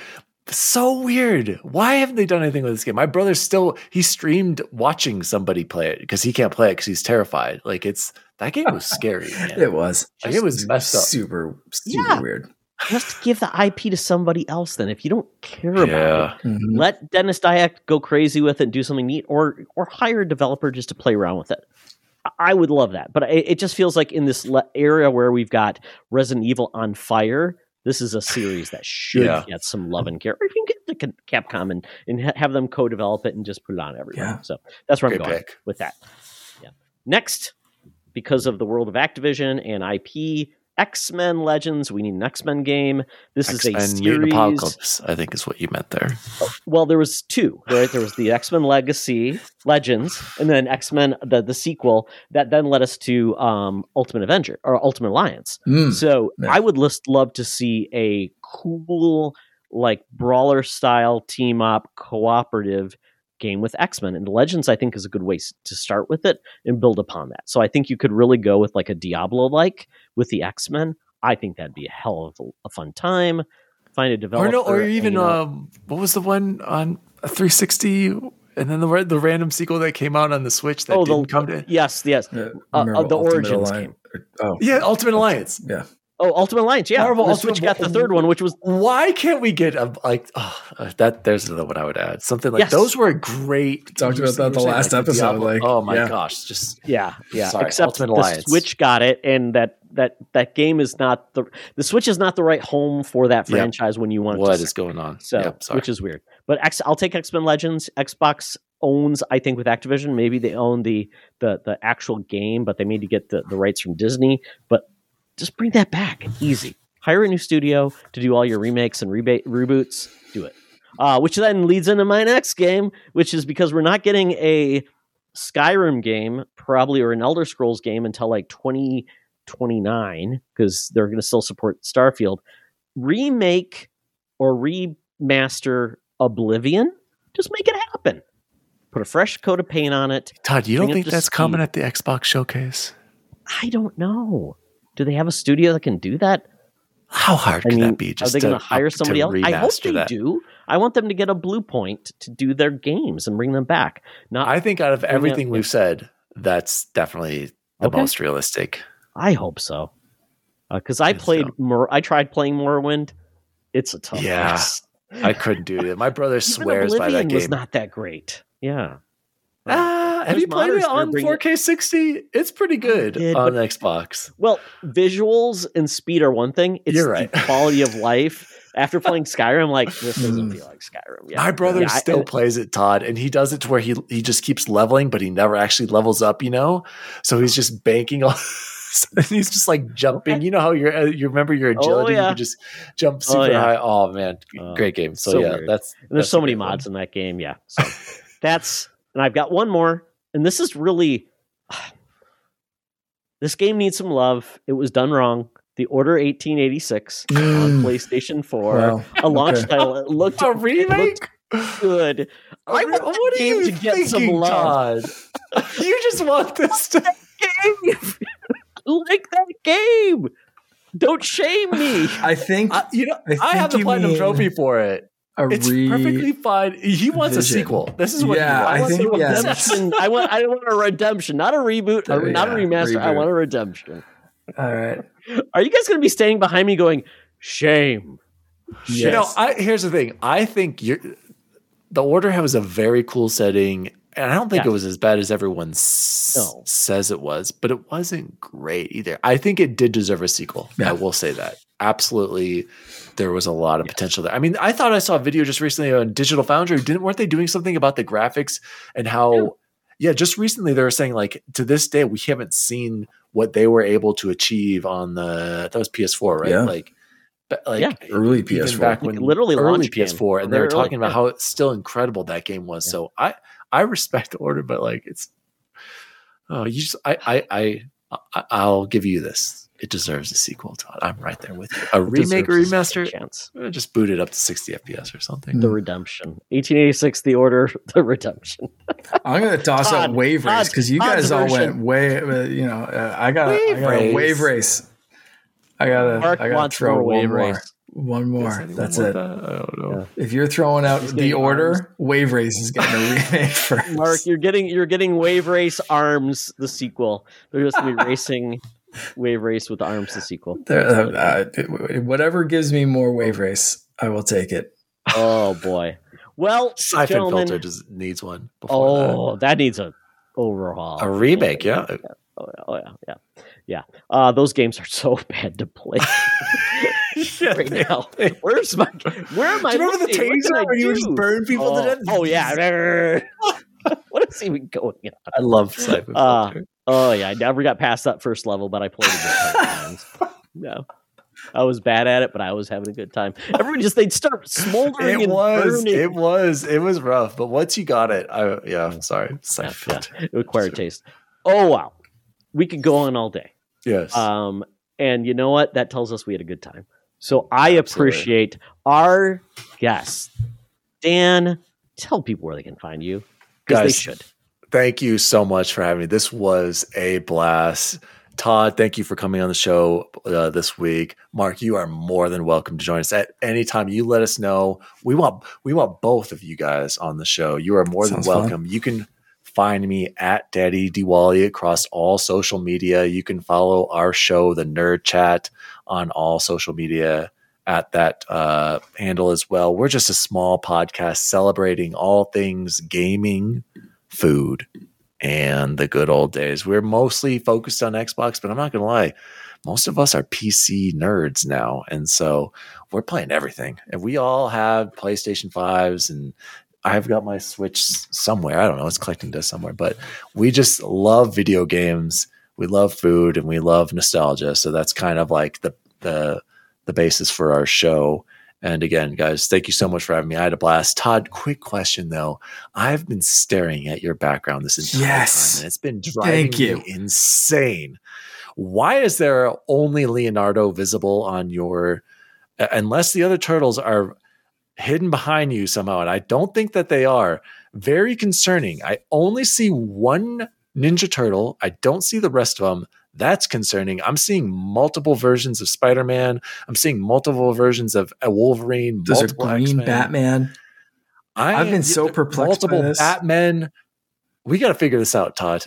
So weird. Why haven't they done anything with this game? My brother he streamed watching somebody play it because he can't play it because he's terrified. That game was scary. Man. It was. It was messed up. Super weird. Just give the IP to somebody else then. If you don't care about it, let Dennis Dyack go crazy with it and do something neat, or hire a developer just to play around with it. I would love that. But it just feels like in this area where we've got Resident Evil on fire, this is a series that should get some love and care. Or you can get the Capcom and have them co-develop it and just put it on everyone. Yeah. So that's where I'm going with that. Yeah. Next, because of the world of Activision and IP, X-Men Legends. We need an X-Men game. This is a series. Mutant Apocalypse, I think is what you meant there. Well, there was two, right? There was the X-Men Legacy Legends, and then X-Men, the sequel that then led us to Ultimate Avenger or Ultimate Alliance. I would love to see a cool, like brawler style team up cooperative game with X-Men, and Legends I think is a good way to start with it and build upon that. So I think you could really go with like a Diablo like with the X-Men. I think that'd be a hell of a fun time. Find a developer, or even what was the one on a 360, and then the random sequel that came out on the Switch that didn't come to. Yes, the Origins game. Ultimate Alliance. Yeah. Oh, Ultimate Alliance, yeah. Marvel the Switch got the third one, which was... Why can't we get there's another one I would add. Something like those were great. Talked about that the last episode. Oh my gosh, just yeah. Sorry, except Ultimate Alliance. The Switch got it, and that game is not the Switch is not the right home for that franchise when you want. What is going on? So, which is weird. But I'll take X-Men Legends. Xbox owns, I think, with Activision. Maybe they own the actual game, but they need to get the rights from Disney. But just bring that back. Easy. Hire a new studio to do all your remakes and reboots. Do it. Which then leads into my next game, which is because we're not getting a Skyrim game, probably, or an Elder Scrolls game until like 2029, because they're going to still support Starfield. Remake or remaster Oblivion. Just make it happen. Put a fresh coat of paint on it. Todd, you don't think that's coming at the Xbox showcase? I don't know. Do they have a studio that can do that? How hard can that be? Are they going to hire somebody else? I hope they do. I want them to get a Blue Point to do their games and bring them back. I think out of everything we've said, that's definitely the most realistic. I hope so. Because I tried playing Morrowind. It's a tough mess. I couldn't do it. My brother swears by that game. Was not that great. Yeah. Yeah, have you played it on Bring 4K 60? It's pretty good on Xbox. Well, visuals and speed are one thing. It's You're right. the quality of life. After playing Skyrim, like, this doesn't feel like Skyrim. Yeah. My brother still plays it, Todd, and he does it to where he just keeps leveling, but he never actually levels up, you know? So he's just banking on he's just like jumping. You know how you remember your agility? You can just jump super high. Oh man, great game. So yeah, weird. There's so many mods in that game. Yeah. So and I've got one more, and this is really this game needs some love. It was done wrong. The Order 1886 on PlayStation 4, a launch title. It looked a remake. Good. I want what are you to get some love. Todd? You just want this to game. Like that game. Don't shame me. I think I have the platinum trophy for it. It's perfectly fine. He wants a sequel. This is what he wants. I want a redemption, not a reboot, not a remaster. I want a redemption. All right. Are you guys going to be standing behind me going, shame? Yes. Here's the thing. I think the Order has a very cool setting, and I don't think it was as bad as everyone says it was, but it wasn't great either. I think it did deserve a sequel. Yeah. I will say that. Absolutely. There was a lot of potential there. I mean, I thought I saw a video just recently on Digital Foundry. Weren't they doing something about the graphics and how, just recently they were saying, like, to this day, we haven't seen what they were able to achieve on that was PS4, right? Yeah. Early PS4. Back when literally early PS4. Game. And they were talking about how it's still incredible that game was. Yeah. So I respect the Order, but like I'll give you this. It deserves a sequel, Todd. I'm right there with you. A remake or remaster? Just boot it up to 60 FPS or something. The Redemption. 1886, The Order, The Redemption. I'm going to toss out Wave Race because you guys all went way, I got a Wave Race. I got to throw Wave Race. One more. That's it. I don't know. Yeah. If you're throwing out The Order, Wave Race is getting a remake first. Mark, you're getting Wave Race Arms, the sequel. They're just going to be racing Wave Race with Arms, the sequel. Whatever gives me more Wave Race, I will take it. Oh boy. Well, Siphon Filter needs one. That needs a overhaul. A remake, yeah. Yeah. Those games are so bad to play right now. Where am I? Do you remember the taser where you would just burn people to death? Oh yeah. What is even going on? I love Siphon Filter. Oh yeah, I never got past that first level, but I played it a couple times. No, I was bad at it, but I was having a good time. They'd start smoldering. Burning. It was rough, but once you got it, I'm sorry. It acquired taste. Oh wow, we could go on all day. Yes. And you know what? That tells us we had a good time. So I appreciate our guests. Dan, tell people where they can find you, because they should. Thank you so much for having me. This was a blast. Todd, thank you for coming on the show this week. Mark, you are more than welcome to join us at any time. You let us know. We want both of you guys on the show. You are more than welcome. Fun. You can find me at Daddy Diwali across all social media. You can follow our show, The Nerd Chat, on all social media at that handle as well. We're just a small podcast celebrating all things gaming, food, and the good old days. We're mostly focused on Xbox, but I'm not going to lie, most of us are PC nerds now. And so we're playing everything. And we all have PlayStation 5s, and I've got my Switch somewhere. I don't know. It's collecting dust somewhere. But we just love video games. We love food, and we love nostalgia. So that's kind of like the basis for our show. And again, guys, thank you so much for having me. I had a blast. Todd, quick question though. I've been staring at your background this entire time, and it's been driving me insane. Why is there only Leonardo visible on your, unless the other turtles are hidden behind you somehow? And I don't think that they are. Very concerning. I only see one Ninja Turtle. I don't see the rest of them. That's concerning. I'm seeing multiple versions of Spider-Man. I'm seeing multiple versions of Wolverine. There's a green X-Men. Batman. I've been so perplexed by this. Batman. We got to figure this out, Todd.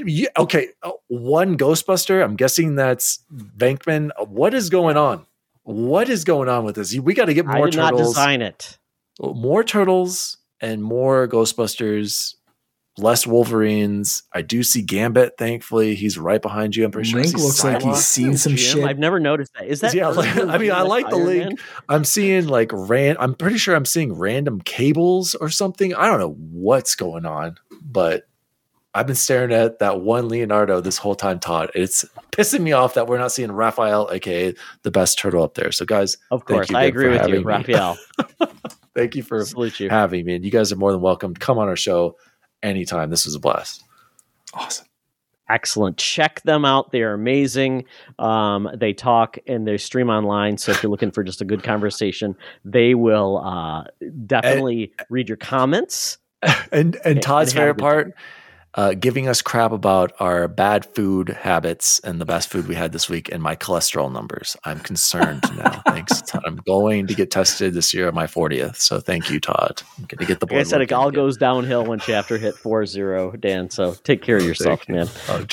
One Ghostbuster. I'm guessing that's Venkman. What is going on? What is going on with this? We got to get more turtles. I did not design it. More turtles and more Ghostbusters. less Wolverines. I do see Gambit. Thankfully, he's right behind you. I'm pretty sure. Link looks like he's seen some shit. I've never noticed that. Is that? Yeah, I mean, I like the link. Man? I'm seeing like I'm pretty sure I'm seeing random cables or something. I don't know what's going on, but I've been staring at that one Leonardo this whole time, Todd. It's pissing me off that we're not seeing Raphael, aka the best turtle up there. So, guys, of course, I agree with you, Raphael. Thank you for having me. And you guys are more than welcome to come on our show anytime. This was a blast. Awesome. Excellent. Check them out. They are amazing. They talk and they stream online. So if you're looking for just a good conversation, they will definitely read your comments. And Todd's favorite part, giving us crap about our bad food habits and the best food we had this week and my cholesterol numbers. I'm concerned now. Thanks. I'm going to get tested this year on my 40th. So thank you, Todd. I'm going to get the blood. Like I said, it all goes downhill once you have to hit 40, Dan. So take care of yourself, man.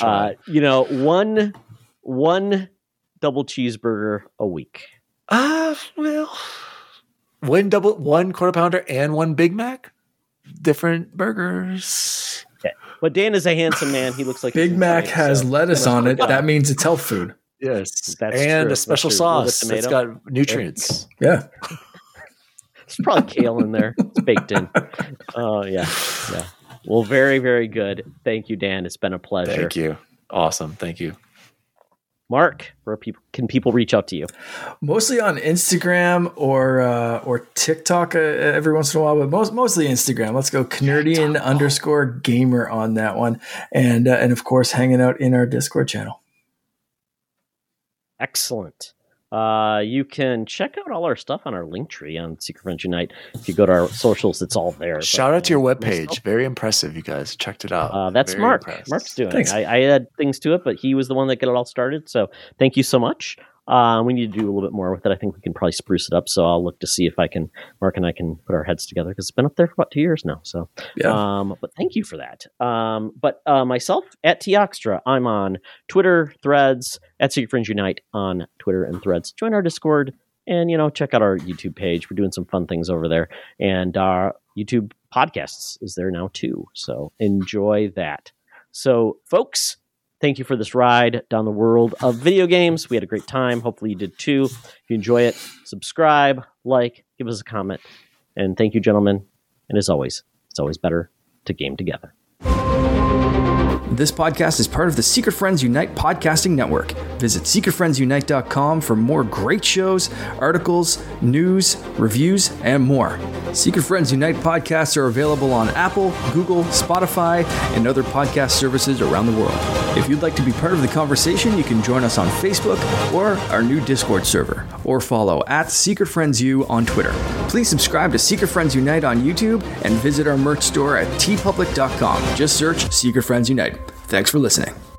One double cheeseburger a week. Well, one quarter pounder and one Big Mac. Different burgers. Okay. But Dan is a handsome man. He looks like Big Mac has lettuce on it. That means it's health food. Yes, that's and true. A special sauce that's got nutrients. Yeah, there's probably kale in there. It's baked in. Oh yeah. Well, very, very good. Thank you, Dan. It's been a pleasure. Thank you. Awesome. Thank you. Mark, where can people reach out to you? Mostly on Instagram or TikTok every once in a while, but mostly Instagram. Let's go Canardian_gamer on that one, and of course hanging out in our Discord channel. Excellent. You can check out all our stuff on our Linktree on Secret Friends Unite. If you go to our socials, it's all there. Shout out to your webpage. Very impressive, you guys. Checked it out. That's Very Mark. impressed. Mark's doing Thanks. it. I add things to it, but he was the one that got it all started. So thank you so much. We need to do a little bit more with it. I think we can probably spruce it up. So I'll look to see if Mark and I can put our heads together because it's been up there for about 2 years now. So, but thank you for that. But myself at Teoxtra, I'm on Twitter, Threads, at Secret Friends Unite on Twitter and Threads. Join our Discord and, check out our YouTube page. We're doing some fun things over there. And our YouTube podcasts is there now too. So enjoy that. So folks, thank you for this ride down the world of video games. We had a great time. Hopefully you did too. If you enjoy it, subscribe, like, give us a comment. And thank you, gentlemen. And as always, it's always better to game together. This podcast is part of the Secret Friends Unite podcasting network. Visit secretfriendsunite.com for more great shows, articles, news, reviews, and more. Secret Friends Unite podcasts are available on Apple, Google, Spotify, and other podcast services around the world. If you'd like to be part of the conversation, you can join us on Facebook or our new Discord server, or follow at Secret Friends U on Twitter. Please subscribe to Secret Friends Unite on YouTube and visit our merch store at tpublic.com. Just search Secret Friends Unite. Thanks for listening.